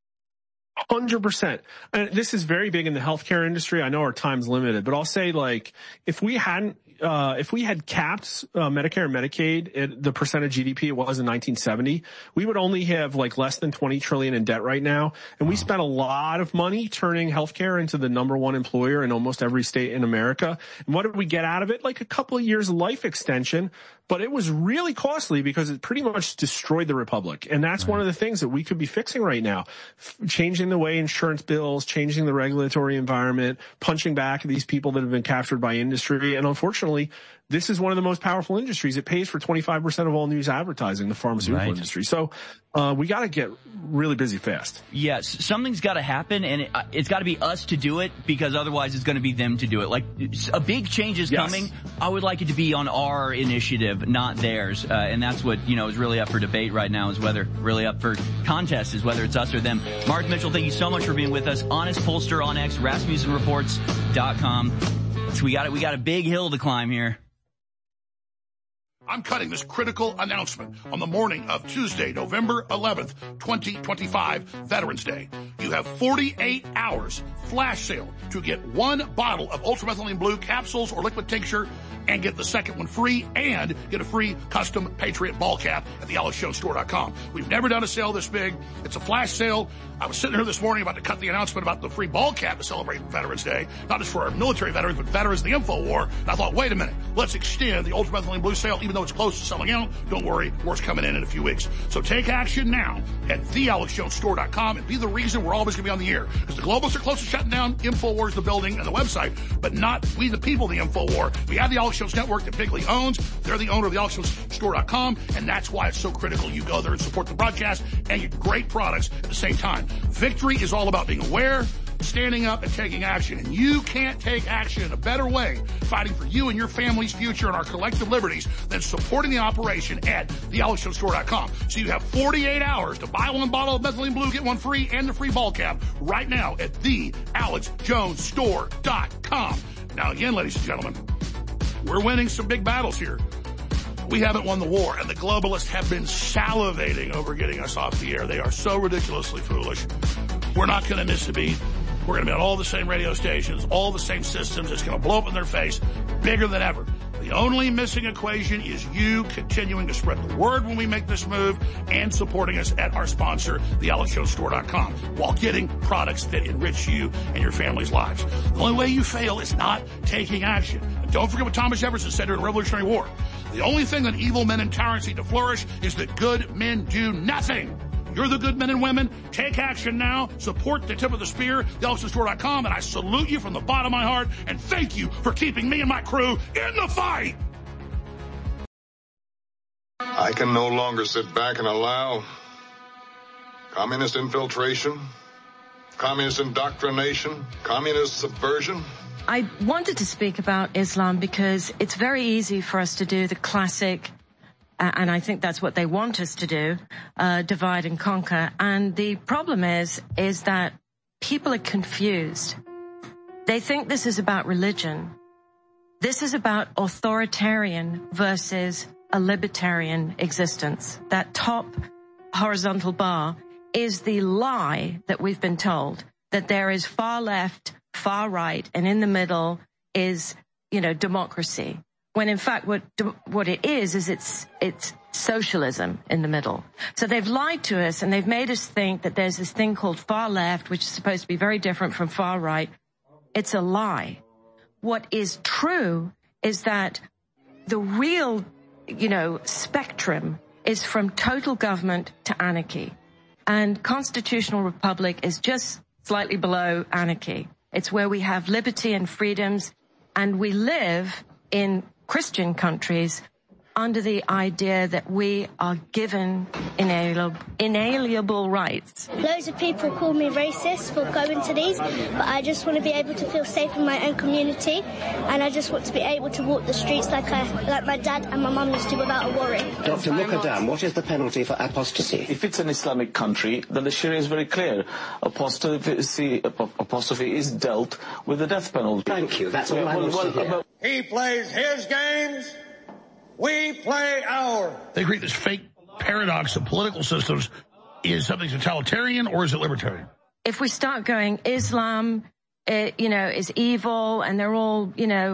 100%. And this is very big in the healthcare industry. I know our time's limited, but I'll say, like, if we had capped Medicare and Medicaid at the percent of GDP it was in 1970, we would only have like less than 20 trillion in debt right now. And we spent a lot of money turning healthcare into the number one employer in almost every state in America. And what did we get out of it? Like a couple of years of life extension. But it was really costly because it pretty much destroyed the republic. And that's one of the things that we could be fixing right now. Changing the way insurance bills, changing the regulatory environment, punching back at these people that have been captured by industry. And unfortunately, this is one of the most powerful industries. It pays for 25% of all news advertising, the pharmaceutical industry. So we got to get really busy fast. Yes, something's got to happen, and it's got to be us to do it, because otherwise it's going to be them to do it. Like, a big change is coming. I would like it to be on our initiative, not theirs. And that's what, is really up for debate right now, is whether it's us or them. Mark Mitchell, thank you so much for being with us. Honest Pollster on X, RasmussenReports.com. So we got a big hill to climb here. I'm cutting this critical announcement on the morning of Tuesday, November 11th, 2025, Veterans Day. You have 48 hours flash sale to get one bottle of ultramethylene blue capsules or liquid tincture and get the second one free and get a free custom Patriot ball cap at thealexjonestore.com. We've never done a sale this big. It's a flash sale. I was sitting here this morning about to cut the announcement about the free ball cap to celebrate Veterans Day, not just for our military veterans, but veterans of the InfoWar. And I thought, wait a minute, let's extend the ultramethylene blue sale, even though it's close to selling out. Don't worry, more's coming in a few weeks. So take action now at thealexjonestore.com and be the reason we're always going to be on the air. Because the globalists are close to shutting down InfoWars, the building, and the website, but not we the people, the InfoWar. We have the Alex Jones Network that Bigley owns. They're the owner of the AlexJonesStore.com, and that's why it's so critical you go there and support the broadcast and get great products at the same time. Victory is all about being aware, standing up, and taking action. And you can't take action in a better way fighting for you and your family's future and our collective liberties than supporting the operation at thealexjonestore.com. So you have 48 hours to buy one bottle of methylene blue, get one free, and the free ball cap right now at thealexjonestore.com. Now again, ladies and gentlemen, we're winning some big battles here. We haven't won the war, and the globalists have been salivating over getting us off the air. They are so ridiculously foolish. We're not going to miss a beat. We're going to be on all the same radio stations, all the same systems. It's going to blow up in their face, bigger than ever. The only missing equation is you continuing to spread the word when we make this move and supporting us at our sponsor, thealexjonestore.com, while getting products that enrich you and your family's lives. The only way you fail is not taking action. And don't forget what Thomas Jefferson said during the Revolutionary War. The only thing that evil men and tyrants need to flourish is that good men do nothing. You're the good men and women. Take action now. Support the tip of the spear, thealexjonestore.com, and I salute you from the bottom of my heart, and thank you for keeping me and my crew in the fight. I can no longer sit back and allow communist infiltration, communist indoctrination, communist subversion. I wanted to speak about Islam because it's very easy for us to do the classic, and I think that's what they want us to do, divide and conquer. And the problem is that people are confused. They think this is about religion. This is about authoritarian versus a libertarian existence. That top horizontal bar is the lie that we've been told, that there is far left, far right, and in the middle is, democracy. When in fact what it is it's socialism in the middle. So they've lied to us and they've made us think that there's this thing called far left, which is supposed to be very different from far right. It's a lie. What is true is that the real, spectrum is from total government to anarchy. And constitutional republic is just slightly below anarchy. It's where we have liberty and freedoms, and we live in Christian countries under the idea that we are given inalienable rights. Loads of people call me racist for going to these, but I just want to be able to feel safe in my own community, and I just want to be able to walk the streets like my dad and my mum used to without a worry. Dr. Mukaddam, what is the penalty for apostasy? If it's an Islamic country, then the Sharia is very clear. Apostasy is dealt with the death penalty. Thank you. That's all I want to hear. He plays his games. We play ours. They create this fake paradox of political systems. Is something totalitarian or is it libertarian? If we start going, Islam, is evil, and they're all,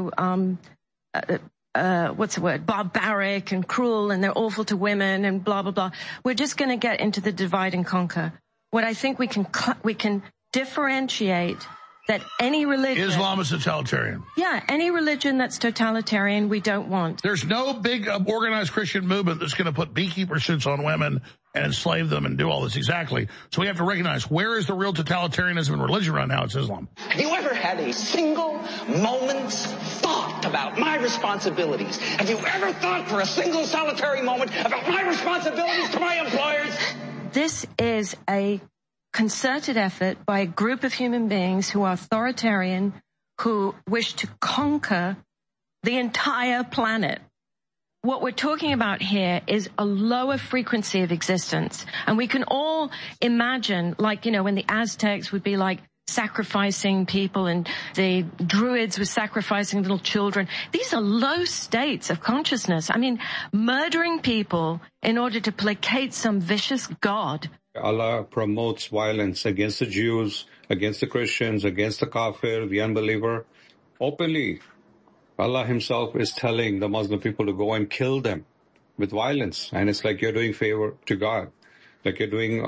barbaric and cruel, and they're awful to women, and blah blah blah. We're just going to get into the divide and conquer. What I think we can differentiate. That any religion... Islam is totalitarian. Yeah, any religion that's totalitarian we don't want. There's no big organized Christian movement that's going to put beekeeper suits on women and enslave them and do all this exactly. So we have to recognize, where is the real totalitarianism in religion right now? It's Islam. Have you ever had a single moment's thought about my responsibilities? Have you ever thought for a single solitary moment about my responsibilities to my employers? This is a concerted effort by a group of human beings who are authoritarian, who wish to conquer the entire planet. What we're talking about here is a lower frequency of existence. And we can all imagine, when the Aztecs would be like sacrificing people, and the Druids were sacrificing little children. These are low states of consciousness. I mean, murdering people in order to placate some vicious god. Allah promotes violence against the Jews, against the Christians, against the kafir, the unbeliever, openly. Allah himself is telling the Muslim people to go and kill them with violence. And it's like you're doing favor to God. Like you're doing,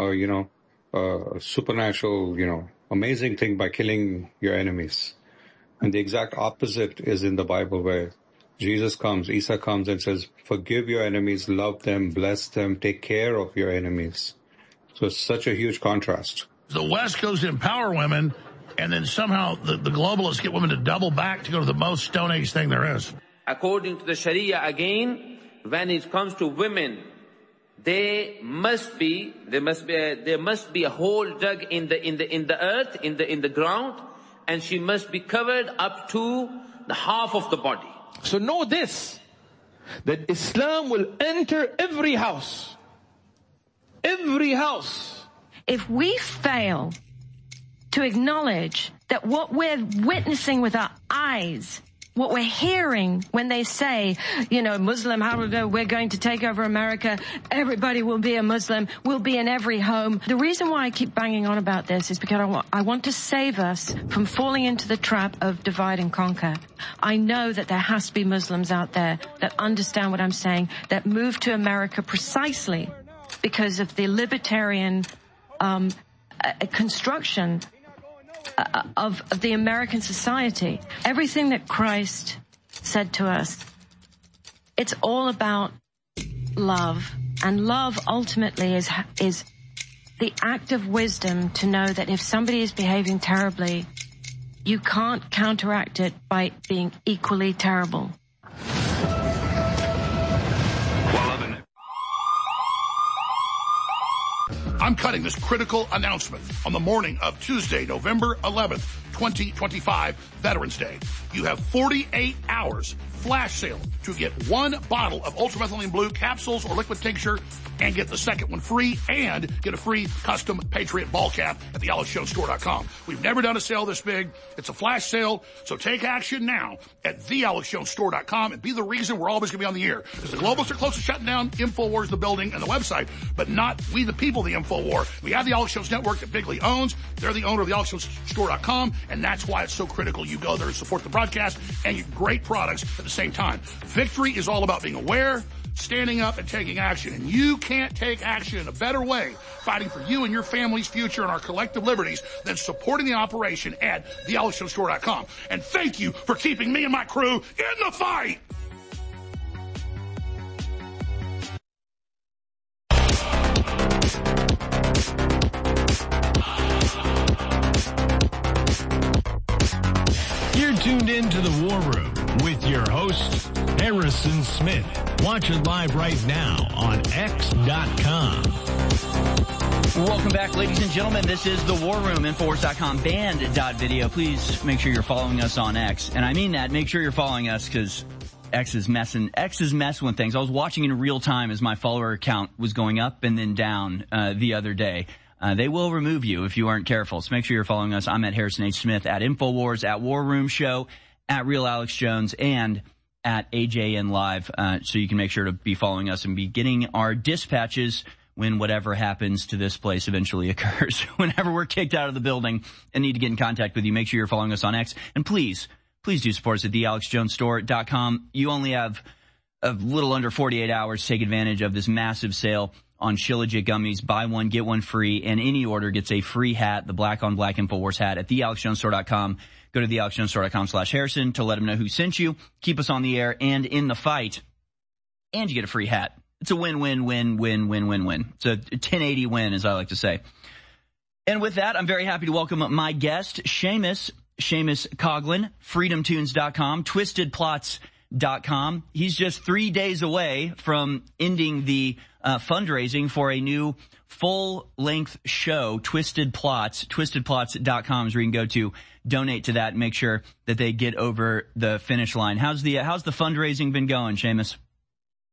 a supernatural, amazing thing by killing your enemies. And the exact opposite is in the Bible, where Isa comes and says, forgive your enemies, love them, bless them, take care of your enemies. So it's such a huge contrast. The West goes to empower women, and then somehow the globalists get women to double back to go to the most Stone Age thing there is. According to the Sharia again, when it comes to women, there must be a hole dug in the earth, in the ground, and she must be covered up to the half of the body. So know this, that Islam will enter every house. Every house. If we fail to acknowledge that what we're witnessing with our eyes, what we're hearing when they say, Muslim, we're going to take over America, everybody will be a Muslim, we'll be in every home. The reason why I keep banging on about this is because I want to save us from falling into the trap of divide and conquer. I know that there has to be Muslims out there that understand what I'm saying, that move to America precisely because of the libertarian construction of the American society. Everything that Christ said to us, it's all about love. And love ultimately is the act of wisdom to know that if somebody is behaving terribly, you can't counteract it by being equally terrible. I'm cutting this critical announcement on the morning of Tuesday, November 11th, 2025, Veterans Day. You have 48 hours flash sale to get one bottle of ultramethylene blue capsules or liquid tincture and get the second one free and get a free custom Patriot ball cap at thealexjonestore.com. We've never done a sale this big. It's a flash sale, so take action now at thealexjonestore.com and be the reason we're always going to be on the air. Because the globalists are close to shutting down InfoWars, the building, and the website, but not we the people, the InfoWar. We have the Alex Jones Network that Bigley owns. They're the owner of thealexjonestore.com, and that's why it's so critical you go there and support the broadcast and get great products at the same time. Victory is all about being aware, standing up, and taking action. And you can't take action in a better way, fighting for you and your family's future and our collective liberties, than supporting the operation at thealexjonestore.com. And thank you for keeping me and my crew in the fight! You're tuned in to the War Room with your host, Harrison Smith. Watch it live right now on X.com. Welcome back, ladies and gentlemen. This is the War Room, Infowars.com, band.video. Please make sure you're following us on X. And I mean that. Make sure you're following us because X is messing with things. I was watching in real time as my follower count was going up and then down the other day. They will remove you if you aren't careful. So make sure you're following us. I'm at Harrison H. Smith, at InfoWars, at War Room Show, at Real Alex Jones, and at AJN Live. So you can make sure to be following us and be getting our dispatches when whatever happens to this place eventually occurs. Whenever we're kicked out of the building and need to get in contact with you, make sure you're following us on X. And please do support us at thealexjonestore.com. You only have a little under 48 hours to take advantage of this massive sale on Shilajit gummies. Buy one, get one free, and any order gets a free hat, the black on black InfoWars hat at thealexjonestore.com. Go to thealexjonestore.com/Harrison to let them know who sent you. Keep us on the air and in the fight, and you get a free hat. It's a win-win-win-win-win-win-win. It's a 1080 win, as I like to say. And with that, I'm very happy to welcome my guest, Seamus Coughlin, freedomtunes.com, twistedplots.com. He's just 3 days away from ending the fundraising for a new full-length show, Twisted Plots. Twistedplots.com is where you can go to donate to that and make sure that they get over the finish line. How's the fundraising been going, Seamus?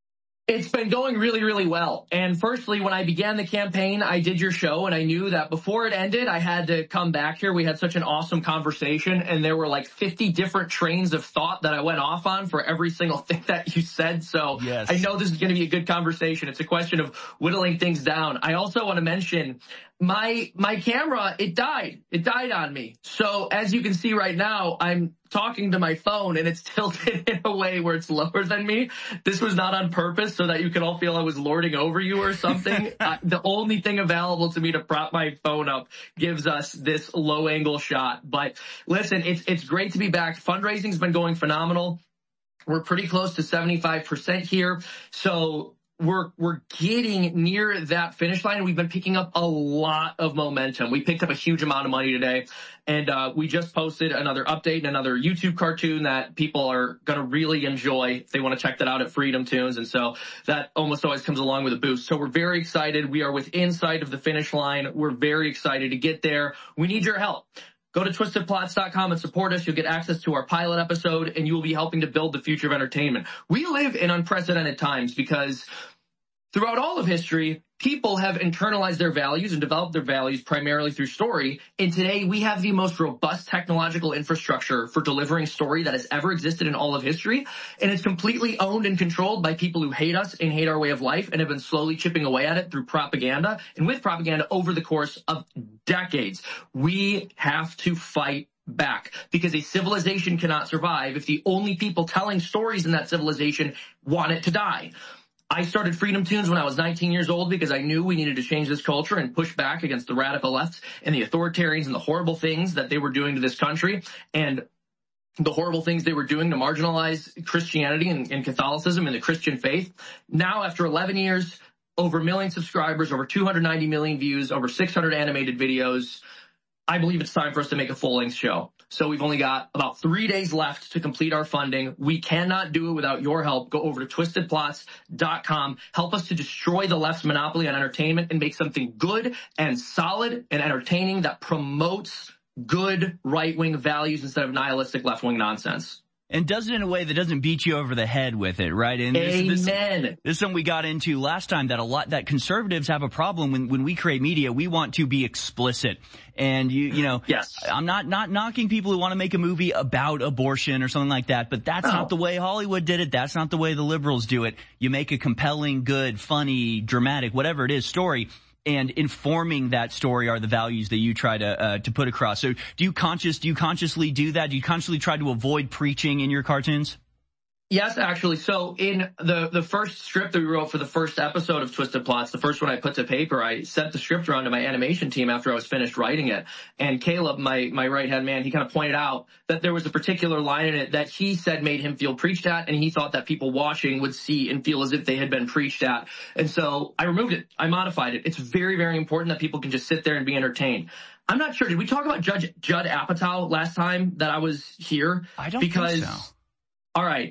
It's been going really, really well. And firstly, when I began the campaign, I did your show, and I knew that before it ended, I had to come back here. We had such an awesome conversation, and there were like 50 different trains of thought that I went off on for every single thing that you said. So yes. I know this is going to be a good conversation. It's a question of whittling things down. I also want to mention my camera, it died. It died on me. So as you can see right now, I'm talking to my phone and it's tilted in a way where it's lower than me. This was not on purpose so that you could all feel I was lording over you or something. The only thing available to me to prop my phone up gives us this low angle shot. But listen, it's great to be back. Fundraising's been going phenomenal. We're pretty close to 75% here. So we're getting near that finish line. We've been picking up a lot of momentum. We picked up a huge amount of money today, and we just posted another update and another YouTube cartoon that people are going to really enjoy. They want to check that out at Freedom Tunes, and so that almost always comes along with a boost. So we're very excited. We are within sight of the finish line. We're very excited to get there. We need your help. Go to twistedplots.com and support us. You'll get access to our pilot episode, and you will be helping to build the future of entertainment. We live in unprecedented times because throughout all of history, people have internalized their values and developed their values primarily through story. And today, we have the most robust technological infrastructure for delivering story that has ever existed in all of history. And it's completely owned and controlled by people who hate us and hate our way of life and have been slowly chipping away at it through propaganda and with propaganda over the course of decades. We have to fight back because a civilization cannot survive if the only people telling stories in that civilization want it to die. I started Freedom Tunes when I was 19 years old because I knew we needed to change this culture and push back against the radical left and the authoritarians and the horrible things that they were doing to this country and the horrible things they were doing to marginalize Christianity and Catholicism and the Christian faith. Now, after 11 years, over 1 million subscribers, over 290 million views, over 600 animated videos, I believe it's time for us to make a full-length show. So we've only got about 3 days left to complete our funding. We cannot do it without your help. Go over to twistedplots.com. Help us to destroy the left's monopoly on entertainment and make something good and solid and entertaining that promotes good right-wing values instead of nihilistic left-wing nonsense. And does it in a way that doesn't beat you over the head with it, right? And Amen. This is something we got into last time that conservatives have a problem when we create media. We want to be explicit. And you know, yes. I'm not knocking people who want to make a movie about abortion or something like that, but that's not the way Hollywood did it. That's not the way the liberals do it. You make a compelling, good, funny, dramatic, whatever it is, story. And informing that story are the values that you try to put across. So do you consciously do that? Do you consciously try to avoid preaching in your cartoons? Yes, actually. So in the first script that we wrote for the first episode of Twisted Plots, the first one I put to paper, I sent the script around to my animation team after I was finished writing it. And Caleb, my right-hand man, he kind of pointed out that there was a particular line in it that he said made him feel preached at, and he thought that people watching would see and feel as if they had been preached at. And so I removed it. I modified it. It's very, very important that people can just sit there and be entertained. I'm not sure. Did we talk about Judd Apatow last time that I was here? I don't think so. All right.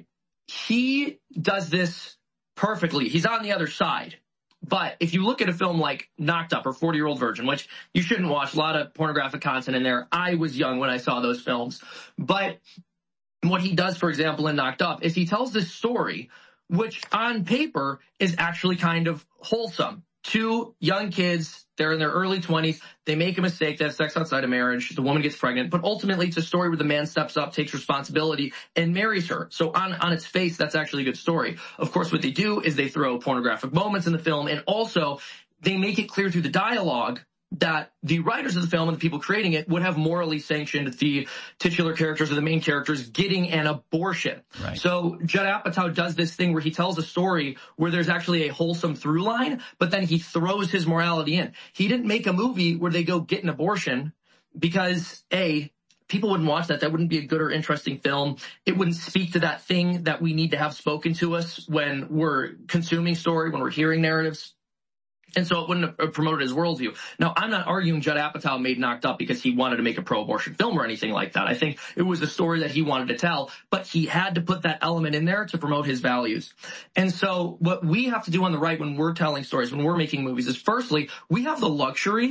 He does this perfectly. He's on the other side. But if you look at a film like Knocked Up or 40-Year-Old Virgin, which you shouldn't watch, a lot of pornographic content in there. I was young when I saw those films. But what he does, for example, in Knocked Up is he tells this story, which on paper is actually kind of wholesome. Two young kids, they're in their early 20s. They make a mistake. They have sex outside of marriage. The woman gets pregnant. But ultimately, it's a story where the man steps up, takes responsibility, and marries her. So on its face, that's actually a good story. Of course, what they do is they throw pornographic moments in the film, and also they make it clear through the dialogue that the writers of the film and the people creating it would have morally sanctioned the titular characters or the main characters getting an abortion. Right. So Judd Apatow does this thing where he tells a story where there's actually a wholesome through line, but then he throws his morality in. He didn't make a movie where they go get an abortion because, A, people wouldn't watch that. That wouldn't be a good or interesting film. It wouldn't speak to that thing that we need to have spoken to us when we're consuming story, when we're hearing narratives. And so it wouldn't have promoted his worldview. Now, I'm not arguing Judd Apatow made Knocked Up because he wanted to make a pro-abortion film or anything like that. I think it was a story that he wanted to tell, but he had to put that element in there to promote his values. And so what we have to do on the right when we're telling stories, when we're making movies, is firstly, we have the luxury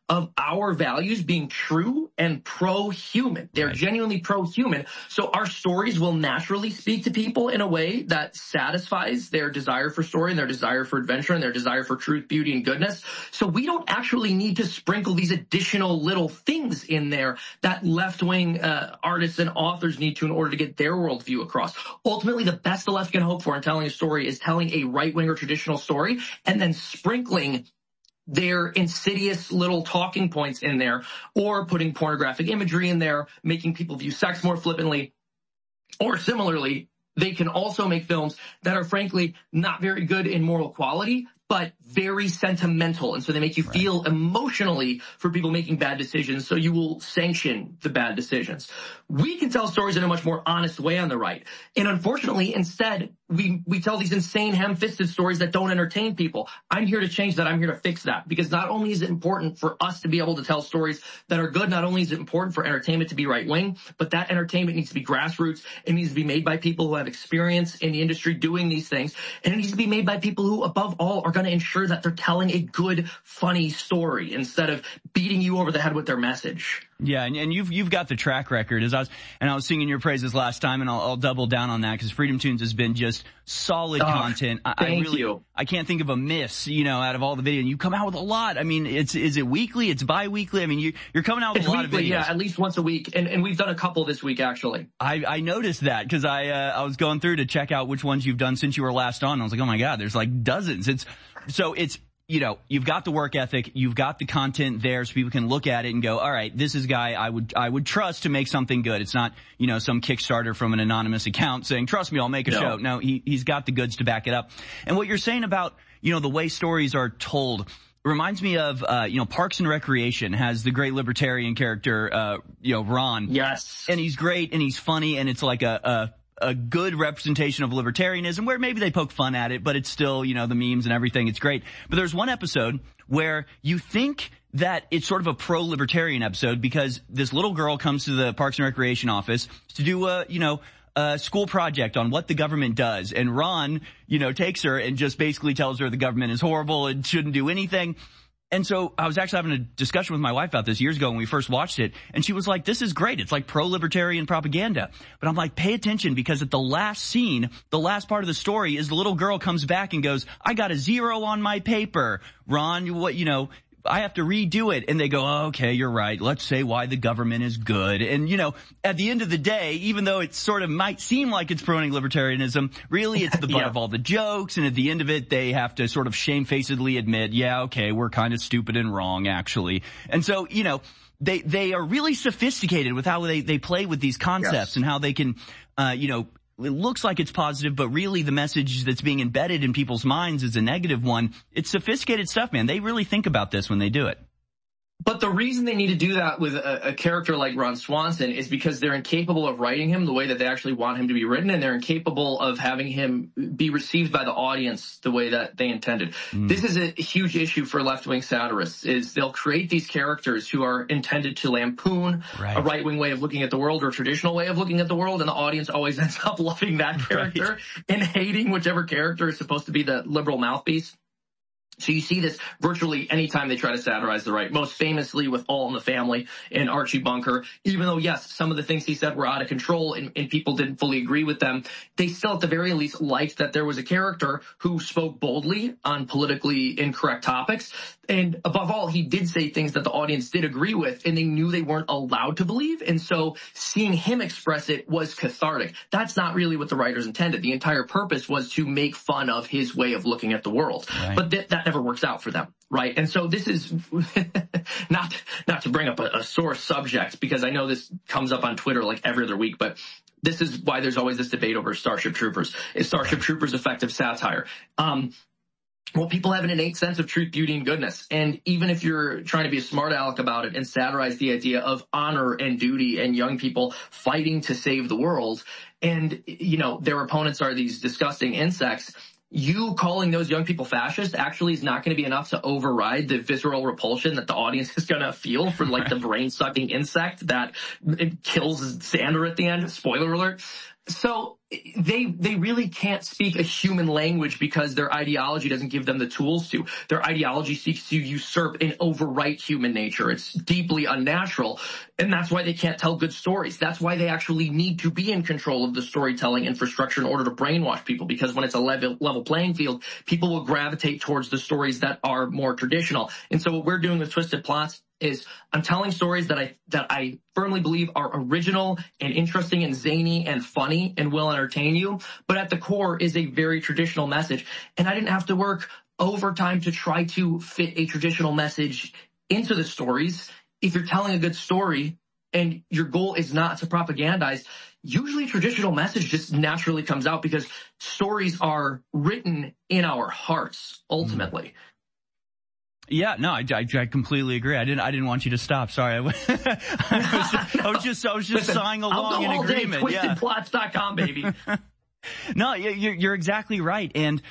of our values being true and pro-human. They're genuinely pro-human. So our stories will naturally speak to people in a way that satisfies their desire for story and their desire for adventure and their desire for truth, beauty, and goodness. So we don't actually need to sprinkle these additional little things in there that left-wing artists and authors need to in order to get their worldview across. Ultimately, the best the left can hope for in telling a story is telling a right-wing or traditional story and then sprinkling their insidious little talking points in there, or putting pornographic imagery in there, making people view sex more flippantly. Or similarly, they can also make films that are frankly not very good in moral quality, but very sentimental. And so they make you feel emotionally for people making bad decisions, so you will sanction the bad decisions. We can tell stories in a much more honest way on the right. And unfortunately, instead, we tell these insane ham-fisted stories that don't entertain people. I'm here to change that. I'm here to fix that. Because not only is it important for us to be able to tell stories that are good, not only is it important for entertainment to be right-wing, but that entertainment needs to be grassroots. It needs to be made by people who have experience in the industry doing these things. And it needs to be made by people who, above all, are going to ensure that they're telling a good, funny story instead of beating you over the head with their message. Yeah, and you've got the track record. I was singing your praises last time, and I'll double down on that because Freedom Tunes has been just solid content. Thank you. I can't think of a miss, out of all the videos. And you come out with a lot. I mean, is it weekly? It's bi-weekly? I mean, you're coming out with a lot of videos. Yeah, at least once a week, and we've done a couple this week actually. I noticed that because I was going through to check out which ones you've done since you were last on. And I was like, oh my God, there's like dozens. You've got the work ethic, you've got the content there so people can look at it and go, all right, this is a guy I would trust to make something good. It's not, some Kickstarter from an anonymous account saying, trust me, I'll make a show. No, he's got the goods to back it up. And what you're saying about, the way stories are told reminds me of, Parks and Recreation has the great libertarian character, Ron. Yes. And he's great and he's funny and it's like a good representation of libertarianism where maybe they poke fun at it, but it's still, the memes and everything. It's great. But there's one episode where you think that it's sort of a pro-libertarian episode because this little girl comes to the Parks and Recreation office to do a school project on what the government does. And Ron, takes her and just basically tells her the government is horrible and shouldn't do anything. And so I was actually having a discussion with my wife about this years ago when we first watched it, and she was like, this is great. It's like pro-libertarian propaganda. But I'm like, pay attention because at the last scene, the last part of the story is the little girl comes back and goes, I got a 0 on my paper. Ron, I have to redo it. And they go, oh, okay, you're right. Let's say why the government is good. And, at the end of the day, even though it sort of might seem like it's promoting libertarianism, really it's the butt of all the jokes. And at the end of it, they have to sort of shamefacedly admit, yeah, okay, we're kind of stupid and wrong, actually. And so, they are really sophisticated with how they play with these concepts and how they can, it looks like it's positive, but really the message that's being embedded in people's minds is a negative one. It's sophisticated stuff, man. They really think about this when they do it. But the reason they need to do that with a character like Ron Swanson is because they're incapable of writing him the way that they actually want him to be written, and they're incapable of having him be received by the audience the way that they intended. This is a huge issue for left-wing satirists, is they'll create these characters who are intended to lampoon a right-wing way of looking at the world or a traditional way of looking at the world, and the audience always ends up loving that character and hating whichever character is supposed to be the liberal mouthpiece. So you see this virtually anytime they try to satirize the right, most famously with All in the Family and Archie Bunker. Even though, yes, some of the things he said were out of control and people didn't fully agree with them, they still at the very least liked that there was a character who spoke boldly on politically incorrect topics. And above all, he did say things that the audience did agree with, and they knew they weren't allowed to believe. And so seeing him express it was cathartic. That's not really what the writers intended. The entire purpose was to make fun of his way of looking at the world. But that never works out for them, right? And so this is not to bring up a sore subject, because I know this comes up on Twitter like every other week, but this is why there's always this debate over Starship Troopers. Is Starship Troopers effective satire? Well, people have an innate sense of truth, beauty, and goodness. And even if you're trying to be a smart aleck about it and satirize the idea of honor and duty and young people fighting to save the world, and, their opponents are these disgusting insects, you calling those young people fascist actually is not going to be enough to override the visceral repulsion that the audience is going to feel for the brain-sucking insect that it kills Xander at the end. Spoiler alert. So they really can't speak a human language because their ideology doesn't give them the tools to. Their ideology seeks to usurp and overwrite human nature. It's deeply unnatural, and that's why they can't tell good stories. That's why they actually need to be in control of the storytelling infrastructure in order to brainwash people, because when it's a level playing field, people will gravitate towards the stories that are more traditional. And so what we're doing with Twisted Plots is I'm telling stories that I firmly believe are original and interesting and zany and funny and will entertain you, but at the core is a very traditional message. And I didn't have to work overtime to try to fit a traditional message into the stories. If you're telling a good story and your goal is not to propagandize, usually traditional message just naturally comes out because stories are written in our hearts ultimately. Yeah, no, I completely agree. I didn't want you to stop. Sorry. I was just Listen, sighing along in agreement. TwistedPlots.com, baby. No, you're exactly right. And,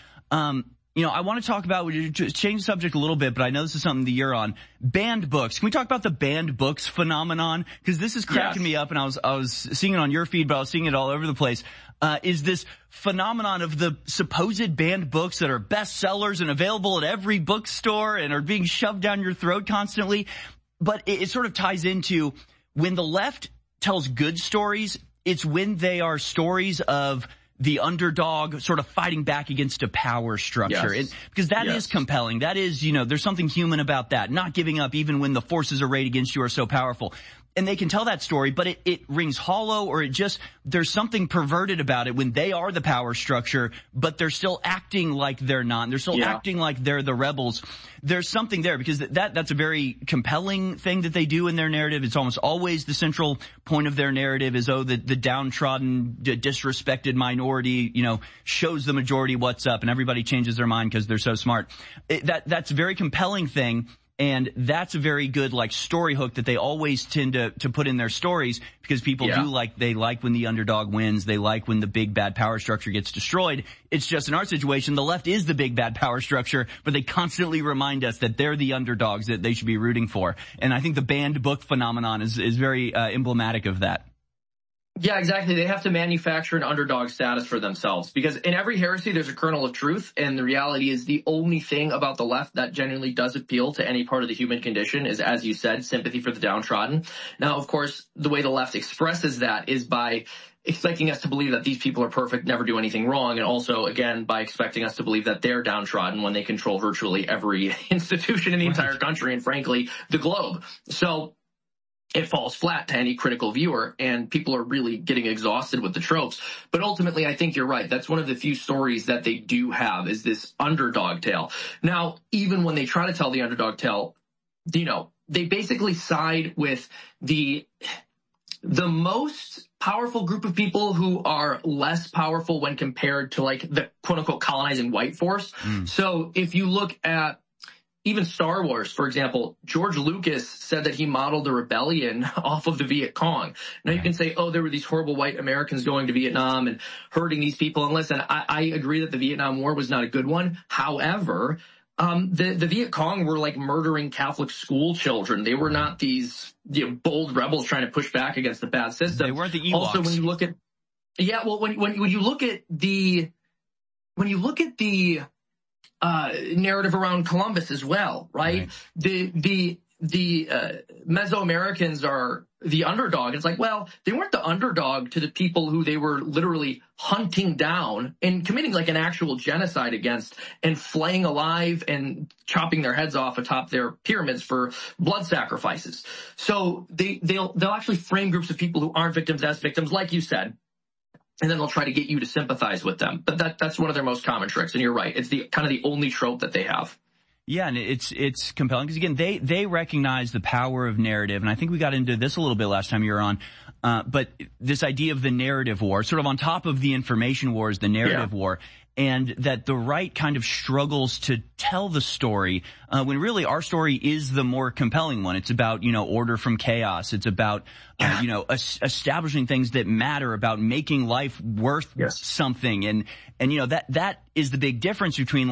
I want to talk about, change the subject a little bit, but I know this is something that you're on. Banned books. Can we talk about the banned books phenomenon? Because this is cracking me up, and I was seeing it on your feed, but I was seeing it all over the place. Is this phenomenon of the supposed banned books that are bestsellers and available at every bookstore and are being shoved down your throat constantly. But it sort of ties into when the left tells good stories, it's when they are stories of the underdog sort of fighting back against a power structure. Yes. Because that is compelling. That is, there's something human about that. Not giving up even when the forces arrayed against you are so powerful. And they can tell that story, but it rings hollow, or there's something perverted about it when they are the power structure, but they're still acting like they're not. They're still acting like they're the rebels. There's something there because that's a very compelling thing that they do in their narrative. It's almost always the central point of their narrative is, the downtrodden, disrespected minority, shows the majority what's up, and everybody changes their mind because they're so smart. That's a very compelling thing. And that's a very good, story hook that they always tend to put in their stories because people they like when the underdog wins. They like when the big bad power structure gets destroyed. It's just in our situation, the left is the big bad power structure, but they constantly remind us that they're the underdogs that they should be rooting for. And I think the banned book phenomenon is very emblematic of that. Yeah, exactly. They have to manufacture an underdog status for themselves because in every heresy, there's a kernel of truth. And the reality is the only thing about the left that genuinely does appeal to any part of the human condition is, as you said, sympathy for the downtrodden. Now, of course, the way the left expresses that is by expecting us to believe that these people are perfect, never do anything wrong. And also, again, by expecting us to believe that they're downtrodden when they control virtually every institution in the entire country and, frankly, the globe. So it falls flat to any critical viewer, and people are really getting exhausted with the tropes. But ultimately, I think you're right. That's one of the few stories that they do have is this underdog tale. Now, even when they try to tell the underdog tale, they basically side with the most powerful group of people who are less powerful when compared to the quote unquote colonizing white force. So if you look at even Star Wars, for example, George Lucas said that he modeled the rebellion off of the Viet Cong. Now you can say, there were these horrible white Americans going to Vietnam and hurting these people. And listen, I agree that the Vietnam War was not a good one. However, the Viet Cong were murdering Catholic school children. They were not these bold rebels trying to push back against the bad system. They weren't the Ewoks. Also, when you look at, when you look at the narrative around Columbus as well, right? The Mesoamericans are the underdog. It's they weren't the underdog to the people who they were literally hunting down and committing an actual genocide against and flaying alive and chopping their heads off atop their pyramids for blood sacrifices. So they'll actually frame groups of people who aren't victims as victims, like you said. And then they'll try to get you to sympathize with them. But that's one of their most common tricks. And you're right. It's the only trope that they have. Yeah, and it's compelling because, again, they recognize the power of narrative. And I think we got into this a little bit last time you were on. But this idea of the narrative war, sort of on top of the information war is the narrative war. And that the right kind of struggles to tell the story when really our story is the more compelling one. It's about, order from chaos. It's about, establishing things that matter, about making life worth something. And that is the big difference between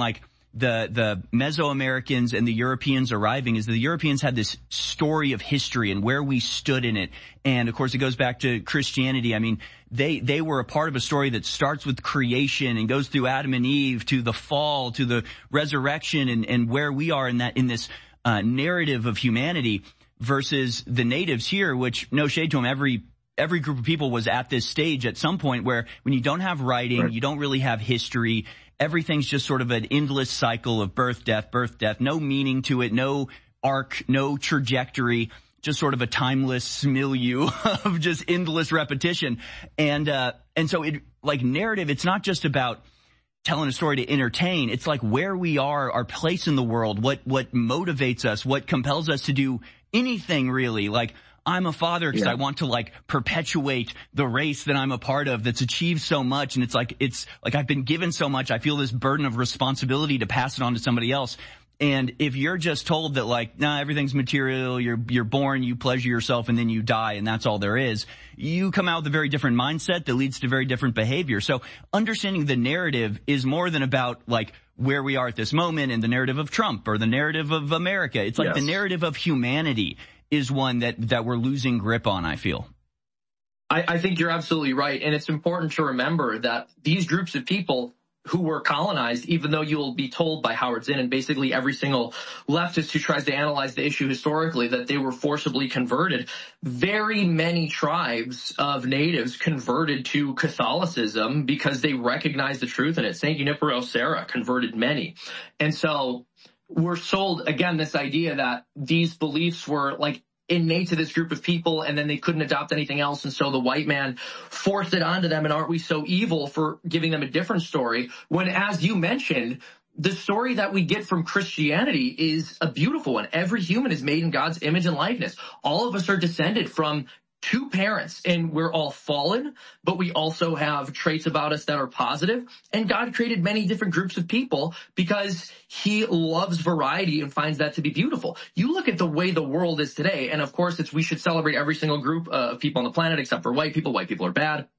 the Mesoamericans and the Europeans arriving is that the Europeans had this story of history and where we stood in it. And of course, it goes back to Christianity. I mean, they were a part of a story that starts with creation and goes through Adam and Eve to the fall, to the resurrection, and where we are in this narrative of humanity versus the natives here, which, no shade to them, every group of people was at this stage at some point where when you don't have writing, right, you don't really have history, everything's just sort of an endless cycle of birth, death, no meaning to it, no arc, no trajectory, just sort of a timeless milieu of just endless repetition. And so it, like narrative, it's not just about telling a story to entertain. It's like where we are, our place in the world, what motivates us, what compels us to do anything really. Like, I'm a father because I want to like perpetuate the race that I'm a part of that's achieved so much. And it's like I've been given so much. I feel this burden of responsibility to pass it on to somebody else. And if you're just told that like, nah, everything's material, you're born, you pleasure yourself, and then you die, and that's all there is, you come out with a very different mindset that leads to very different behavior. So understanding the narrative is more than about like where we are at this moment and the narrative of Trump or the narrative of America. It's like the narrative of humanity is one that we're losing grip on, I feel. I think you're absolutely right. And it's important to remember that these groups of people who were colonized, even though you'll be told by Howard Zinn and basically every single leftist who tries to analyze the issue historically that they were forcibly converted, very many tribes of natives converted to Catholicism because they recognized the truth in it. St. Junipero Serra converted many. And so we're sold, again, this idea that these beliefs were like innate to this group of people and then they couldn't adopt anything else. And so the white man forced it onto them. And aren't we so evil for giving them a different story? When, as you mentioned, the story that we get from Christianity is a beautiful one. Every human is made in God's image and likeness. All of us are descended from two parents, and we're all fallen, but we also have traits about us that are positive. And God created many different groups of people because he loves variety and finds that to be beautiful. You look at the way the world is today, and of course we should celebrate every single group of people on the planet except for white people. White people are bad.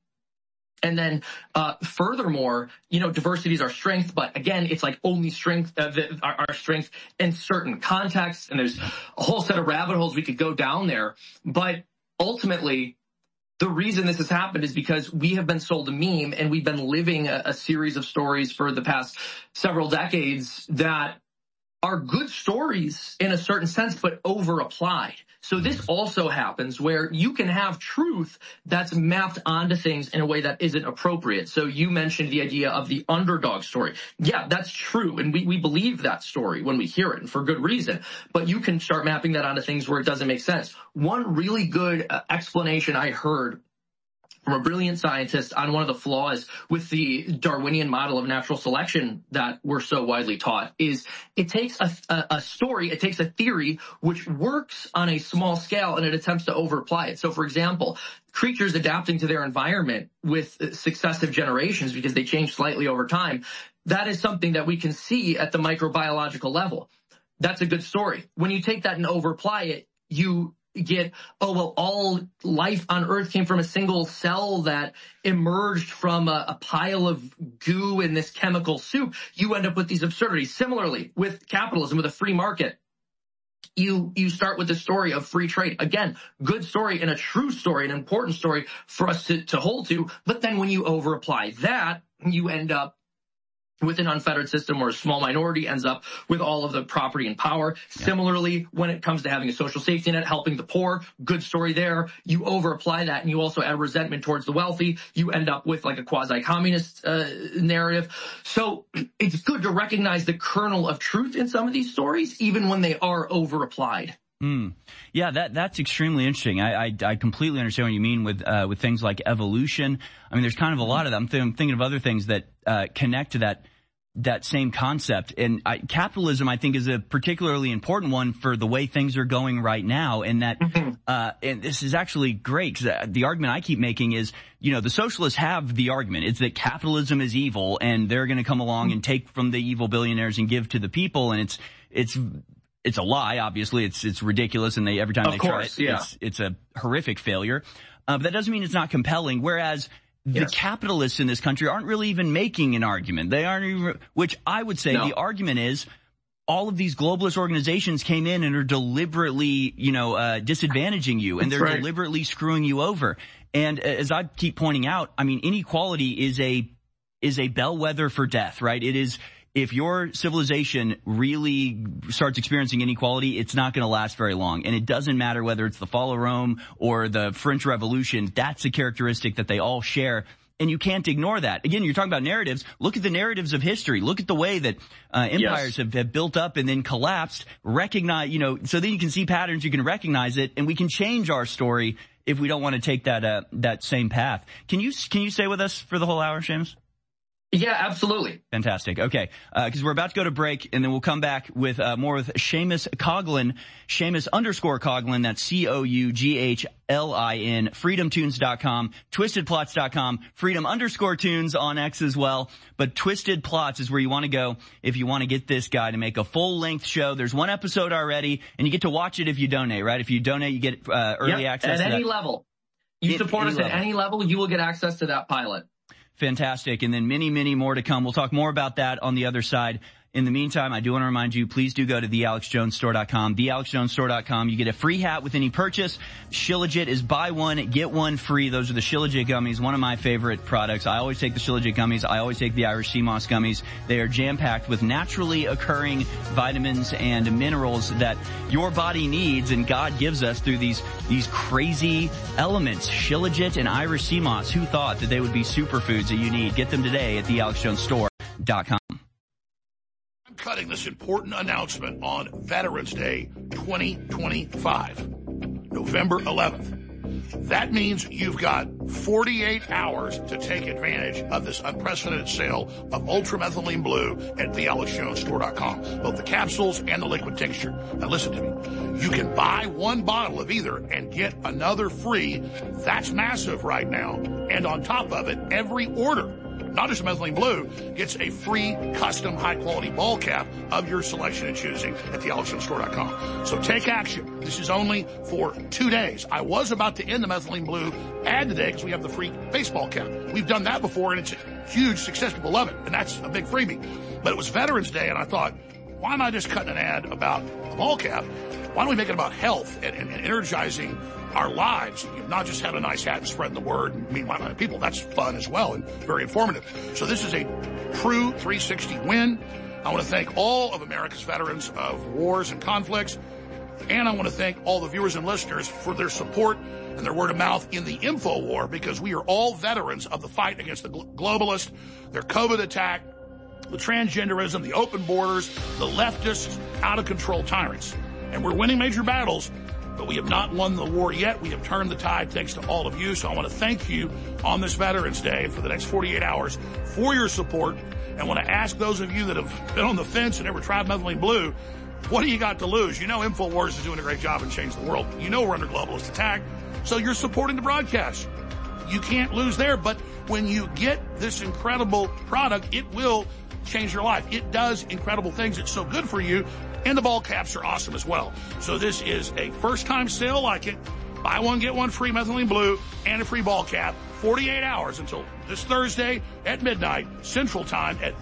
And then, furthermore, diversity is our strength, but again, it's like only strength, our strength in certain contexts. And there's a whole set of rabbit holes we could go down there. But ultimately, the reason this has happened is because we have been sold a meme and we've been living a series of stories for the past several decades that are good stories in a certain sense, but over-applied. So this also happens where you can have truth that's mapped onto things in a way that isn't appropriate. So you mentioned the idea of the underdog story. Yeah, that's true. And we believe that story when we hear it, and for good reason. But you can start mapping that onto things where it doesn't make sense. One really good explanation I heard from a brilliant scientist on one of the flaws with the Darwinian model of natural selection that we're so widely taught is it takes a story, it takes a theory which works on a small scale and it attempts to over-apply it. So, for example, creatures adapting to their environment with successive generations because they change slightly over time, that is something that we can see at the microbiological level. That's a good story. When you take that and over-apply it, you get, all life on Earth came from a single cell that emerged from a pile of goo in this chemical soup. You end up with these absurdities. Similarly, with capitalism, with a free market, you start with the story of free trade. Again, good story and a true story, an important story for us to hold to. But then when you over-apply that, you end up with an unfettered system where a small minority ends up with all of the property and power. Yeah. Similarly, when it comes to having a social safety net, helping the poor, good story there. You over-apply that and you also add resentment towards the wealthy. You end up with like a quasi-communist narrative. So it's good to recognize the kernel of truth in some of these stories, even when they are over-applied. Yeah, that's extremely interesting. I completely understand what you mean with things like evolution. I mean, there's kind of a lot of them. I'm thinking of other things that connect to that same concept. And capitalism, I think, is a particularly important one for the way things are going right now. And that, and this is actually great because the argument I keep making is, the socialists have the argument. It's that capitalism is evil and they're going to come along and take from the evil billionaires and give to the people. And it's a lie, obviously. It's ridiculous, and every time they try it, it's a horrific failure. But that doesn't mean it's not compelling. Whereas the capitalists in this country aren't really even making an argument. They aren't even, which I would say the argument is all of these globalist organizations came in and are deliberately, disadvantaging you, and they're deliberately screwing you over. And as I keep pointing out, I mean, inequality is a bellwether for death, right? It is, if your civilization really starts experiencing inequality, it's not going to last very long. And it doesn't matter whether it's the fall of Rome or the French Revolution. That's a characteristic that they all share. And you can't ignore that. Again, you're talking about narratives. Look at the narratives of history. Look at the way that empires have built up and then collapsed. Recognize, so then you can see patterns, you can recognize it, and we can change our story if we don't want to take that same path. Can you stay with us for the whole hour, Seamus? Yeah, absolutely. Fantastic. Okay. Cause we're about to go to break, and then we'll come back with more with Seamus Coughlin, Seamus_Coughlin. That's COUGHLIN, freedomtunes.com, twistedplots.com, freedom_tunes on X as well. But Twisted Plots is where you want to go if you want to get this guy to make a full length show. There's one episode already, and you get to watch it if you donate, right? If you donate, you get early access at any level. You support us at any level, you will get access to that pilot. Fantastic. And then many, many more to come. We'll talk more about that on the other side. In the meantime, I do want to remind you, please do go to thealexjonesstore.com, thealexjonesstore.com. You get a free hat with any purchase. Shilajit is buy one, get one free. Those are the Shilajit gummies, one of my favorite products. I always take the Shilajit gummies. I always take the Irish sea moss gummies. They are jam-packed with naturally occurring vitamins and minerals that your body needs and God gives us through these crazy elements. Shilajit and Irish sea moss. Who thought that they would be superfoods that you need? Get them today at thealexjonesstore.com. Cutting this important announcement on Veterans Day 2025, November 11th. That means you've got 48 hours to take advantage of this unprecedented sale of ultramethylene blue at thealexjonesstore.com, both the capsules and the liquid tincture. Now listen to me. You can buy one bottle of either and get another free. That's massive right now. And on top of it, every order, not just methylene blue, gets a free custom high-quality ball cap of your selection and choosing at thealexjonesstore.com. So take action. This is only for 2 days. I was about to end the methylene blue ad today because we have the free baseball cap. We've done that before, and it's a huge success. People love it, and that's a big freebie. But it was Veterans Day, and I thought, why am I just cutting an ad about a ball cap? Why don't we make it about health and energizing our lives? Not just have a nice hat and spreading the word and meet my people. That's fun as well and very informative. So this is a true 360 win. I want to thank all of America's veterans of wars and conflicts. And I want to thank all the viewers and listeners for their support and their word of mouth in the info war, because we are all veterans of the fight against the globalists, their COVID attack, the transgenderism, the open borders, the leftists, out of control tyrants. And we're winning major battles, but we have not won the war yet. We have turned the tide thanks to all of you. So I want to thank you on this Veterans Day for the next 48 hours for your support. And I want to ask those of you that have been on the fence and never tried methylene blue, what do you got to lose? You know InfoWars is doing a great job in changing the world. You know we're under globalist attack. So you're supporting the broadcast. You can't lose there. But when you get this incredible product, it will change your life. It does incredible things. It's so good for you. And the ball caps are awesome as well. So this is a first-time sale like it. Buy one, get one free methylene blue and a free ball cap. 48 hours until this Thursday at midnight Central Time at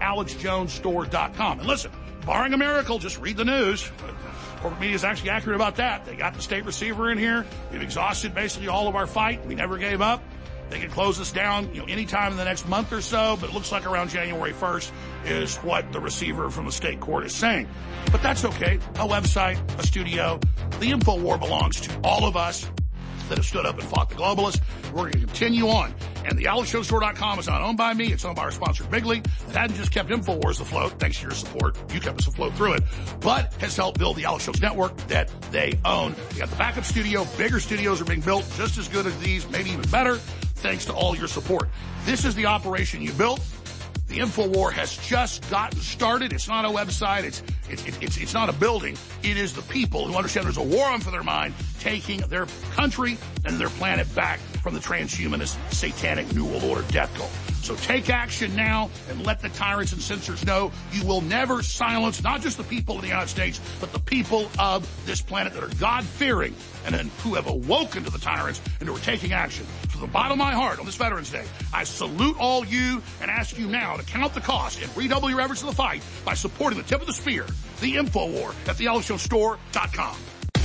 thealexjonesstore.com. And listen, barring a miracle, just read the news. Corporate media is actually accurate about that. They got the state receiver in here. We've exhausted basically all of our fight. We never gave up. They can close us down, anytime in the next month or so, but it looks like around January 1st is what the receiver from the state court is saying. But that's okay. A website, a studio. The info war belongs to all of us that have stood up and fought the globalists. We're going to continue on. And the AlexJonesStore.com is not owned by me. It's owned by our sponsor, Bigly. It hadn't just kept InfoWars afloat, thanks to your support. You kept us afloat through it. But has helped build the Alex Jones Network that they own. We got the backup studio. Bigger studios are being built just as good as these, maybe even better, thanks to all your support. This is the operation you built. The InfoWar has just gotten started. It's not a website. It's not a building. It is the people who understand there's a war on for their mind, taking their country and their planet back from the transhumanist, satanic New World Order death cult. So take action now and let the tyrants and censors know you will never silence not just the people of the United States, but the people of this planet that are God-fearing and who have awoken to the tyrants and who are taking action. From the bottom of my heart on this Veterans Day, I salute all you and ask you now to count the cost and redouble your efforts in the fight by supporting the tip of the spear, the InfoWar, at thealexjonesstore.com.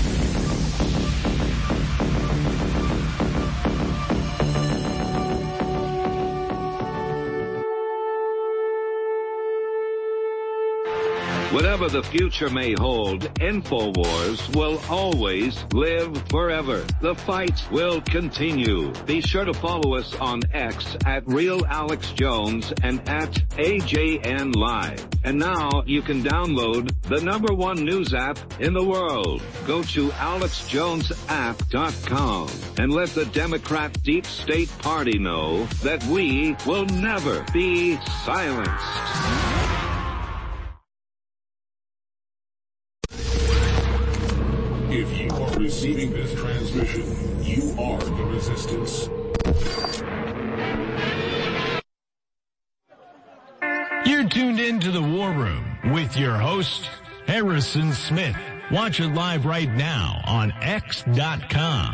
Whatever the future may hold, InfoWars will always live forever. The fight will continue. Be sure to follow us on X at Real Alex Jones and at AJN Live. And now you can download the #1 news app in the world. Go to AlexJonesApp.com and let the Democrat Deep State Party know that we will never be silenced. If you are receiving this transmission, you are the resistance. You're tuned in to the War Room with your host, Harrison Smith. Watch it live right now on X.com.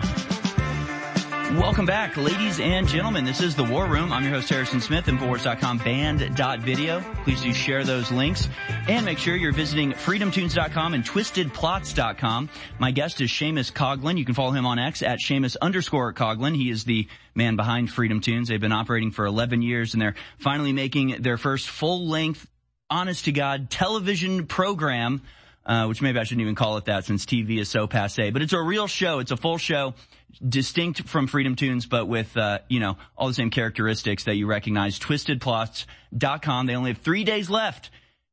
Welcome back, ladies and gentlemen. This is the War Room. I'm your host, Harrison Smith, Infowars.com, band.video. Please do share those links. And make sure you're visiting freedomtunes.com and twistedplots.com. My guest is Seamus Coughlin. You can follow him on X at Seamus_Coughlin. He is the man behind Freedom Tunes. They've been operating for 11 years, and they're finally making their first full-length, honest-to-God television program, which maybe I shouldn't even call it that since TV is so passé. But it's a real show. It's a full show, distinct from Freedom Tunes, but with, all the same characteristics that you recognize. TwistedPlots.com. They only have 3 days left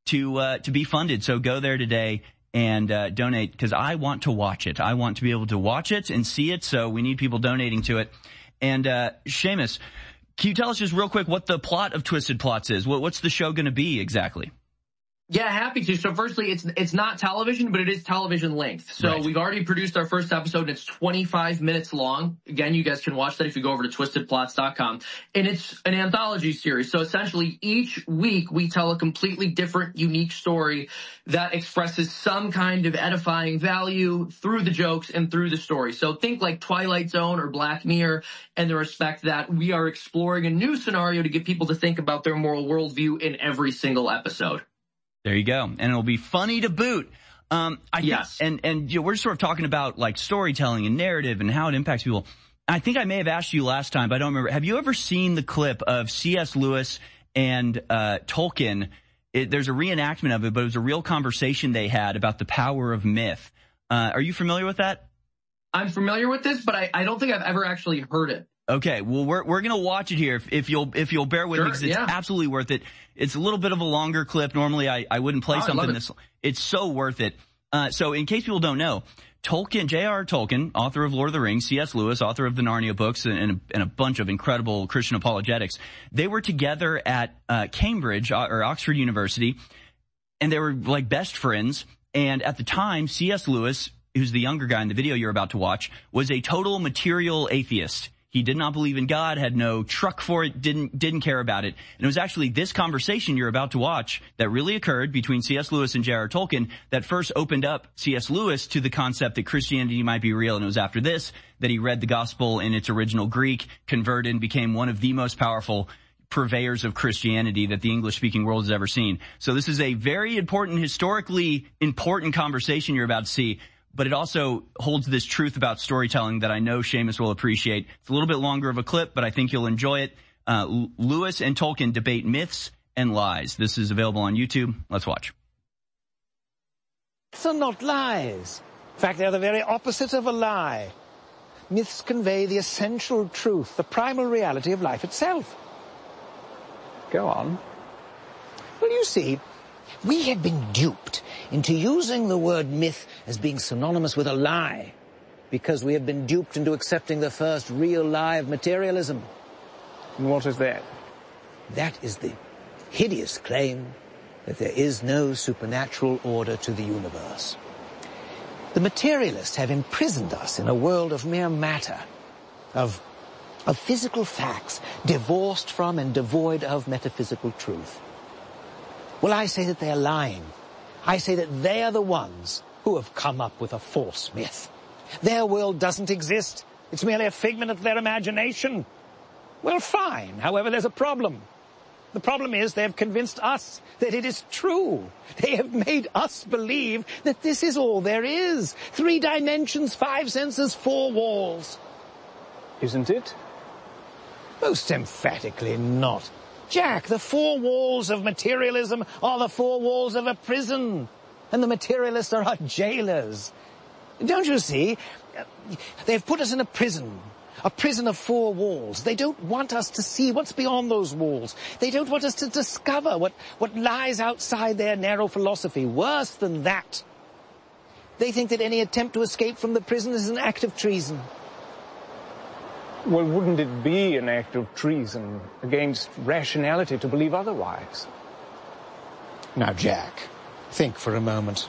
to be funded. So go there today and donate, because I want to watch it. I want to be able to watch it and see it. So we need people donating to it. And Seamus, can you tell us just real quick what the plot of Twisted Plots is? What's the show going to be exactly? Yeah, happy to. So firstly, it's not television, but it is television length. So We've already produced our first episode, and it's 25 minutes long. Again, you guys can watch that if you go over to twistedplots.com. And it's an anthology series. So essentially, each week we tell a completely different, unique story that expresses some kind of edifying value through the jokes and through the story. So think like Twilight Zone or Black Mirror, in the respect that we are exploring a new scenario to get people to think about their moral worldview in every single episode. There you go. And it'll be funny to boot. Yes. And we're sort of talking about like storytelling and narrative and how it impacts people. I think I may have asked you last time, but I don't remember. Have you ever seen the clip of C.S. Lewis and Tolkien? There's a reenactment of it, but it was a real conversation they had about the power of myth. Are you familiar with that? I'm familiar with this, but I don't think I've ever actually heard it. Okay, well, we're going to watch it here if you'll bear with me, because it's absolutely worth it. It's a little bit of a longer clip. Normally I wouldn't play something this. It's so worth it. So in case people don't know, Tolkien, J.R.R. Tolkien, author of Lord of the Rings, C.S. Lewis, author of the Narnia books and a bunch of incredible Christian apologetics. They were together at Cambridge or Oxford University, and they were like best friends. And at the time, C.S. Lewis, who's the younger guy in the video you're about to watch, was a total material atheist. He did not believe in God, had no truck for it, didn't care about it. And it was actually this conversation you're about to watch that really occurred between C.S. Lewis and J.R.R. Tolkien that first opened up C.S. Lewis to the concept that Christianity might be real. And it was after this that he read the gospel in its original Greek, converted, and became one of the most powerful purveyors of Christianity that the English-speaking world has ever seen. So this is a very important, historically important conversation you're about to see. But it also holds this truth about storytelling that I know Seamus will appreciate. It's a little bit longer of a clip, but I think you'll enjoy it. Lewis and Tolkien debate myths and lies. This is available on YouTube. Let's watch. Myths are not lies. In fact, they're the very opposite of a lie. Myths convey the essential truth, the primal reality of life itself. Go on. Well, you see, we have been duped into using the word myth as being synonymous with a lie, because we have been duped into accepting the first real lie of materialism. And what is that? That is the hideous claim that there is no supernatural order to the universe. The materialists have imprisoned us in a world of mere matter, of of physical facts divorced from and devoid of metaphysical truth. Well, I say that they're lying. I say that they are the ones who have come up with a false myth. Their world doesn't exist. It's merely a figment of their imagination. Well, fine. However, there's a problem. The problem is they have convinced us that it is true. They have made us believe that this is all there is. 3 dimensions, 5 senses, 4 walls. Isn't it? Most emphatically not. Jack, the 4 walls of materialism are the 4 walls of a prison. And the materialists are our jailers. Don't you see? They've put us in a prison of 4 walls. They don't want us to see what's beyond those walls. They don't want us to discover what lies outside their narrow philosophy. Worse than that, they think that any attempt to escape from the prison is an act of treason. Well, wouldn't it be an act of treason against rationality to believe otherwise? Now, Jack, think for a moment.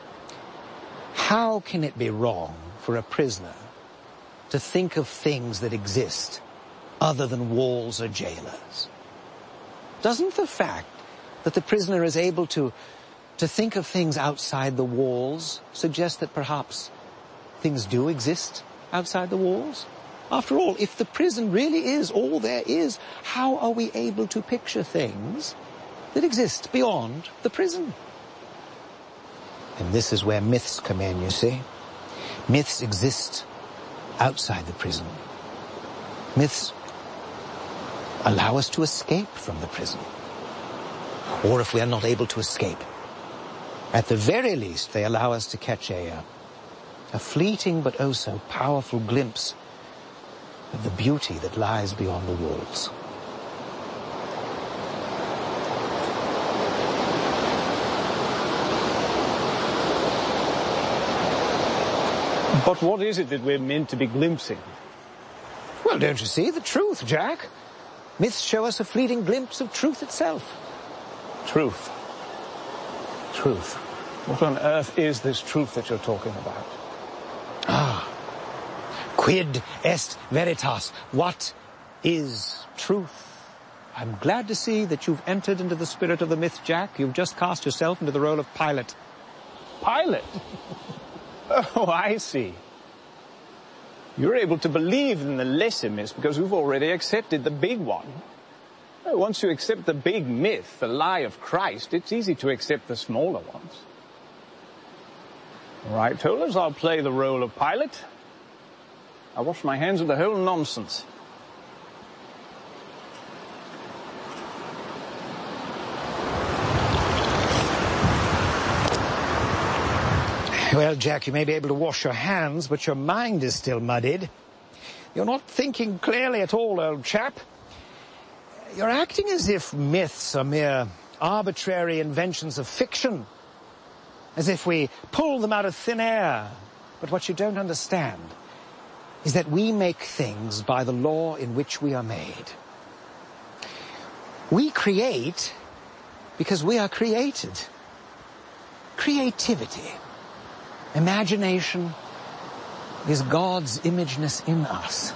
How can it be wrong for a prisoner to think of things that exist other than walls or jailers? Doesn't the fact that the prisoner is able to think of things outside the walls suggest that perhaps things do exist outside the walls? After all, if the prison really is all there is, how are we able to picture things that exist beyond the prison? And this is where myths come in, you see. Myths exist outside the prison. Myths allow us to escape from the prison. Or if we are not able to escape, at the very least they allow us to catch a fleeting but oh so powerful glimpse of the beauty that lies beyond the walls. But what is it that we're meant to be glimpsing? Well, don't you see? The truth, Jack. Myths show us a fleeting glimpse of truth itself. Truth. Truth. What on earth is this truth that you're talking about? Quid est veritas? What is truth? I'm glad to see that you've entered into the spirit of the myth, Jack. You've just cast yourself into the role of Pilate. Pilate? Oh, I see. You're able to believe in the lesser myths because we've already accepted the big one. Once you accept the big myth, the lie of Christ, it's easy to accept the smaller ones. All right, Tollers, I'll play the role of Pilate. I'll wash my hands of the whole nonsense. Well, Jack, you may be able to wash your hands, but your mind is still muddied. You're not thinking clearly at all, old chap. You're acting as if myths are mere arbitrary inventions of fiction, as if we pull them out of thin air. But what you don't understand is that we make things by the law in which we are made. We create because we are created. Creativity, imagination, is God's imageness in us.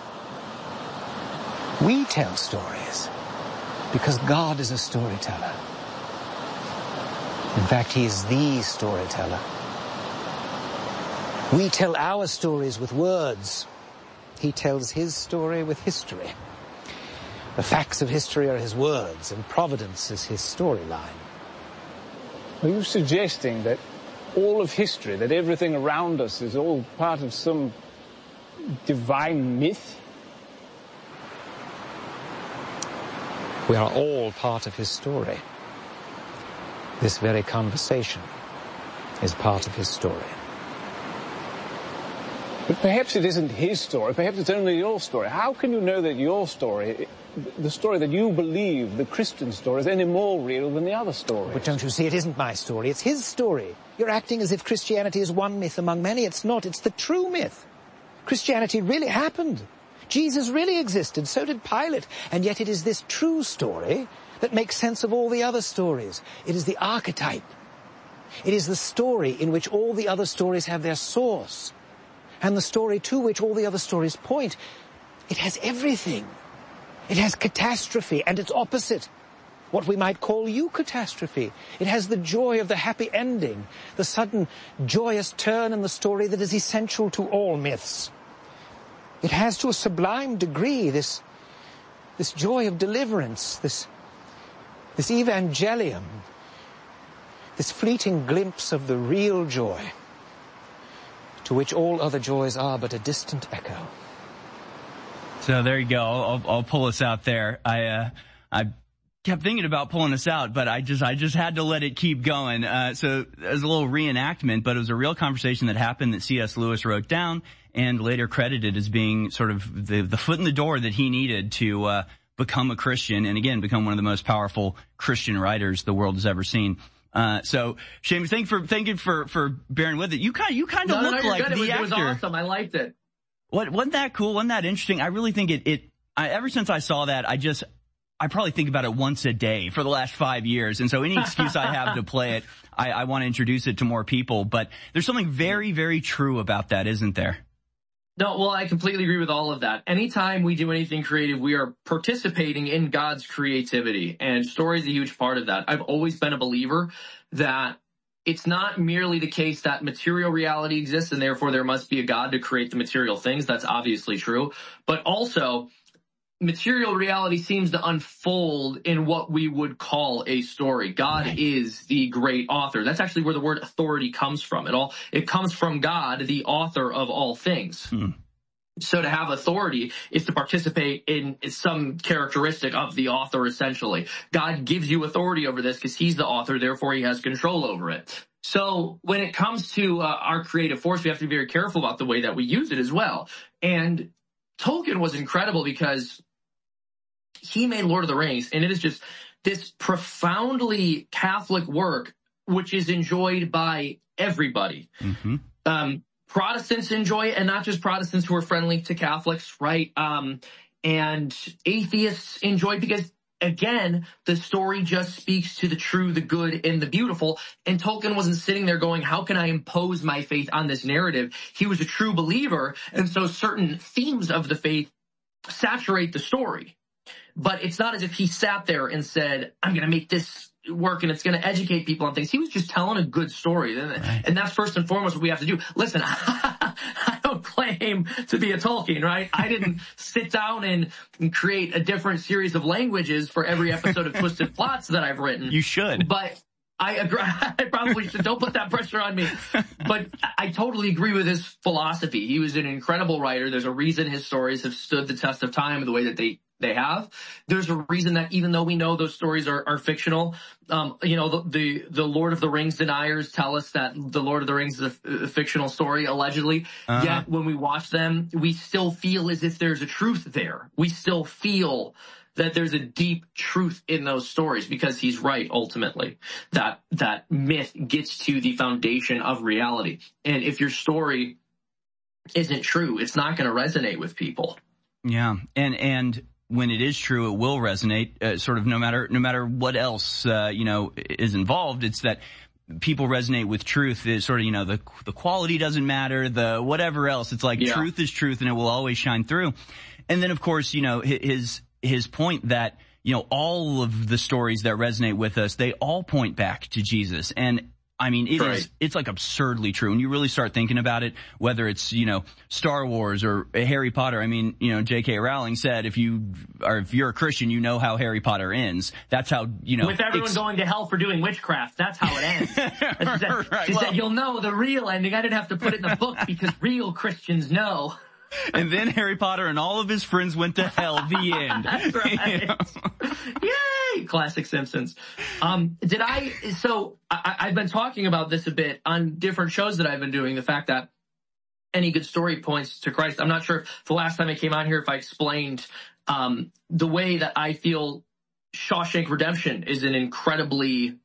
We tell stories because God is a storyteller. In fact, He is the storyteller. We tell our stories with words. He tells His story with history. The facts of history are His words, and providence is His storyline. Are you suggesting that all of history, that everything around us is all part of some divine myth? We are all part of His story. This very conversation is part of His story. But perhaps it isn't His story. Perhaps it's only your story. How can you know that your story, the story that you believe, the Christian story, is any more real than the other stories? But don't you see, it isn't my story. It's His story. You're acting as if Christianity is one myth among many. It's not. It's the true myth. Christianity really happened. Jesus really existed. So did Pilate. And yet it is this true story that makes sense of all the other stories. It is the archetype. It is the story in which all the other stories have their source, and the story to which all the other stories point. It has everything. It has catastrophe and its opposite, what we might call eucatastrophe. It has the joy of the happy ending, the sudden joyous turn in the story that is essential to all myths. It has to a sublime degree this joy of deliverance, this evangelium, this fleeting glimpse of the real joy, to which all other joys are but a distant echo. So there you go. I'll pull us out there. I kept thinking about pulling us out, but I just had to let it keep going. So it was a little reenactment, but it was a real conversation that happened that C.S. Lewis wrote down and later credited as being sort of the foot in the door that he needed to become a Christian, and again, become one of the most powerful Christian writers the world has ever seen. So Seamus, thank you for bearing with it. You kind of look like the actor. It was awesome. I liked it. Wasn't that cool? Wasn't that interesting? I really think ever since I saw that, I probably think about it once a day for the last 5 years. And so any excuse I have to play it, I want to introduce it to more people. But there's something very, very true about that, isn't there? No, well, I completely agree with all of that. Anytime we do anything creative, we are participating in God's creativity, and story is a huge part of that. I've always been a believer that it's not merely the case that material reality exists and therefore there must be a God to create the material things. That's obviously true. But also, material reality seems to unfold in what we would call a story. God is the great author. That's actually where the word authority comes from. It comes from God, the author of all things. So to have authority is to participate in some characteristic of the author, essentially. God gives you authority over this because he's the author, therefore he has control over it. So when it comes to our creative force, we have to be very careful about the way that we use it as well. And Tolkien was incredible because he made Lord of the Rings, and it is just this profoundly Catholic work, which is enjoyed by everybody. Protestants enjoy it, and not just Protestants who are friendly to Catholics, right? And atheists enjoy it because, again, the story just speaks to the true, the good, and the beautiful. And Tolkien wasn't sitting there going, how can I impose my faith on this narrative? He was a true believer, and so certain themes of the faith saturate the story. But it's not as if he sat there and said, I'm going to make this work and it's going to educate people on things. He was just telling a good story. And that's first and foremost what we have to do. Listen, I don't claim to be a Tolkien, right? I didn't sit down and create a different series of languages for every episode of Twisted Plots that I've written. You should. But I agree. I probably should. Don't put that pressure on me. But I totally agree with his philosophy. He was an incredible writer. There's a reason his stories have stood the test of time the way that they have. There's a reason that even though we know those stories are fictional, the Lord of the Rings deniers tell us that the Lord of the Rings is a fictional story, allegedly. Yet when we watch them, we still feel as if there's a truth there. We still feel that there's a deep truth in those stories because he's right, ultimately. That myth gets to the foundation of reality. And if your story isn't true, it's not going to resonate with people. Yeah. And when it is true, it will resonate, sort of no matter what else, is involved. It's that people resonate with truth. Is sort of, the quality doesn't matter, the whatever else. It's like truth is truth and it will always shine through. And then, of course, his point that, all of the stories that resonate with us, they all point back to Jesus. And I mean, it's like absurdly true. And you really start thinking about it, whether it's, Star Wars or Harry Potter. I mean, J.K. Rowling said, if you're a Christian, you know how Harry Potter ends. That's how, with everyone going to hell for doing witchcraft, that's how it ends. She said, you'll know the real ending. I didn't have to put it in the book because real Christians know. And then Harry Potter and all of his friends went to hell. The end. That's right. Yay! Classic Simpsons. I've been talking about this a bit on different shows that I've been doing, the fact that any good story points to Christ. I'm not sure if the last time I came on here, if I explained the way that I feel Shawshank Redemption is an incredibly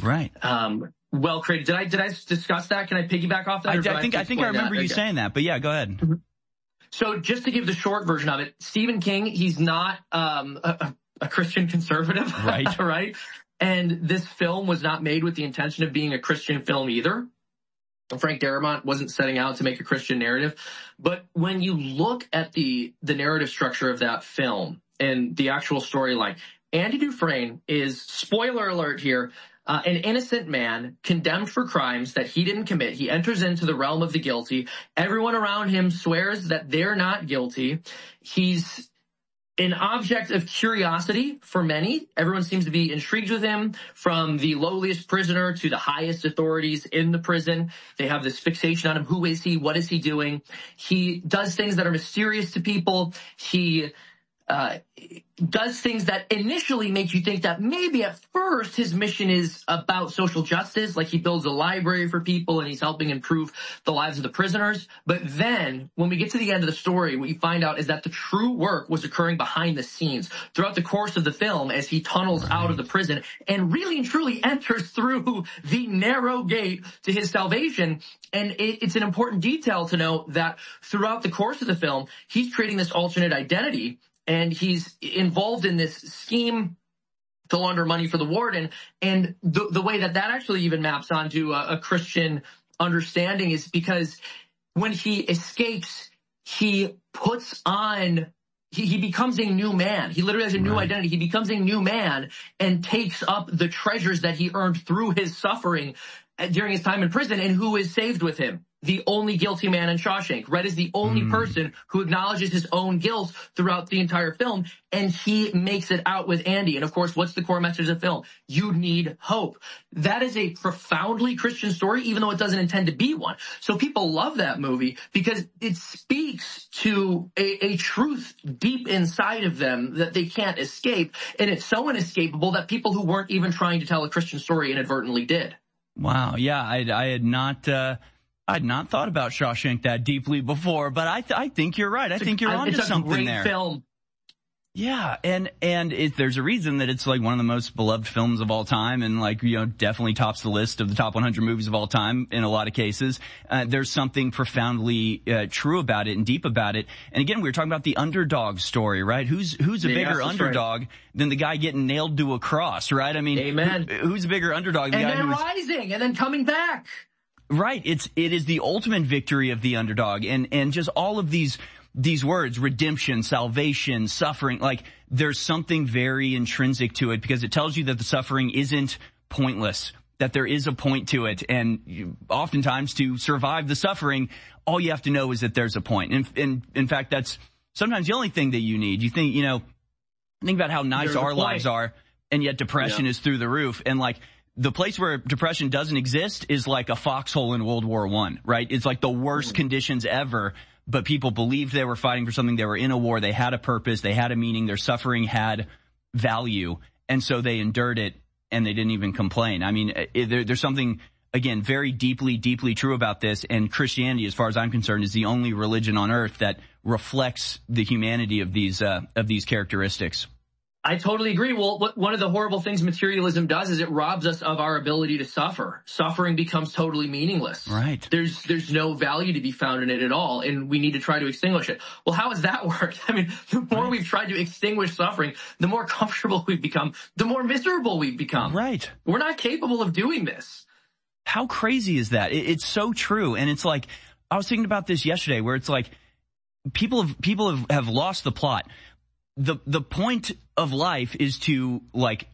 well created. Did I discuss that? Can I piggyback off that? I think I remember you saying that, but yeah, go ahead. Mm-hmm. So just to give the short version of it, Stephen King, he's not a Christian conservative, right? And this film was not made with the intention of being a Christian film either. Frank Darabont wasn't setting out to make a Christian narrative. But when you look at the narrative structure of that film and the actual storyline, Andy Dufresne is, spoiler alert here, an innocent man condemned for crimes that he didn't commit. He enters into the realm of the guilty. Everyone around him swears that they're not guilty. He's an object of curiosity for many. Everyone seems to be intrigued with him, from the lowliest prisoner to the highest authorities in the prison. They have this fixation on him. Who is he? What is he doing? He does things that are mysterious to people. He does things that initially make you think that maybe at first his mission is about social justice, like he builds a library for people and he's helping improve the lives of the prisoners. But then when we get to the end of the story, what you find out is that the true work was occurring behind the scenes throughout the course of the film as he tunnels out of the prison and really and truly enters through the narrow gate to his salvation. And it's an important detail to note that throughout the course of the film, he's creating this alternate identity. And he's involved in this scheme to launder money for the warden. And the way that actually even maps onto a Christian understanding is because when he escapes, he puts on, he becomes a new man. He literally has a new identity. He becomes a new man and takes up the treasures that he earned through his suffering during his time in prison. And who is saved with him? The only guilty man in Shawshank. Red is the only person who acknowledges his own guilt throughout the entire film, and he makes it out with Andy. And of course, what's the core message of the film? You need hope. That is a profoundly Christian story, even though it doesn't intend to be one. So people love that movie because it speaks to a truth deep inside of them that they can't escape. And it's so inescapable that people who weren't even trying to tell a Christian story inadvertently did. Wow. Yeah, I had not thought about Shawshank that deeply before, but I think you're right. I think you're onto something there. It's a great film. Yeah, and there's a reason that it's like one of the most beloved films of all time, and like, you know, definitely tops the list of the top 100 movies of all time in a lot of cases. There's something profoundly true about it and deep about it. And again, we were talking about the underdog story, right? Who's a bigger underdog than the guy getting nailed to a cross, right? I mean, amen. Who's a bigger underdog than the guy who's rising and then coming back? Right. It is the ultimate victory of the underdog, and just all of these words, redemption, salvation, suffering, like there's something very intrinsic to it because it tells you that the suffering isn't pointless, that there is a point to it. And oftentimes to survive the suffering, all you have to know is that there's a point. And in fact, that's sometimes the only thing that you need. You think, think about how nice our lives are, and yet depression is through the roof. And like, the place where depression doesn't exist is like a foxhole in World War I, right? It's like the worst conditions ever, but people believed they were fighting for something. They were in a war. They had a purpose. They had a meaning. Their suffering had value. And so they endured it, and they didn't even complain. I mean, there's something, again, very deeply, deeply true about this. And Christianity, as far as I'm concerned, is the only religion on earth that reflects the humanity of these characteristics. I totally agree. Well, one of the horrible things materialism does is it robs us of our ability to suffer. Suffering becomes totally meaningless. Right. There's no value to be found in it at all, and we need to try to extinguish it. Well, how has that worked? I mean, the more we've tried to extinguish suffering, the more comfortable we've become, the more miserable we've become. Right. We're not capable of doing this. How crazy is that? It's so true. And it's like, I was thinking about this yesterday, where it's like, people have lost the plot. The point of life is to like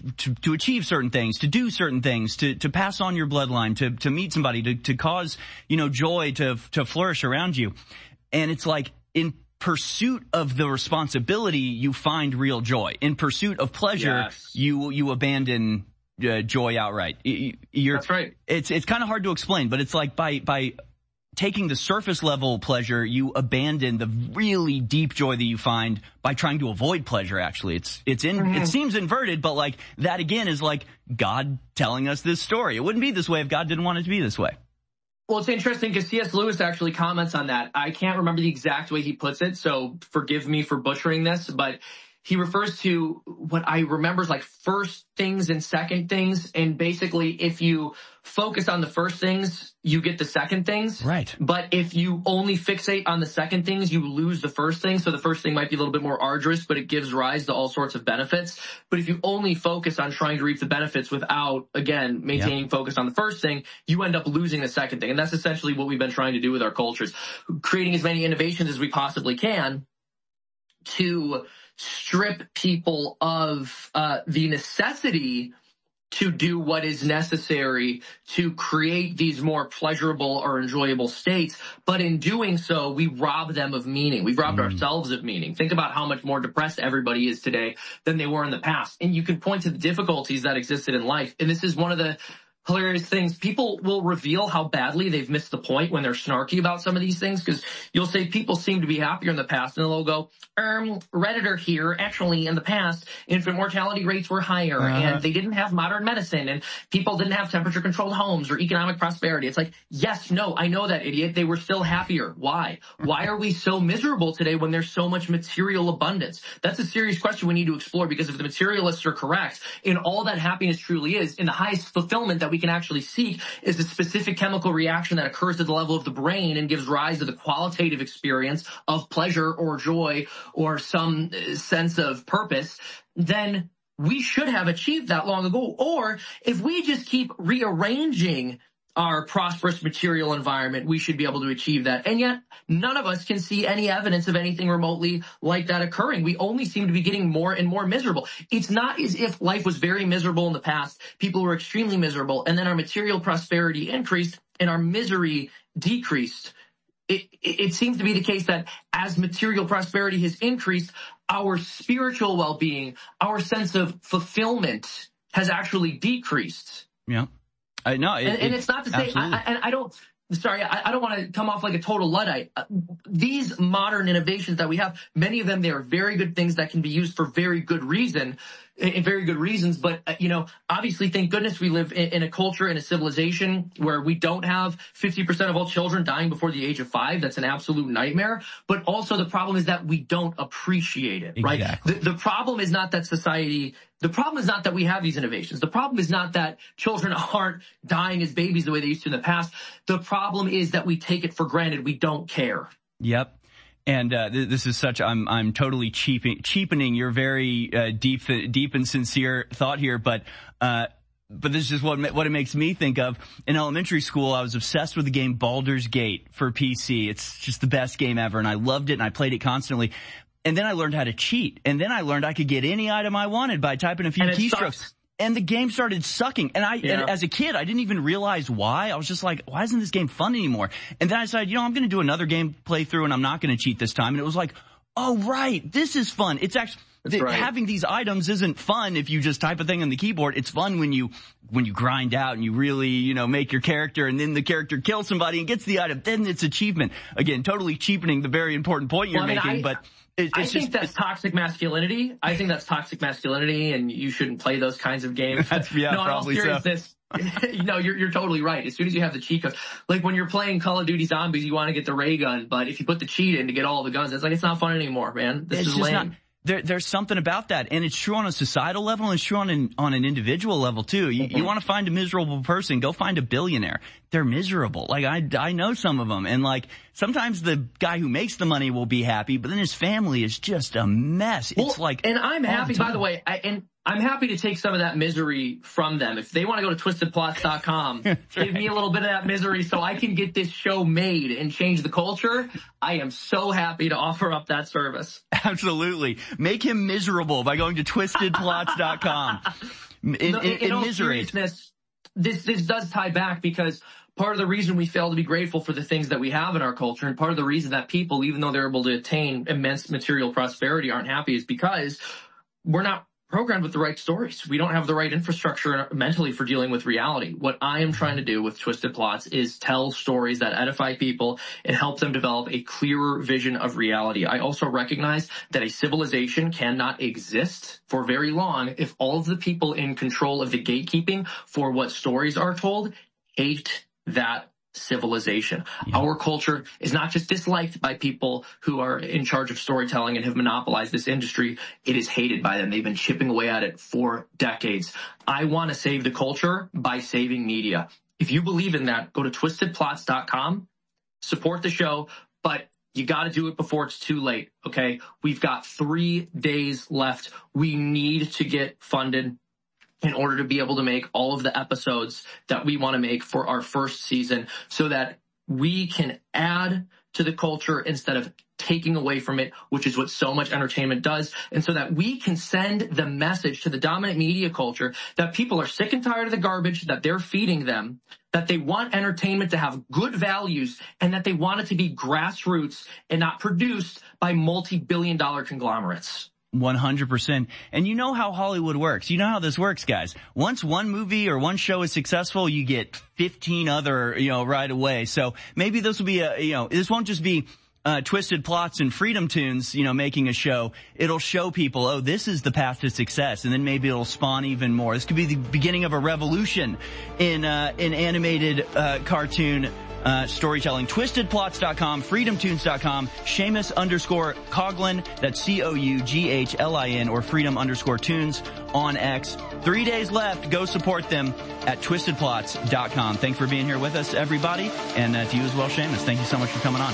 to achieve certain things, to do certain things, to pass on your bloodline, to meet somebody, to cause, joy to flourish around you. And it's like, in pursuit of the responsibility, you find real joy. In pursuit of pleasure, you abandon joy outright. That's right. It's kind of hard to explain, but it's like by taking the surface level pleasure, you abandon the really deep joy that you find by trying to avoid pleasure. Actually, it seems inverted, but like that again is like God telling us this story. It wouldn't be this way if God didn't want it to be this way. Well, it's interesting because C.S. Lewis actually comments on that. I can't remember the exact way he puts it, so forgive me for butchering this, but he refers to what I remember is like first things and second things. And basically, if you focus on the first things, you get the second things. Right. But if you only fixate on the second things, you lose the first thing. So the first thing might be a little bit more arduous, but it gives rise to all sorts of benefits. But if you only focus on trying to reap the benefits without, again, maintaining focus on the first thing, you end up losing the second thing. And that's essentially what we've been trying to do with our cultures, creating as many innovations as we possibly can to strip people of the necessity to do what is necessary to create these more pleasurable or enjoyable states. But in doing so, we rob them of meaning. We've robbed ourselves of meaning. Think about how much more depressed everybody is today than they were in the past. And you can point to the difficulties that existed in life. And this is one of the hilarious things. People will reveal how badly they've missed the point when they're snarky about some of these things, because you'll say people seem to be happier in the past, and they'll go, Redditor here, actually in the past, infant mortality rates were higher, and they didn't have modern medicine, and people didn't have temperature controlled homes or economic prosperity. It's like, yes, no, I know that, idiot. They were still happier. Why? Why are we so miserable today when there's so much material abundance? That's a serious question we need to explore, because if the materialists are correct, in all that happiness truly is, in the highest fulfillment that we can actually seek is a specific chemical reaction that occurs at the level of the brain and gives rise to the qualitative experience of pleasure or joy or some sense of purpose, then we should have achieved that long ago. Or if we just keep rearranging our prosperous material environment, we should be able to achieve that. And yet none of us can see any evidence of anything remotely like that occurring. We only seem to be getting more and more miserable. It's not as if life was very miserable in the past. People were extremely miserable, and then our material prosperity increased and our misery decreased. It seems to be the case that as material prosperity has increased, our spiritual well-being, our sense of fulfillment has actually decreased. Yeah. No, and it's not to say, I don't want to come off like a total Luddite. These modern innovations that we have, many of them, they are very good things that can be used for very good reasons. But, obviously, thank goodness we live in a culture, in a civilization where we don't have 50% of all children dying before the age of 5. That's an absolute nightmare. But also the problem is that we don't appreciate it, right? Exactly. The problem is not that the problem is not that we have these innovations. The problem is not that children aren't dying as babies the way they used to in the past. The problem is that we take it for granted. We don't care. Yep. And this is such, I'm totally cheapening your very deep and sincere thought here, but this is just what it makes me think of. In elementary school, I was obsessed with the game Baldur's Gate for PC. It's just the best game ever, and I loved it, and I played it constantly. And then I learned how to cheat, and then I learned I could get any item I wanted by typing a few keystrokes. And the game started sucking. And and as a kid, I didn't even realize why. I was just like, why isn't this game fun anymore? And then I decided, I'm going to do another game playthrough, and I'm not going to cheat this time. And it was like, oh, right, this is fun. It's actually, having these items isn't fun if you just type a thing on the keyboard. It's fun when you grind out and you really, make your character, and then the character kills somebody and gets the item. Then it's achievement. Again, totally cheapening the very important point you're making, but I think that's toxic masculinity. I think that's toxic masculinity, and you shouldn't play those kinds of games. Probably in all seriousness, you're totally right. As soon as you have the cheat code, like when you're playing Call of Duty Zombies, you want to get the ray gun, but if you put the cheat in to get all the guns, it's not fun anymore, man. This is lame. There's something about that, and it's true on a societal level, and it's true on an individual level too. You want to find a miserable person, go find a billionaire. They're miserable. Like I know some of them, and like sometimes the guy who makes the money will be happy, but then his family is just a mess. It's like, and I'm happy, by the way, I'm happy to take some of that misery from them. If they want to go to twistedplots.com, give me a little bit of that misery so I can get this show made and change the culture. I am so happy to offer up that service. Absolutely. Make him miserable by going to twistedplots.com. In all misery. Seriousness, this does tie back, because part of the reason we fail to be grateful for the things that we have in our culture, and part of the reason that people, even though they're able to attain immense material prosperity, aren't happy, is because we're not programmed with the right stories. We don't have the right infrastructure mentally for dealing with reality. What I am trying to do with Twisted Plots is tell stories that edify people and help them develop a clearer vision of reality. I also recognize that a civilization cannot exist for very long if all of the people in control of the gatekeeping for what stories are told hate that civilization. Our culture is not just disliked by people who are in charge of storytelling and have monopolized this industry. It is hated by them. They've been chipping away at it for decades. I want to save the culture by saving media. If you believe in that, go to twistedplots.com, support the show, but you got to do it before it's too late, okay? We've got 3 days left. We need to get funded in order to be able to make all of the episodes that we want to make for our first season so that we can add to the culture instead of taking away from it, which is what so much entertainment does, and so that we can send the message to the dominant media culture that people are sick and tired of the garbage that they're feeding them, that they want entertainment to have good values, and that they want it to be grassroots and not produced by multi-billion-dollar conglomerates. 100%. And you know how Hollywood works. You know how this works, guys. Once one movie or one show is successful, you get 15 other, right away. So maybe this will be this won't just be Twisted Plots and Freedom Tunes, making a show. It'll show people, oh, this is the path to success. And then maybe it'll spawn even more. This could be the beginning of a revolution in animated, cartoon, storytelling. TwistedPlots.com, FreedomTunes.com, Seamus_Coughlin, that's COUGHLIN, or Freedom_Tunes on X. 3 days left. Go support them at TwistedPlots.com. Thanks for being here with us, everybody. And to you as well, Seamus. Thank you so much for coming on.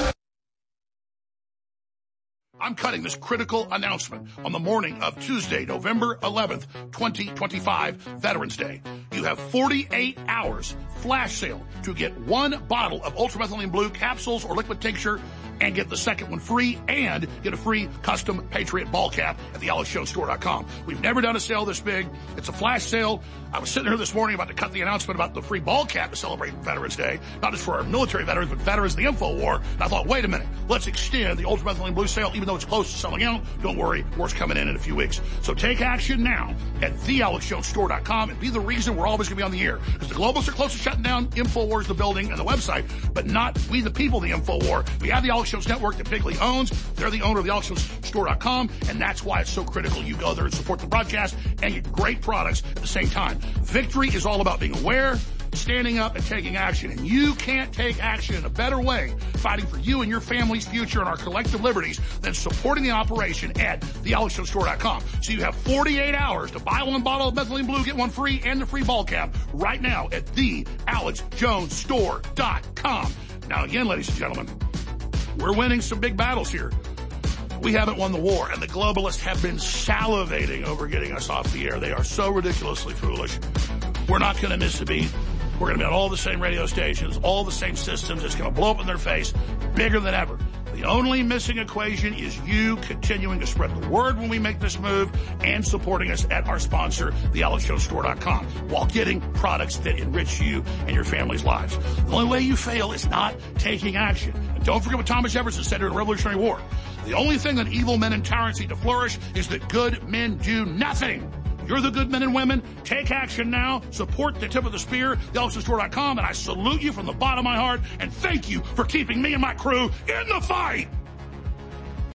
I'm cutting this critical announcement on the morning of Tuesday, November 11th, 2025, Veterans Day. You have 48 hours flash sale to get one bottle of ultramethylene blue capsules or liquid tincture and get the second one free and get a free custom Patriot ball cap at thealexjonestore.com. We've never done a sale this big. It's a flash sale. I was sitting here this morning about to cut the announcement about the free ball cap to celebrate Veterans Day, not just for our military veterans, but veterans of the InfoWar. And I thought, wait a minute, let's extend the ultramethylene blue sale, even though it's close to selling out. Don't worry, more's coming in a few weeks. So take action now at thealexjonestore.com and be the reason we're always going to be on the air. Because the globalists are close to shutting down InfoWars, the building and the website, but not we the people, the InfoWar. We have the Alex Jones Network that Bigley owns. They're the owner of the AlexJonesStore.com, and that's why it's so critical you go there and support the broadcast and get great products at the same time. Victory is all about being aware, standing up, and taking action. And you can't take action in a better way fighting for you and your family's future and our collective liberties than supporting the operation at thealexjonestore.com. So you have 48 hours to buy one bottle of methylene blue, get one free, and the free ball cap right now at thealexjonestore.com. Now again, ladies and gentlemen, we're winning some big battles here. We haven't won the war, and the globalists have been salivating over getting us off the air. They are so ridiculously foolish. We're not going to miss a beat. We're going to be on all the same radio stations, all the same systems. It's going to blow up in their face, bigger than ever. The only missing equation is you continuing to spread the word when we make this move and supporting us at our sponsor, thealexjonestore.com, while getting products that enrich you and your family's lives. The only way you fail is not taking action. And don't forget what Thomas Jefferson said during the Revolutionary War. The only thing that evil men and tyrants need to flourish is that good men do nothing. You're the good men and women. Take action now. Support the tip of the spear, thealexjonestore.com, and I salute you from the bottom of my heart, and thank you for keeping me and my crew in the fight.